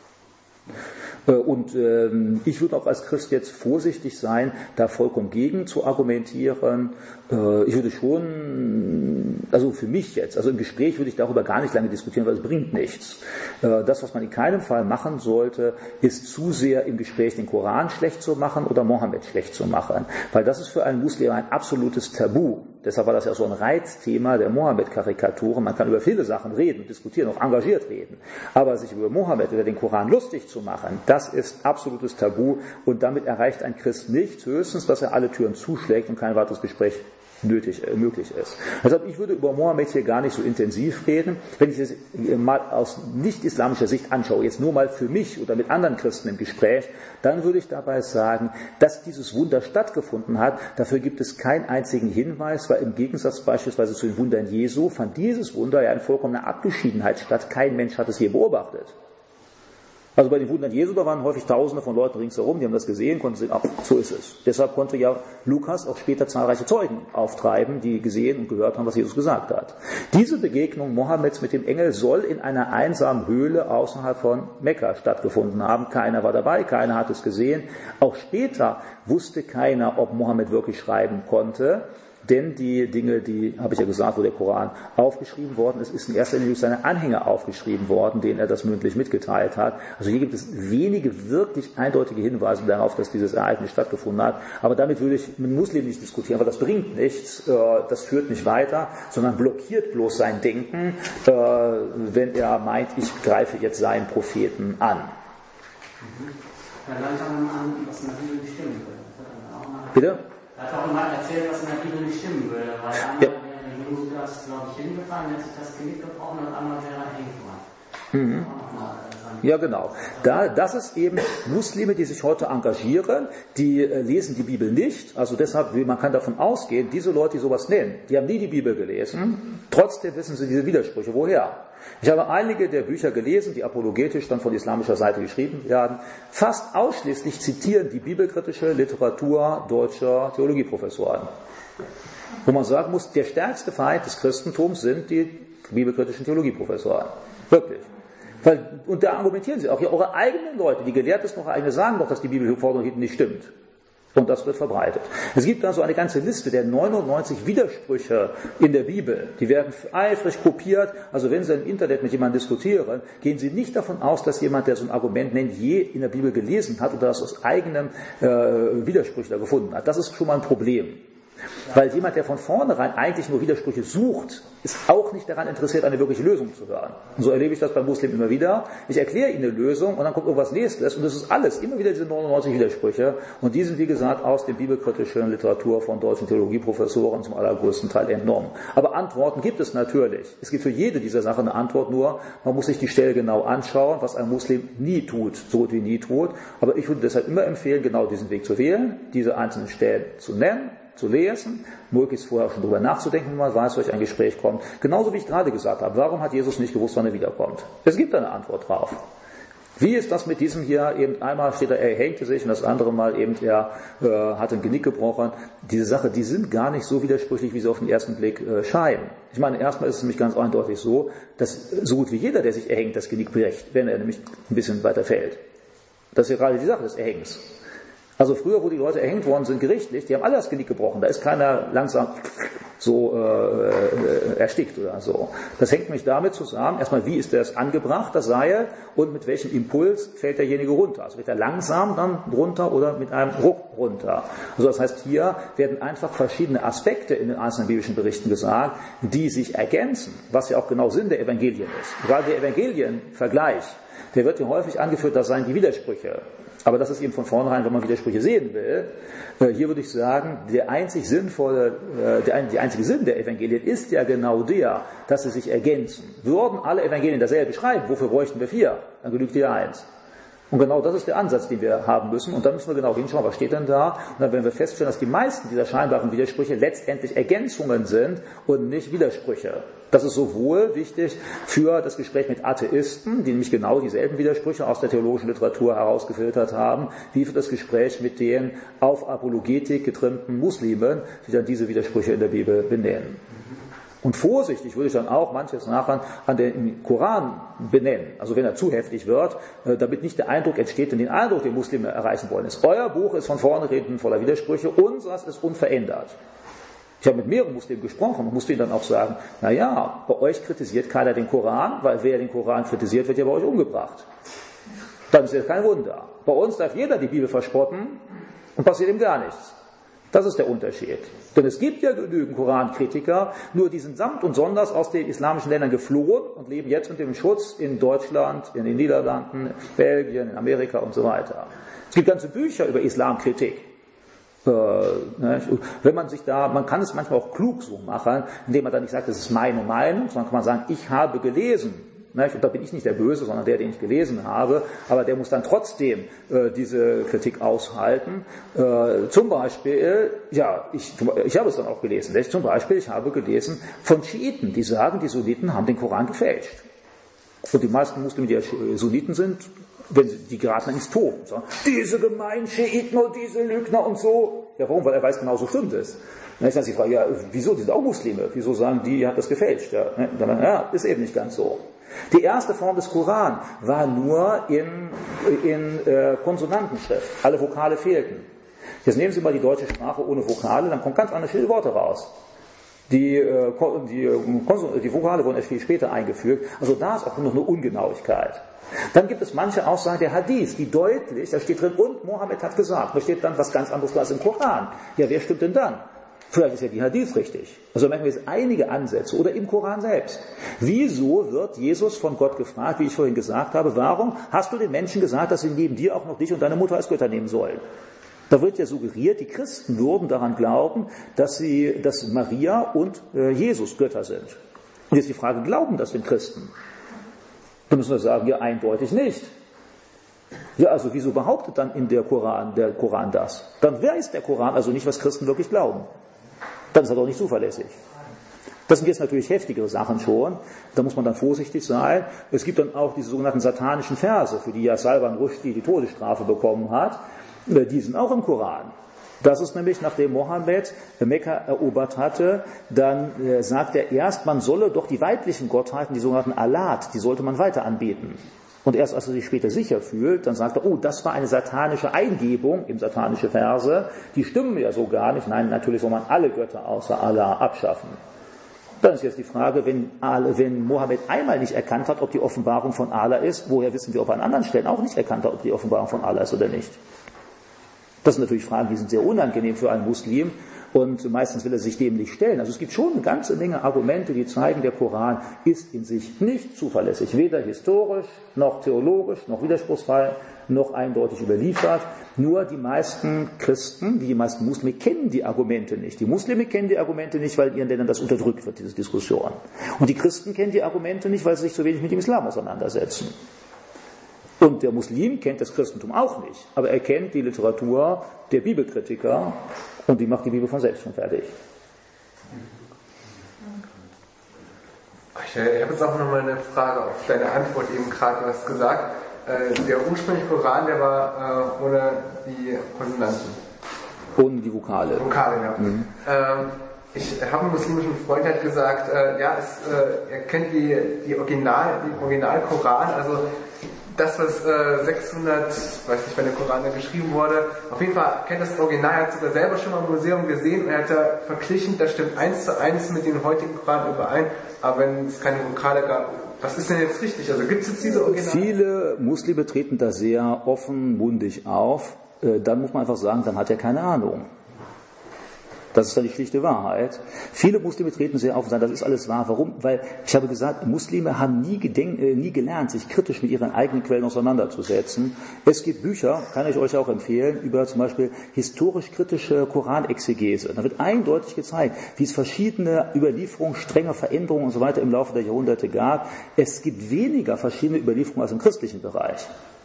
Und ich würde auch als Christ jetzt vorsichtig sein, da vollkommen gegen zu argumentieren. Ich würde schon, also für mich jetzt, also im Gespräch würde ich darüber gar nicht lange diskutieren, weil es bringt nichts. Das, was man in keinem Fall machen sollte, ist zu sehr im Gespräch den Koran schlecht zu machen oder Mohammed schlecht zu machen. Weil das ist für einen Muslim ein absolutes Tabu. Deshalb war das ja so ein Reizthema der Mohammed-Karikaturen. Man kann über viele Sachen reden, diskutieren, auch engagiert reden. Aber sich über Mohammed oder den Koran lustig zu machen, das ist absolutes Tabu. Und damit erreicht ein Christ nichts, höchstens, dass er alle Türen zuschlägt und kein weiteres Gespräch möglich ist. Deshalb, ich würde über Mohammed hier gar nicht so intensiv reden. Wenn ich es mal aus nicht-islamischer Sicht anschaue, jetzt nur mal für mich oder mit anderen Christen im Gespräch, dann würde ich dabei sagen, dass dieses Wunder stattgefunden hat. Dafür gibt es keinen einzigen Hinweis, weil im Gegensatz beispielsweise zu den Wundern Jesu fand dieses Wunder ja in vollkommener Abgeschiedenheit statt. Kein Mensch hat es je beobachtet. Also bei den Wundern Jesu, da waren häufig Tausende von Leuten ringsherum, die haben das gesehen, konnten sehen, ach, so ist es. Deshalb konnte ja Lukas auch später zahlreiche Zeugen auftreiben, die gesehen und gehört haben, was Jesus gesagt hat. Diese Begegnung Mohammeds mit dem Engel soll in einer einsamen Höhle außerhalb von Mekka stattgefunden haben. Keiner war dabei, keiner hat es gesehen. Auch später wusste keiner, ob Mohammed wirklich schreiben konnte. Denn die Dinge, die, habe ich ja gesagt, wo der Koran aufgeschrieben worden ist in erster Linie durch seine Anhänger aufgeschrieben worden, denen er das mündlich mitgeteilt hat. Also hier gibt es wenige wirklich eindeutige Hinweise darauf, dass dieses Ereignis stattgefunden hat. Aber damit würde ich mit Muslimen nicht diskutieren, weil das bringt nichts, das führt nicht weiter, sondern blockiert bloß sein Denken, wenn er meint, ich greife jetzt seinen Propheten an. Ja, langsam an, was in der Bibel nicht stimmen würde. Bitte? Er hat auch immer erzählt, was in der Bibel nicht stimmen würde, weil einmal wäre Judas, glaube ich, hingefallen, hat sich das Genick gebrochen und einmal wäre er hängen geblieben. Ja, genau. Das ist eben Muslime, die sich heute engagieren, die lesen die Bibel nicht. Also deshalb, man kann davon ausgehen, diese Leute, die sowas nennen, die haben nie die Bibel gelesen. Trotzdem wissen sie diese Widersprüche. Woher? Ich habe einige der Bücher gelesen, die apologetisch dann von islamischer Seite geschrieben werden. Fast ausschließlich zitieren die bibelkritische Literatur deutscher Theologieprofessoren. Wo man sagen muss, der stärkste Feind des Christentums sind die bibelkritischen Theologieprofessoren. Wirklich. Und da argumentieren sie auch, ja, eure eigenen Leute, die Gelehrtesten eure eigenen, sagen doch, dass die Bibel vorne und hinten nicht stimmt. Und das wird verbreitet. Es gibt also eine ganze Liste der 99 Widersprüche in der Bibel. Die werden eifrig kopiert. Also wenn Sie im Internet mit jemandem diskutieren, gehen Sie nicht davon aus, dass jemand, der so ein Argument nennt, je in der Bibel gelesen hat oder das aus eigenem Widersprüche da gefunden hat. Das ist schon mal ein Problem. Weil jemand, der von vornherein eigentlich nur Widersprüche sucht, ist auch nicht daran interessiert, eine wirkliche Lösung zu hören. Und so erlebe ich das bei Muslimen immer wieder. Ich erkläre ihnen eine Lösung und dann kommt irgendwas Nächstes und das ist alles, immer wieder diese 99 Widersprüche. Und die sind, wie gesagt, aus der bibelkritischen Literatur von deutschen Theologieprofessoren zum allergrößten Teil entnommen. Aber Antworten gibt es natürlich. Es gibt für jede dieser Sachen eine Antwort, nur man muss sich die Stelle genau anschauen, was ein Muslim nie tut, so gut wie nie tut. Aber ich würde deshalb immer empfehlen, genau diesen Weg zu wählen, diese einzelnen Stellen zu nennen, zu lesen, möglichst vorher schon drüber nachzudenken, wenn man weiß, welch ein Gespräch kommt. Genauso wie ich gerade gesagt habe, warum hat Jesus nicht gewusst, wann er wiederkommt? Es gibt eine Antwort drauf. Wie ist das mit diesem hier, eben einmal steht er hängte sich und das andere Mal eben er hat ein Genick gebrochen. Diese Sache, die sind gar nicht so widersprüchlich, wie sie auf den ersten Blick scheinen. Ich meine, erstmal ist es nämlich ganz eindeutig so, dass so gut wie jeder, der sich erhängt, das Genick bricht, wenn er nämlich ein bisschen weiter fällt. Das ist ja gerade die Sache des Erhängens. Also früher, wo die Leute erhängt worden sind, gerichtlich, die haben alle das Genick gebrochen. Da ist keiner langsam so erstickt oder so. Das hängt nämlich damit zusammen, erstmal, wie ist das angebracht, das Seil, und mit welchem Impuls fällt derjenige runter. Also wird er langsam dann runter oder mit einem Ruck runter. Also das heißt, hier werden einfach verschiedene Aspekte in den einzelnen biblischen Berichten gesagt, die sich ergänzen, was ja auch genau Sinn der Evangelien ist. Gerade der Evangelienvergleich, der wird ja häufig angeführt, das seien die Widersprüche. Aber das ist eben von vornherein, wenn man Widersprüche sehen will. Hier würde ich sagen, der einzige Sinn der Evangelien ist ja genau der, dass sie sich ergänzen. Würden alle Evangelien dasselbe schreiben, wofür bräuchten wir 4? Dann genügt hier 1. Und genau das ist der Ansatz, den wir haben müssen. Und dann müssen wir genau hinschauen, was steht denn da? Und dann werden wir feststellen, dass die meisten dieser scheinbaren Widersprüche letztendlich Ergänzungen sind und nicht Widersprüche. Das ist sowohl wichtig für das Gespräch mit Atheisten, die nämlich genau dieselben Widersprüche aus der theologischen Literatur herausgefiltert haben, wie für das Gespräch mit den auf Apologetik getrimmten Muslimen, die dann diese Widersprüche in der Bibel benennen. Und vorsichtig würde ich dann auch manches nachher an den Koran benennen. Also wenn er zu heftig wird, damit nicht der Eindruck entsteht, den Eindruck, den Muslime erreichen wollen, ist, euer Buch ist von vornherein voller Widersprüche, unseres ist unverändert. Ich habe mit mehreren Muslimen gesprochen und musste ihnen dann auch sagen, naja, bei euch kritisiert keiner den Koran, weil wer den Koran kritisiert, wird ja bei euch umgebracht. Dann ist das kein Wunder. Bei uns darf jeder die Bibel verspotten und passiert ihm gar nichts. Das ist der Unterschied. Denn es gibt ja genügend Korankritiker, nur die sind samt und sonders aus den islamischen Ländern geflohen und leben jetzt unter dem Schutz in Deutschland, in den Niederlanden, Belgien, in Amerika und so weiter. Es gibt ganze Bücher über Islamkritik. Wenn man sich da, man kann es manchmal auch klug so machen, indem man dann nicht sagt, das ist meine Meinung, sondern kann man sagen, ich habe gelesen. Und da bin ich nicht der Böse, sondern der, den ich gelesen habe, aber der muss dann trotzdem diese Kritik aushalten. Zum Beispiel, ja, ich habe es dann auch gelesen. Zum Beispiel, ich habe gelesen von Schiiten, die sagen, die Sunniten haben den Koran gefälscht. Und die meisten Muslime, die ja Sunniten sind, wenn die geraten ins Toben, sagen, diese gemeinen Schiiten und diese Lügner und so. Ja, warum? Weil er weiß genau, so stimmt es. Dann ist dann die Frage, ja, wieso? Die sind auch Muslime. Wieso sagen die, hat das gefälscht? Ja, ist eben nicht ganz so. Die erste Form des Koran war nur in Konsonantenschrift. Alle Vokale fehlten. Jetzt nehmen Sie mal die deutsche Sprache ohne Vokale, dann kommen ganz andere Worte raus. Die Vokale wurden erst viel später eingefügt. Also da ist auch noch eine Ungenauigkeit. Dann gibt es manche Aussagen der Hadith, die deutlich, da steht drin, und Mohammed hat gesagt. Da steht dann was ganz anderes als im Koran. Ja, wer stimmt denn dann? Vielleicht ist ja die Hadith richtig. Also merken wir jetzt einige Ansätze. Oder im Koran selbst. Wieso wird Jesus von Gott gefragt, wie ich vorhin gesagt habe, warum hast du den Menschen gesagt, dass sie neben dir auch noch dich und deine Mutter als Götter nehmen sollen? Da wird ja suggeriert, die Christen würden daran glauben, dass Maria und Jesus Götter sind. Und jetzt die Frage, glauben das den Christen? Da müssen wir sagen, ja, eindeutig nicht. Ja, also wieso behauptet dann der Koran das? Dann weiß der Koran also nicht, was Christen wirklich glauben. Dann ist er doch nicht zuverlässig. Das sind jetzt natürlich heftigere Sachen schon. Da muss man dann vorsichtig sein. Es gibt dann auch diese sogenannten satanischen Verse, für die ja Salman Rushdie die Todesstrafe bekommen hat. Die sind auch im Koran. Das ist nämlich, nachdem Mohammed Mekka erobert hatte, dann sagt er erst, man solle doch die weiblichen Gottheiten, die sogenannten Alat, die sollte man weiter anbeten. Und erst als er sich später sicher fühlt, dann sagt er, oh, das war eine satanische Eingebung, eben satanische Verse, die stimmen ja so gar nicht. Nein, natürlich soll man alle Götter außer Allah abschaffen. Dann ist jetzt die Frage, wenn Mohammed einmal nicht erkannt hat, ob die Offenbarung von Allah ist, woher wissen wir, ob er an anderen Stellen auch nicht erkannt hat, ob die Offenbarung von Allah ist oder nicht? Das sind natürlich Fragen, die sind sehr unangenehm für einen Muslim und meistens will er sich dem nicht stellen. Also es gibt schon eine ganze Menge Argumente, die zeigen, der Koran ist in sich nicht zuverlässig, weder historisch, noch theologisch, noch widerspruchsfrei, noch eindeutig überliefert. Nur die meisten Christen, die meisten Muslime kennen die Argumente nicht. Die Muslime kennen die Argumente nicht, weil in ihren Ländern das unterdrückt wird, diese Diskussion. Und die Christen kennen die Argumente nicht, weil sie sich so wenig mit dem Islam auseinandersetzen. Und der Muslim kennt das Christentum auch nicht, aber er kennt die Literatur der Bibelkritiker und die macht die Bibel von selbst schon fertig. Ich habe jetzt auch nochmal eine Frage auf deine Antwort eben gerade was gesagt. Der ursprüngliche Koran, der war ohne die Konsonanten. Ohne die Vokale. Vokale, ja. Mhm. Ich habe einen muslimischen Freund, der hat gesagt, er kennt die Original-Koran, also das, was 600, weiß nicht, wann der Koran da geschrieben wurde, auf jeden Fall kennt das Original, er hat sogar selber schon mal im Museum gesehen und er hat da verglichen, das stimmt 1:1 mit dem heutigen Koran überein, aber wenn es keine Vokale gab, was ist denn jetzt richtig? Also gibt es jetzt diese Original? Viele Muslime treten da sehr offenmundig auf, dann muss man einfach sagen, dann hat er keine Ahnung. Das ist dann die schlichte Wahrheit. Viele Muslime treten sehr auf und sagen, das ist alles wahr. Warum? Weil, ich habe gesagt, Muslime haben nie gelernt, sich kritisch mit ihren eigenen Quellen auseinanderzusetzen. Es gibt Bücher, kann ich euch auch empfehlen, über zum Beispiel historisch-kritische Koranexegese. Da wird eindeutig gezeigt, wie es verschiedene Überlieferungen, strenge Veränderungen und so weiter im Laufe der Jahrhunderte gab. Es gibt weniger verschiedene Überlieferungen als im christlichen Bereich.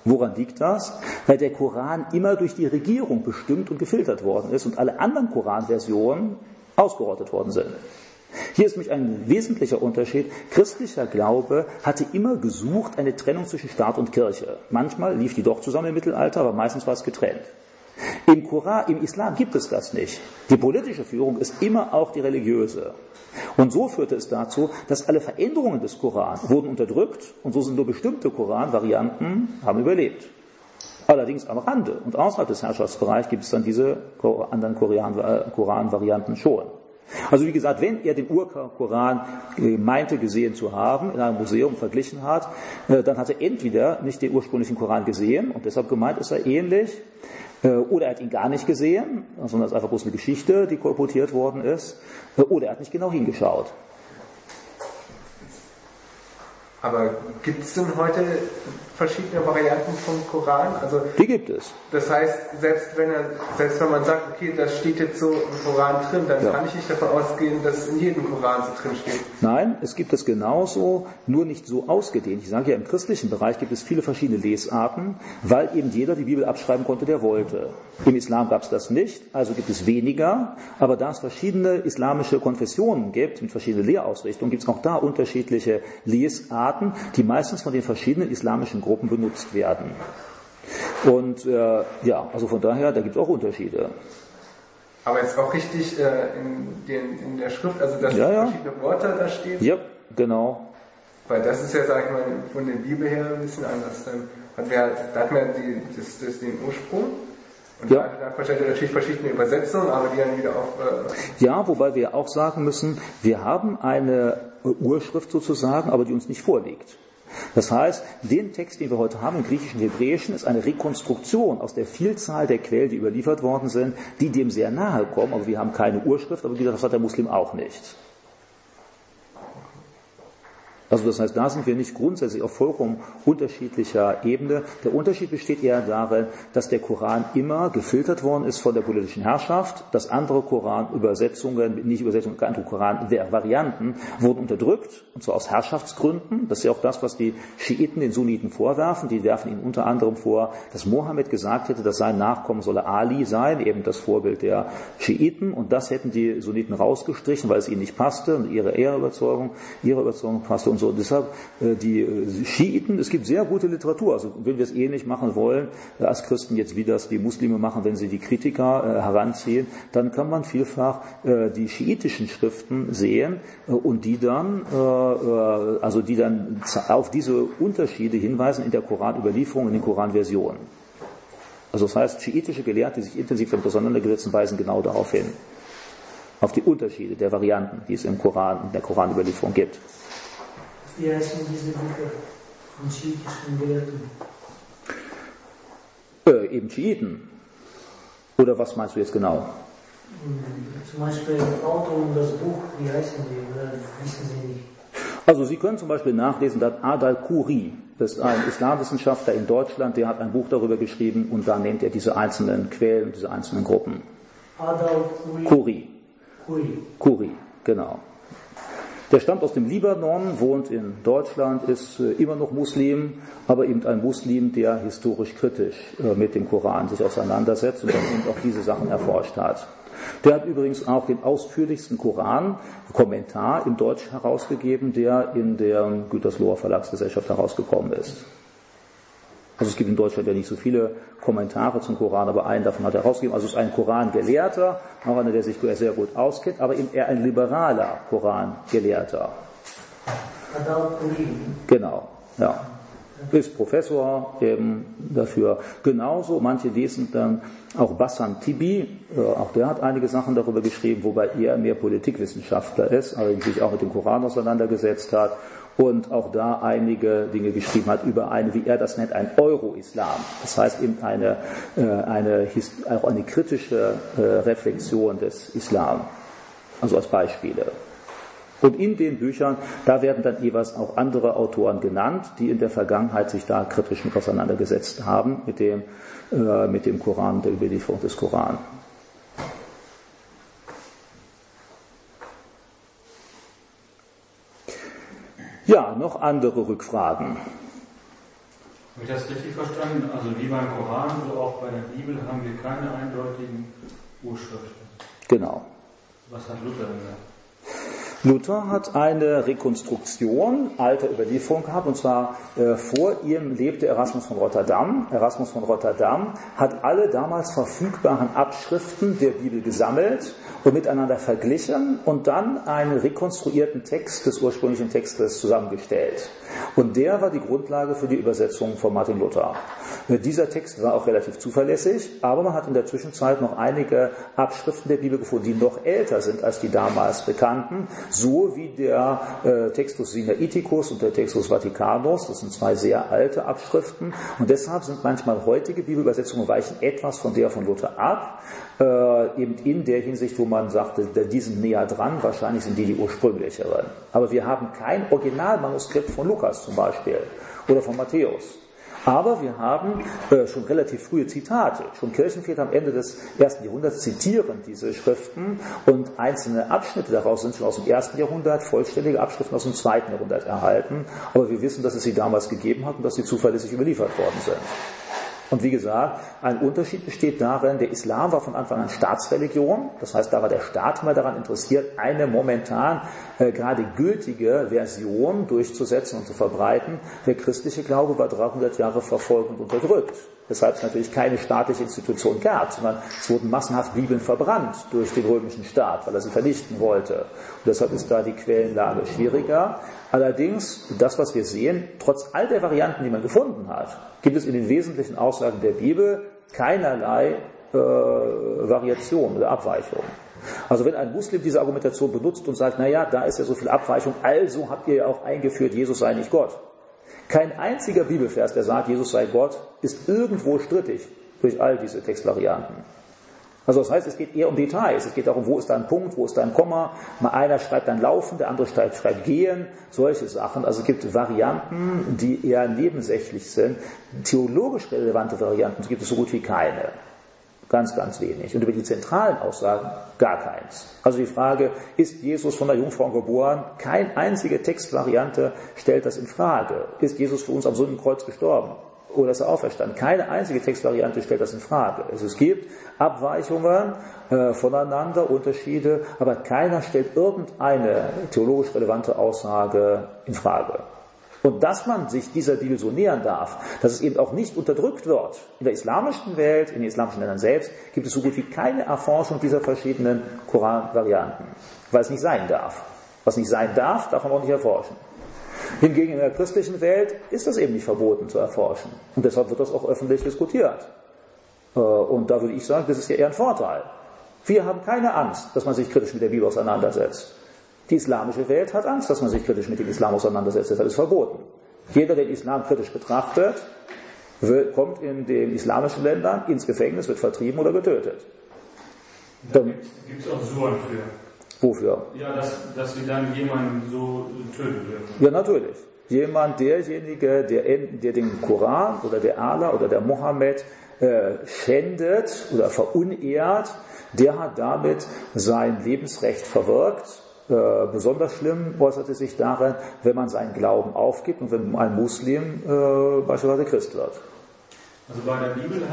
Woran liegt das? Weil der Koran immer durch die Regierung bestimmt und gefiltert worden ist und alle anderen Koranversionen ausgerottet worden sind. Hier ist nämlich ein wesentlicher Unterschied. Christlicher Glaube hatte immer gesucht eine Trennung zwischen Staat und Kirche. Manchmal lief die doch zusammen im Mittelalter, aber meistens war es getrennt. Im Islam gibt es das nicht. Die politische Führung ist immer auch die religiöse. Und so führte es dazu, dass alle Veränderungen des Koran wurden unterdrückt und so sind nur bestimmte Koranvarianten haben überlebt. Allerdings am Rande und außerhalb des Herrschaftsbereichs gibt es dann diese anderen Koranvarianten schon. Also wie gesagt, wenn er den Urkoran meinte gesehen zu haben, in einem Museum verglichen hat, dann hat er entweder nicht den ursprünglichen Koran gesehen und deshalb gemeint ist er ähnlich, oder er hat ihn gar nicht gesehen, sondern es ist einfach bloß eine Geschichte, die kolportiert worden ist, oder er hat nicht genau hingeschaut. Aber gibt es denn heute verschiedene Varianten vom Koran? Also, die gibt es. Das heißt, selbst wenn man sagt, okay, das steht jetzt so im Koran drin, dann kann ich nicht davon ausgehen, dass es in jedem Koran so drin steht. Nein, es gibt es genauso, nur nicht so ausgedehnt. Ich sage ja, im christlichen Bereich gibt es viele verschiedene Lesarten, weil eben jeder die Bibel abschreiben konnte, der wollte. Im Islam gab es das nicht, also gibt es weniger, aber da es verschiedene islamische Konfessionen gibt, mit verschiedenen Lehrausrichtungen, gibt es auch da unterschiedliche Lesarten, die meistens von den verschiedenen islamischen Gruppen benutzt werden. Und also von daher, da gibt es auch Unterschiede. Aber jetzt auch richtig in der Schrift, also dass verschiedene Worte da stehen? Ja, genau. Weil das ist ja, sag ich mal, von der Bibel her ein bisschen anders. Da hat man den Ursprung. Und da wahrscheinlich natürlich verschiedene Übersetzungen, aber die dann wieder auch... wobei wir auch sagen müssen, wir haben eine Urschrift sozusagen, aber die uns nicht vorliegt. Das heißt, den Text, den wir heute haben im Griechischen und Hebräischen, ist eine Rekonstruktion aus der Vielzahl der Quellen, die überliefert worden sind, die dem sehr nahe kommen, aber wir haben keine Urschrift, aber das hat der Muslim auch nicht. Also das heißt, da sind wir nicht grundsätzlich auf vollkommen unterschiedlicher Ebene. Der Unterschied besteht eher darin, dass der Koran immer gefiltert worden ist von der politischen Herrschaft, dass andere andere Koran-Varianten wurden unterdrückt, und zwar aus Herrschaftsgründen. Das ist ja auch das, was die Schiiten den Sunniten vorwerfen. Die werfen ihnen unter anderem vor, dass Mohammed gesagt hätte, dass sein Nachkommen solle Ali sein, eben das Vorbild der Schiiten, und das hätten die Sunniten rausgestrichen, weil es ihnen nicht passte und ihre Überzeugung passte. Und so, deshalb die Schiiten, es gibt sehr gute Literatur, also wenn wir es ähnlich machen wollen, als Christen jetzt, wie das die Muslime machen, wenn sie die Kritiker heranziehen, dann kann man vielfach die schiitischen Schriften sehen und die dann auf diese Unterschiede hinweisen in der Koranüberlieferung, in den Koranversionen. Also das heißt, schiitische Gelehrte, die sich intensiv damit auseinandergesetzt haben, weisen genau darauf hin. Auf die Unterschiede der Varianten, die es im Koran, in der Koranüberlieferung gibt. Wie heißen diese Bücher von schiitischen Gelehrten? Eben Schiiten. Oder was meinst du jetzt genau? Zum Beispiel Autor und das Buch, wie heißen die? Oder wissen Sie nicht? Also Sie können zum Beispiel nachlesen, dass Adal-Khoury, das ist ein Islamwissenschaftler in Deutschland, der hat ein Buch darüber geschrieben und da nennt er diese einzelnen Quellen, diese einzelnen Gruppen. Adal-Khoury. Khoury, genau. Der stammt aus dem Libanon, wohnt in Deutschland, ist immer noch Muslim, aber eben ein Muslim, der historisch kritisch mit dem Koran sich auseinandersetzt und dann eben auch diese Sachen erforscht hat. Der hat übrigens auch den ausführlichsten Koran-Kommentar in Deutsch herausgegeben, der in der Gütersloher Verlagsgesellschaft herausgekommen ist. Also es gibt in Deutschland ja nicht so viele Kommentare zum Koran, aber einen davon hat er herausgegeben. Also es ist ein Koran-Gelehrter, auch einer, der sich sehr gut auskennt, aber eben eher ein liberaler Koran-Gelehrter. Genau, ja. Ist Professor eben dafür. Genauso, manche lesen dann auch Bassam Tibi, auch der hat einige Sachen darüber geschrieben, wobei er mehr Politikwissenschaftler ist, aber sich auch mit dem Koran auseinandergesetzt hat und auch da einige Dinge geschrieben hat über wie er das nennt, ein Euro-Islam. Das heißt eben auch eine kritische Reflexion des Islam. Also als Beispiele. Und in den Büchern, da werden dann jeweils auch andere Autoren genannt, die in der Vergangenheit sich da kritisch mit auseinandergesetzt haben, mit dem Koran, der Überlieferung des Koran. Ja, noch andere Rückfragen. Habe ich das richtig verstanden? Also wie beim Koran, so auch bei der Bibel haben wir keine eindeutigen Urschriften. Genau. Was hat Luther gesagt? Luther hat eine Rekonstruktion alter Überlieferung gehabt, und zwar vor ihm lebte Erasmus von Rotterdam. Erasmus von Rotterdam hat alle damals verfügbaren Abschriften der Bibel gesammelt und miteinander verglichen und dann einen rekonstruierten Text des ursprünglichen Textes zusammengestellt. Und der war die Grundlage für die Übersetzung von Martin Luther. Dieser Text war auch relativ zuverlässig, aber man hat in der Zwischenzeit noch einige Abschriften der Bibel gefunden, die noch älter sind als die damals bekannten, so wie der Textus Sinaiticus und der Textus Vaticanus. Das sind zwei sehr alte Abschriften, und deshalb sind manchmal heutige Bibelübersetzungen weichen etwas von der von Luther ab, eben in der Hinsicht, wo man sagte, die sind näher dran, wahrscheinlich sind die ursprünglicheren. Aber wir haben kein Originalmanuskript von Lukas zum Beispiel oder von Matthäus. Aber wir haben schon relativ frühe Zitate. Schon Kirchenväter am Ende des 1. Jahrhunderts zitieren diese Schriften, und einzelne Abschnitte daraus sind schon aus dem 1. Jahrhundert, vollständige Abschriften aus dem 2. Jahrhundert erhalten. Aber wir wissen, dass es sie damals gegeben hat und dass sie zuverlässig überliefert worden sind. Und wie gesagt, ein Unterschied besteht darin, der Islam war von Anfang an Staatsreligion, das heißt, da war der Staat mal daran interessiert, eine momentan gerade gültige Version durchzusetzen und zu verbreiten. Der christliche Glaube war 300 Jahre verfolgt und unterdrückt, weshalb es natürlich keine staatliche Institution gab, sondern es wurden massenhaft Bibeln verbrannt durch den römischen Staat, weil er sie vernichten wollte. Und deshalb ist da die Quellenlage schwieriger. Allerdings, das, was wir sehen, trotz all der Varianten, die man gefunden hat, gibt es in den wesentlichen Aussagen der Bibel keinerlei Variation oder Abweichung. Also wenn ein Muslim diese Argumentation benutzt und sagt, naja, da ist ja so viel Abweichung, also habt ihr ja auch eingeführt, Jesus sei nicht Gott. Kein einziger Bibelvers, der sagt, Jesus sei Gott, ist irgendwo strittig durch all diese Textvarianten. Also das heißt, es geht eher um Details. Es geht darum, wo ist da ein Punkt, wo ist da ein Komma. Mal einer schreibt dann laufen, der andere schreibt gehen, solche Sachen. Also es gibt Varianten, die eher nebensächlich sind. Theologisch relevante Varianten gibt es so gut wie keine. Ganz, ganz wenig. Und über die zentralen Aussagen gar keins. Also die Frage, ist Jesus von der Jungfrau geboren? Keine einzige Textvariante stellt das in Frage. Ist Jesus für uns am Sündenkreuz gestorben? Oder ist er auferstanden? Keine einzige Textvariante stellt das in Frage. Also es gibt Abweichungen voneinander, Unterschiede, aber keiner stellt irgendeine theologisch relevante Aussage in Frage. Und dass man sich dieser Bibel so nähern darf, dass es eben auch nicht unterdrückt wird. In der islamischen Welt, in den islamischen Ländern selbst, gibt es so gut wie keine Erforschung dieser verschiedenen Koranvarianten, weil es nicht sein darf. Was nicht sein darf, darf man auch nicht erforschen. Hingegen in der christlichen Welt ist das eben nicht verboten zu erforschen. Und deshalb wird das auch öffentlich diskutiert. Und da würde ich sagen, das ist ja eher ein Vorteil. Wir haben keine Angst, dass man sich kritisch mit der Bibel auseinandersetzt. Die islamische Welt hat Angst, dass man sich kritisch mit dem Islam auseinandersetzt. Deshalb ist es verboten. Jeder, der den Islam kritisch betrachtet, kommt in den islamischen Ländern ins Gefängnis, wird vertrieben oder getötet. Da gibt es auch Suren für. Wofür? Ja, dass sie dann jemanden so töten dürfen. Ja, natürlich. Derjenige, der den Koran oder der Allah oder der Mohammed schändet oder verunehrt, der hat damit sein Lebensrecht verwirkt. Besonders schlimm äußert es sich darin, wenn man seinen Glauben aufgibt und wenn ein Muslim beispielsweise Christ wird. Also bei der Bibel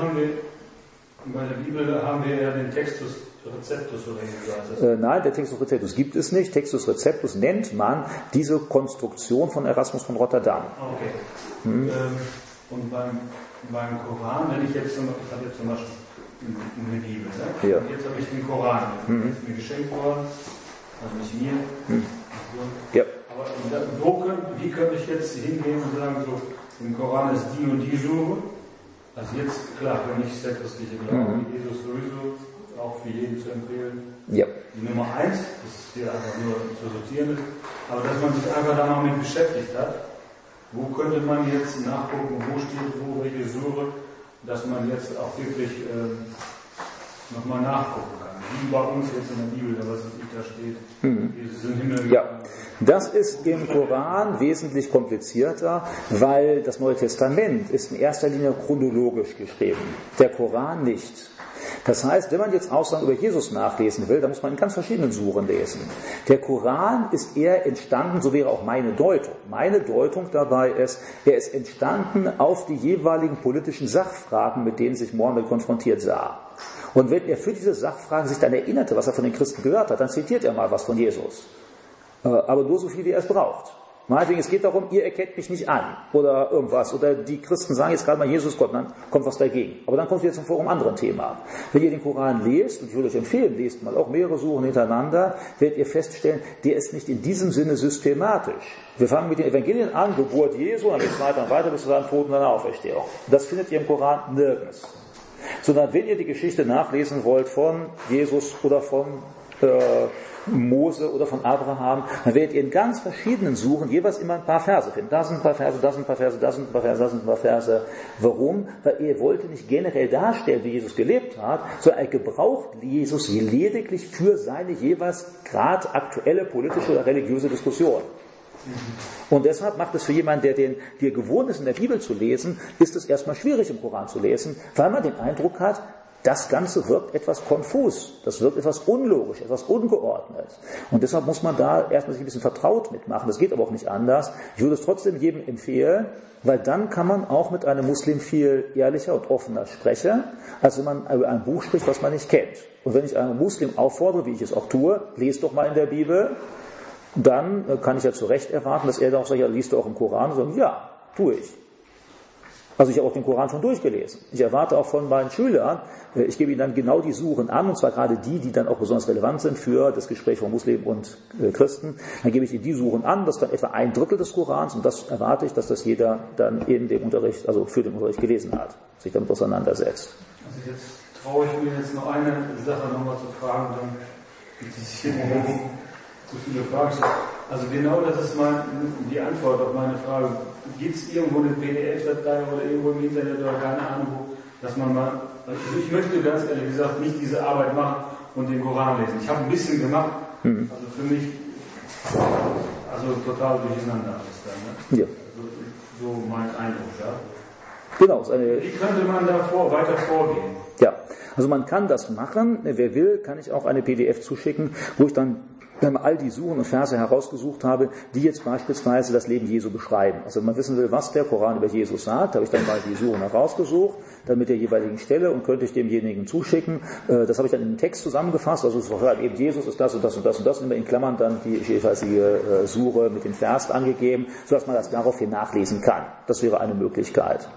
haben wir ja den Textus Receptus oder irgendwas. Nein, der Textus Receptus gibt es nicht. Textus Receptus nennt man diese Konstruktion von Erasmus von Rotterdam. Okay. Und beim Koran, wenn ich habe jetzt zum Beispiel eine Bibel, ne? Ja. Und jetzt habe ich den Koran, der ist mir geschenkt worden, also nicht mir. Ja. Aber wie könnte ich jetzt hingehen und sagen, so, im Koran ist die und die Sure? Also jetzt, klar, wenn ich der christliche Glaube, Jesus sowieso, auch für jeden zu empfehlen. Ja. Die Nummer 1, das ist hier einfach nur zu sortieren ist, aber dass man sich einfach da mal mit beschäftigt hat, wo könnte man jetzt nachgucken, wo steht wo, welche Sure, dass man jetzt auch wirklich nochmal nachgucken kann. Wie bei uns jetzt in der Bibel, was da steht. Sind Himmel. Ja, das ist im Koran wesentlich komplizierter, weil das Neue Testament ist in erster Linie chronologisch geschrieben. Der Koran nicht. Das heißt, wenn man jetzt Aussagen über Jesus nachlesen will, dann muss man in ganz verschiedenen Suren lesen. Der Koran ist eher entstanden, so wäre auch meine Deutung. Meine Deutung dabei ist, er ist entstanden auf die jeweiligen politischen Sachfragen, mit denen sich Mohammed konfrontiert sah. Und wenn er für diese Sachfragen sich dann erinnerte, was er von den Christen gehört hat, dann zitiert er mal was von Jesus. Aber nur so viel, wie er es braucht. Meinetwegen, es geht darum, ihr erkennt mich nicht an oder irgendwas. Oder die Christen sagen jetzt gerade mal, Jesus Gott, dann kommt was dagegen. Aber dann kommt ihr zum Forum anderen Thema. Wenn ihr den Koran lest, und ich würde euch empfehlen, lest mal auch mehrere Suchen hintereinander, werdet ihr feststellen, der ist nicht in diesem Sinne systematisch. Wir fangen mit den Evangelien an, Geburt Jesu, dann geht es weiter und weiter bis zu seinem Tod und seiner Auferstehung. Das findet ihr im Koran nirgends. Sondern wenn ihr die Geschichte nachlesen wollt von Jesus oder von Mose oder von Abraham, dann werdet ihr in ganz verschiedenen Suchen jeweils immer ein paar Verse finden. Da sind ein paar Verse, da sind ein paar Verse, da sind ein paar Verse, da sind ein paar Verse. Warum? Weil er wollte nicht generell darstellen, wie Jesus gelebt hat, sondern er gebraucht Jesus lediglich für seine jeweils gerade aktuelle politische oder religiöse Diskussion. Und deshalb macht es für jemanden, der gewohnt ist, in der Bibel zu lesen, ist es erstmal schwierig, im Koran zu lesen, weil man den Eindruck hat, das Ganze wirkt etwas konfus, das wirkt etwas unlogisch, etwas ungeordnet. Und deshalb muss man da erstmal sich ein bisschen vertraut mitmachen. Das geht aber auch nicht anders. Ich würde es trotzdem jedem empfehlen, weil dann kann man auch mit einem Muslim viel ehrlicher und offener sprechen, als wenn man über ein Buch spricht, was man nicht kennt. Und wenn ich einen Muslim auffordere, wie ich es auch tue, lest doch mal in der Bibel, dann kann ich ja zu Recht erwarten, dass er dann auch sagt, ja, liest du auch im Koran? Und sagen, ja, tue ich. Also ich habe auch den Koran schon durchgelesen. Ich erwarte auch von meinen Schülern, ich gebe ihnen dann genau die Suchen an, und zwar gerade die dann auch besonders relevant sind für das Gespräch von Muslimen und Christen. Dann gebe ich ihnen die Suchen an, das ist dann etwa 1/3 des Korans, und das erwarte ich, dass das jeder dann in dem Unterricht, also für den Unterricht gelesen hat, sich damit auseinandersetzt. Also jetzt traue ich mir jetzt noch eine Sache nochmal zu fragen, dann gibt es hier zu viele Fragen. Also genau das ist die Antwort auf meine Frage. Gibt es irgendwo eine PDF-Datei oder irgendwo im Internet oder keine Ahnung wo, dass man mal, also ich möchte ganz ehrlich gesagt nicht diese Arbeit machen und den Koran lesen. Ich habe ein bisschen gemacht, also für mich, also total durcheinander alles da. Ne? Ja. Also, so mein Eindruck, ja. Genau. Wie könnte man da weiter vorgehen? Ja, also man kann das machen. Wer will, kann ich auch eine PDF zuschicken, wo ich dann all die Suchen und Verse herausgesucht habe, die jetzt beispielsweise das Leben Jesu beschreiben. Also wenn man wissen will, was der Koran über Jesus sagt, habe ich dann mal die Suchen herausgesucht, dann mit der jeweiligen Stelle, und könnte ich demjenigen zuschicken. Das habe ich dann in den Text zusammengefasst, also es war eben Jesus ist das und das und das und das, und immer in Klammern dann die jeweilige Sure mit dem Vers angegeben, sodass man das daraufhin nachlesen kann. Das wäre eine Möglichkeit.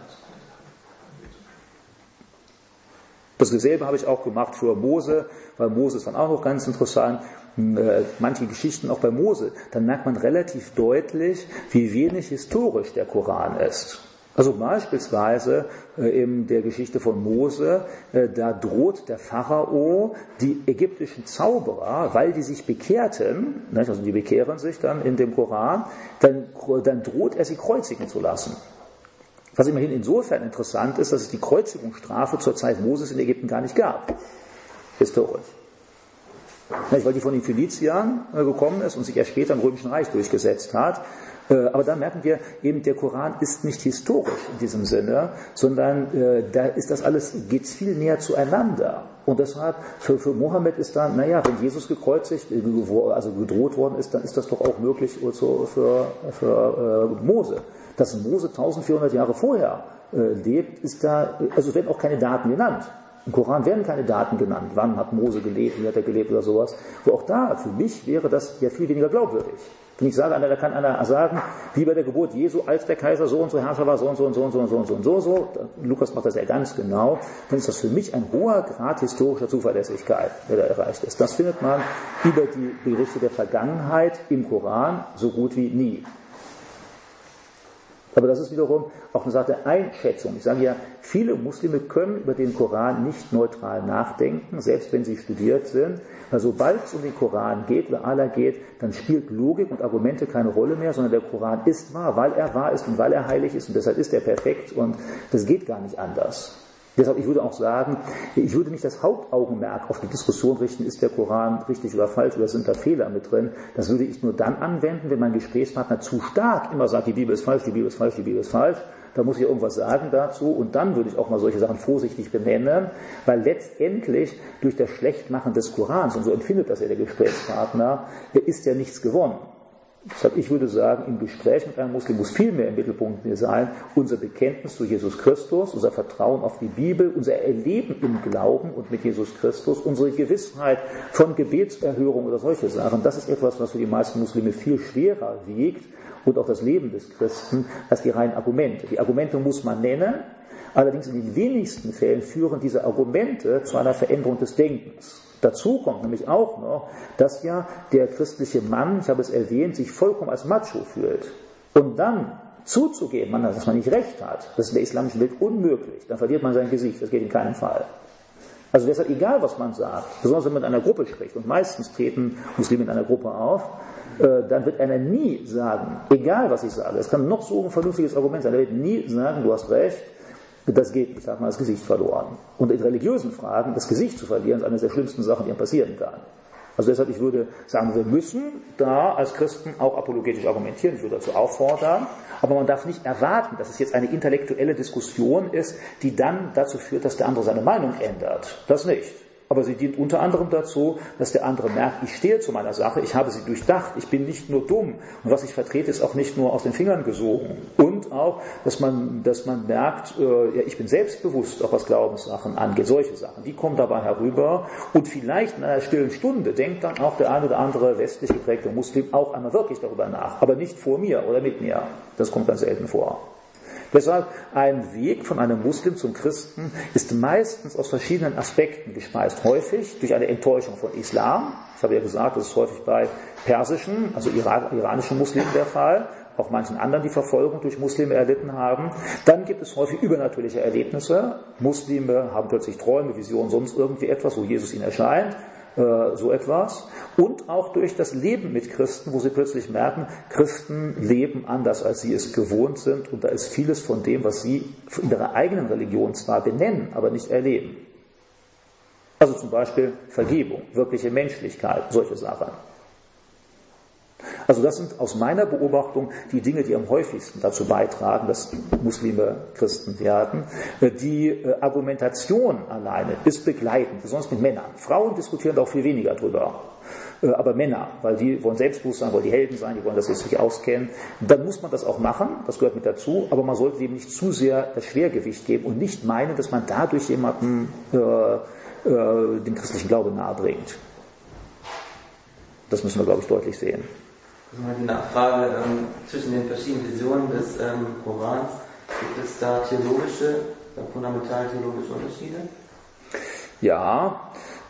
Dasselbe habe ich auch gemacht für Mose, weil Mose ist dann auch noch ganz interessant. Manche Geschichten auch bei Mose, dann merkt man relativ deutlich, wie wenig historisch der Koran ist. Also beispielsweise in der Geschichte von Mose, da droht der Pharao die ägyptischen Zauberer, weil die sich bekehrten, also die bekehren sich dann in dem Koran, dann droht er sie kreuzigen zu lassen. Was immerhin insofern interessant ist, dass es die Kreuzigungsstrafe zur Zeit Moses in Ägypten gar nicht gab. Historisch. Weil die von den Phöniziern gekommen ist und sich erst später im Römischen Reich durchgesetzt hat. Aber da merken wir eben, der Koran ist nicht historisch in diesem Sinne, sondern da ist das alles, geht es viel näher zueinander. Und deshalb, für Mohammed ist dann, wenn Jesus gekreuzigt, also gedroht worden ist, dann ist das doch auch möglich für Mose. Dass Mose 1400 Jahre vorher lebt, ist da, also werden auch keine Daten genannt. Im Koran werden keine Daten genannt. Wann hat Mose gelebt, wie hat er gelebt oder sowas. Wo auch da, für mich wäre das ja viel weniger glaubwürdig. Wenn ich sage, da kann einer sagen, wie bei der Geburt Jesu, als der Kaiser so und so Herrscher war, so und so und so und so und so und so und so, so. Lukas macht das ja ganz genau. Dann ist das für mich ein hoher Grad historischer Zuverlässigkeit, der da erreicht ist. Das findet man über die Berichte der Vergangenheit im Koran so gut wie nie. Aber das ist wiederum auch eine Sache der Einschätzung. Ich sage ja, viele Muslime können über den Koran nicht neutral nachdenken, selbst wenn sie studiert sind. Weil sobald es um den Koran geht, oder Allah geht, dann spielt Logik und Argumente keine Rolle mehr, sondern der Koran ist wahr, weil er wahr ist und weil er heilig ist, und deshalb ist er perfekt, und das geht gar nicht anders. Deshalb, ich würde auch sagen, ich würde nicht das Hauptaugenmerk auf die Diskussion richten, ist der Koran richtig oder falsch oder sind da Fehler mit drin. Das würde ich nur dann anwenden, wenn mein Gesprächspartner zu stark immer sagt, die Bibel ist falsch, die Bibel ist falsch, die Bibel ist falsch. Da muss ich irgendwas sagen dazu und dann würde ich auch mal solche Sachen vorsichtig benennen, weil letztendlich durch das Schlechtmachen des Korans, und so empfindet das ja der Gesprächspartner, ist ja nichts gewonnen. Deshalb, ich würde sagen, im Gespräch mit einem Muslim muss viel mehr im Mittelpunkt sein, unser Bekenntnis zu Jesus Christus, unser Vertrauen auf die Bibel, unser Erleben im Glauben und mit Jesus Christus, unsere Gewissheit von Gebetserhörung oder solche Sachen. Das ist etwas, was für die meisten Muslime viel schwerer wiegt und auch das Leben des Christen als die reinen Argumente. Die Argumente muss man nennen, allerdings in den wenigsten Fällen führen diese Argumente zu einer Veränderung des Denkens. Dazu kommt nämlich auch noch, dass ja der christliche Mann, ich habe es erwähnt, sich vollkommen als Macho fühlt. Und dann zuzugeben, dass man nicht recht hat, das ist in der islamischen Welt unmöglich. Dann verliert man sein Gesicht, das geht in keinem Fall. Also deshalb, egal was man sagt, besonders wenn man in einer Gruppe spricht, und meistens treten Muslime in einer Gruppe auf, dann wird einer nie sagen, egal was ich sage, es kann noch so ein vernünftiges Argument sein, er wird nie sagen, du hast recht, das geht nicht, hat man das Gesicht verloren. Und in religiösen Fragen, das Gesicht zu verlieren, ist eine der schlimmsten Sachen, die einem passieren kann. Also deshalb, ich würde sagen, wir müssen da als Christen auch apologetisch argumentieren, ich würde dazu auffordern, aber man darf nicht erwarten, dass es jetzt eine intellektuelle Diskussion ist, die dann dazu führt, dass der andere seine Meinung ändert. Das nicht. Aber sie dient unter anderem dazu, dass der andere merkt, ich stehe zu meiner Sache, ich habe sie durchdacht, ich bin nicht nur dumm und was ich vertrete, ist auch nicht nur aus den Fingern gesogen. Und auch, dass man merkt, ja, ich bin selbstbewusst, auch was Glaubenssachen angeht, solche Sachen, die kommen dabei herüber und vielleicht in einer stillen Stunde denkt dann auch der eine oder andere westlich geprägte Muslim auch einmal wirklich darüber nach, aber nicht vor mir oder mit mir. Das kommt ganz selten vor. Deshalb, ein Weg von einem Muslim zum Christen ist meistens aus verschiedenen Aspekten gespeist. Häufig durch eine Enttäuschung von Islam. Ich habe ja gesagt, das ist häufig bei persischen, also iranischen Muslimen der Fall, auch manchen anderen, die Verfolgung durch Muslime erlitten haben. Dann gibt es häufig übernatürliche Erlebnisse. Muslime haben plötzlich Träume, Visionen, sonst irgendwie etwas, wo Jesus ihnen erscheint. So etwas. Und auch durch das Leben mit Christen, wo sie plötzlich merken, Christen leben anders, als sie es gewohnt sind. Und da ist vieles von dem, was sie in ihrer eigenen Religion zwar benennen, aber nicht erleben. Also zum Beispiel Vergebung, wirkliche Menschlichkeit, solche Sachen. Also das sind aus meiner Beobachtung die Dinge, die am häufigsten dazu beitragen, dass Muslime Christen werden. Die Argumentation alleine ist begleitend, besonders mit Männern. Frauen diskutieren da auch viel weniger drüber. Aber Männer, weil die wollen selbstbewusst sein, wollen die Helden sein, die wollen, dass sie sich auskennen. Dann muss man das auch machen, das gehört mit dazu, aber man sollte dem nicht zu sehr das Schwergewicht geben und nicht meinen, dass man dadurch jemandem den christlichen Glauben nahebringt. Das müssen wir, glaube ich, deutlich sehen. Also mal die Nachfrage zwischen den verschiedenen Visionen des Korans. Gibt es da fundamental theologische Unterschiede? Ja,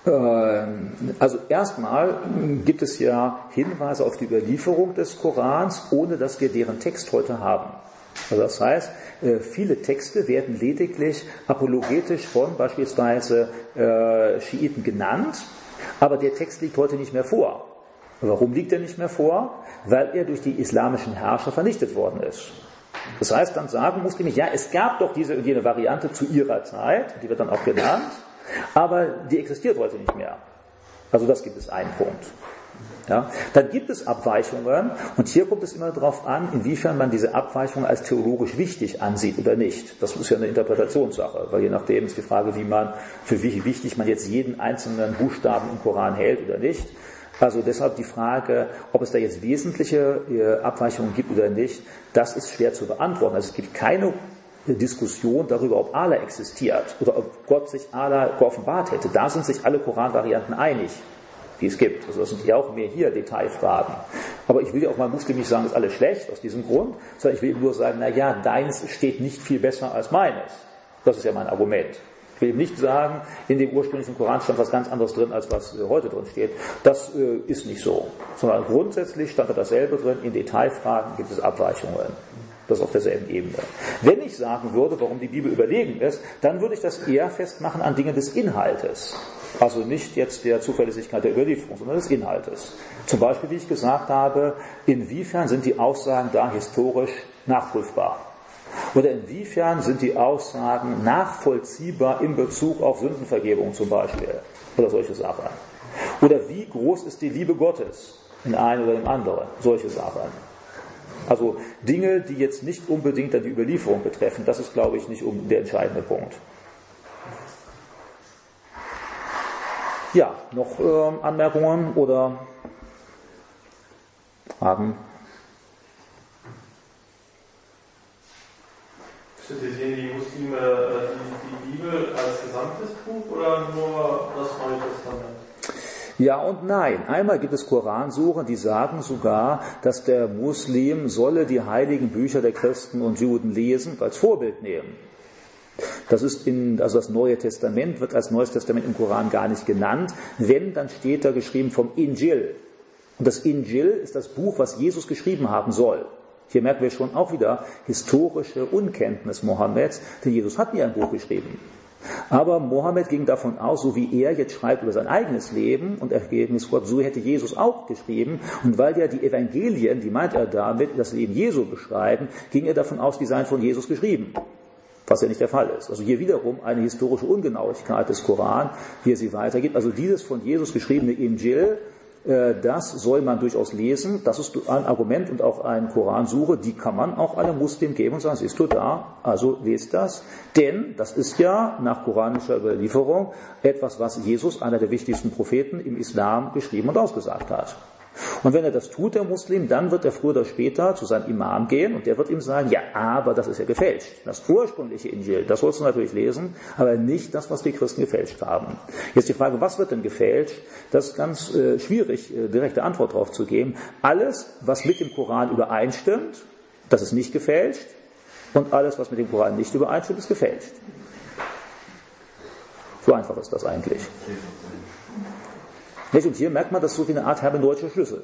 also erstmal gibt es ja Hinweise auf die Überlieferung des Korans, ohne dass wir deren Text heute haben. Also das heißt, viele Texte werden lediglich apologetisch von beispielsweise Schiiten genannt, aber der Text liegt heute nicht mehr vor. Warum liegt er nicht mehr vor? Weil er durch die islamischen Herrscher vernichtet worden ist. Das heißt, dann sagen Muslime, ja, es gab doch diese und jene Variante zu ihrer Zeit, die wird dann auch genannt, aber die existiert heute nicht mehr. Also das gibt es einen Punkt. Ja, dann gibt es Abweichungen und hier kommt es immer darauf an, inwiefern man diese Abweichungen als theologisch wichtig ansieht oder nicht. Das ist ja eine Interpretationssache, weil je nachdem ist die Frage, für wie wichtig man jetzt jeden einzelnen Buchstaben im Koran hält oder nicht. Also deshalb die Frage, ob es da jetzt wesentliche Abweichungen gibt oder nicht, das ist schwer zu beantworten. Also es gibt keine Diskussion darüber, ob Allah existiert oder ob Gott sich Allah geoffenbart hätte. Da sind sich alle Koranvarianten einig, die es gibt. Also das sind ja auch mehr hier Detailfragen. Aber ich will ja auch mal Muslim nicht sagen, ist alles schlecht aus diesem Grund, sondern ich will nur sagen, naja, deins steht nicht viel besser als meines. Das ist ja mein Argument. Ich will eben nicht sagen, in dem ursprünglichen Koran stand was ganz anderes drin, als was heute drin steht. Das ist nicht so. Sondern grundsätzlich stand da dasselbe drin. In Detailfragen gibt es Abweichungen. Das auf derselben Ebene. Wenn ich sagen würde, warum die Bibel überlegen ist, dann würde ich das eher festmachen an Dingen des Inhaltes. Also nicht jetzt der Zuverlässigkeit der Überlieferung, sondern des Inhaltes. Zum Beispiel, wie ich gesagt habe, inwiefern sind die Aussagen da historisch nachprüfbar? Oder inwiefern sind die Aussagen nachvollziehbar in Bezug auf Sündenvergebung zum Beispiel? Oder solche Sachen. Oder wie groß ist die Liebe Gottes in einem oder im anderen? Solche Sachen. Also Dinge, die jetzt nicht unbedingt dann die Überlieferung betreffen, das ist, glaube ich, nicht der entscheidende Punkt. Ja, noch Anmerkungen oder Fragen? Kritisieren die Muslime die Bibel als gesamtes Buch oder nur das Neue Testament? Ja und nein. Einmal gibt es Koransuren, die sagen sogar, dass der Muslim solle die heiligen Bücher der Christen und Juden lesen und als Vorbild nehmen. Das ist also das Neue Testament wird als Neues Testament im Koran gar nicht genannt. Wenn, dann steht da geschrieben vom Injil. Und das Injil ist das Buch, was Jesus geschrieben haben soll. Hier merken wir schon auch wieder historische Unkenntnis Mohammeds, denn Jesus hat nie ein Buch geschrieben. Aber Mohammed ging davon aus, so wie er jetzt schreibt über sein eigenes Leben und Ergebnis Gott, so hätte Jesus auch geschrieben. Und weil ja die Evangelien, die meint er damit, das Leben Jesu beschreiben, ging er davon aus, die seien von Jesus geschrieben. Was ja nicht der Fall ist. Also hier wiederum eine historische Ungenauigkeit des Koran, wie er sie weitergibt. Also dieses von Jesus geschriebene Injil, das soll man durchaus lesen. Das ist ein Argument und auch eine Koransuche, die kann man auch einem Muslim geben und sagen, siehst du da, also lest das. Denn das ist ja nach koranischer Überlieferung etwas, was Jesus, einer der wichtigsten Propheten im Islam, geschrieben und ausgesagt hat. Und wenn er das tut, der Muslim, dann wird er früher oder später zu seinem Imam gehen und der wird ihm sagen, ja, aber das ist ja gefälscht. Das ursprüngliche Injil, das sollst du natürlich lesen, aber nicht das, was die Christen gefälscht haben. Jetzt die Frage, was wird denn gefälscht? Das ist ganz schwierig, direkte Antwort darauf zu geben. Alles, was mit dem Koran übereinstimmt, das ist nicht gefälscht und alles, was mit dem Koran nicht übereinstimmt, ist gefälscht. So einfach ist das eigentlich. Und hier merkt man, das ist so wie eine Art hermeneutischer Schlüssel.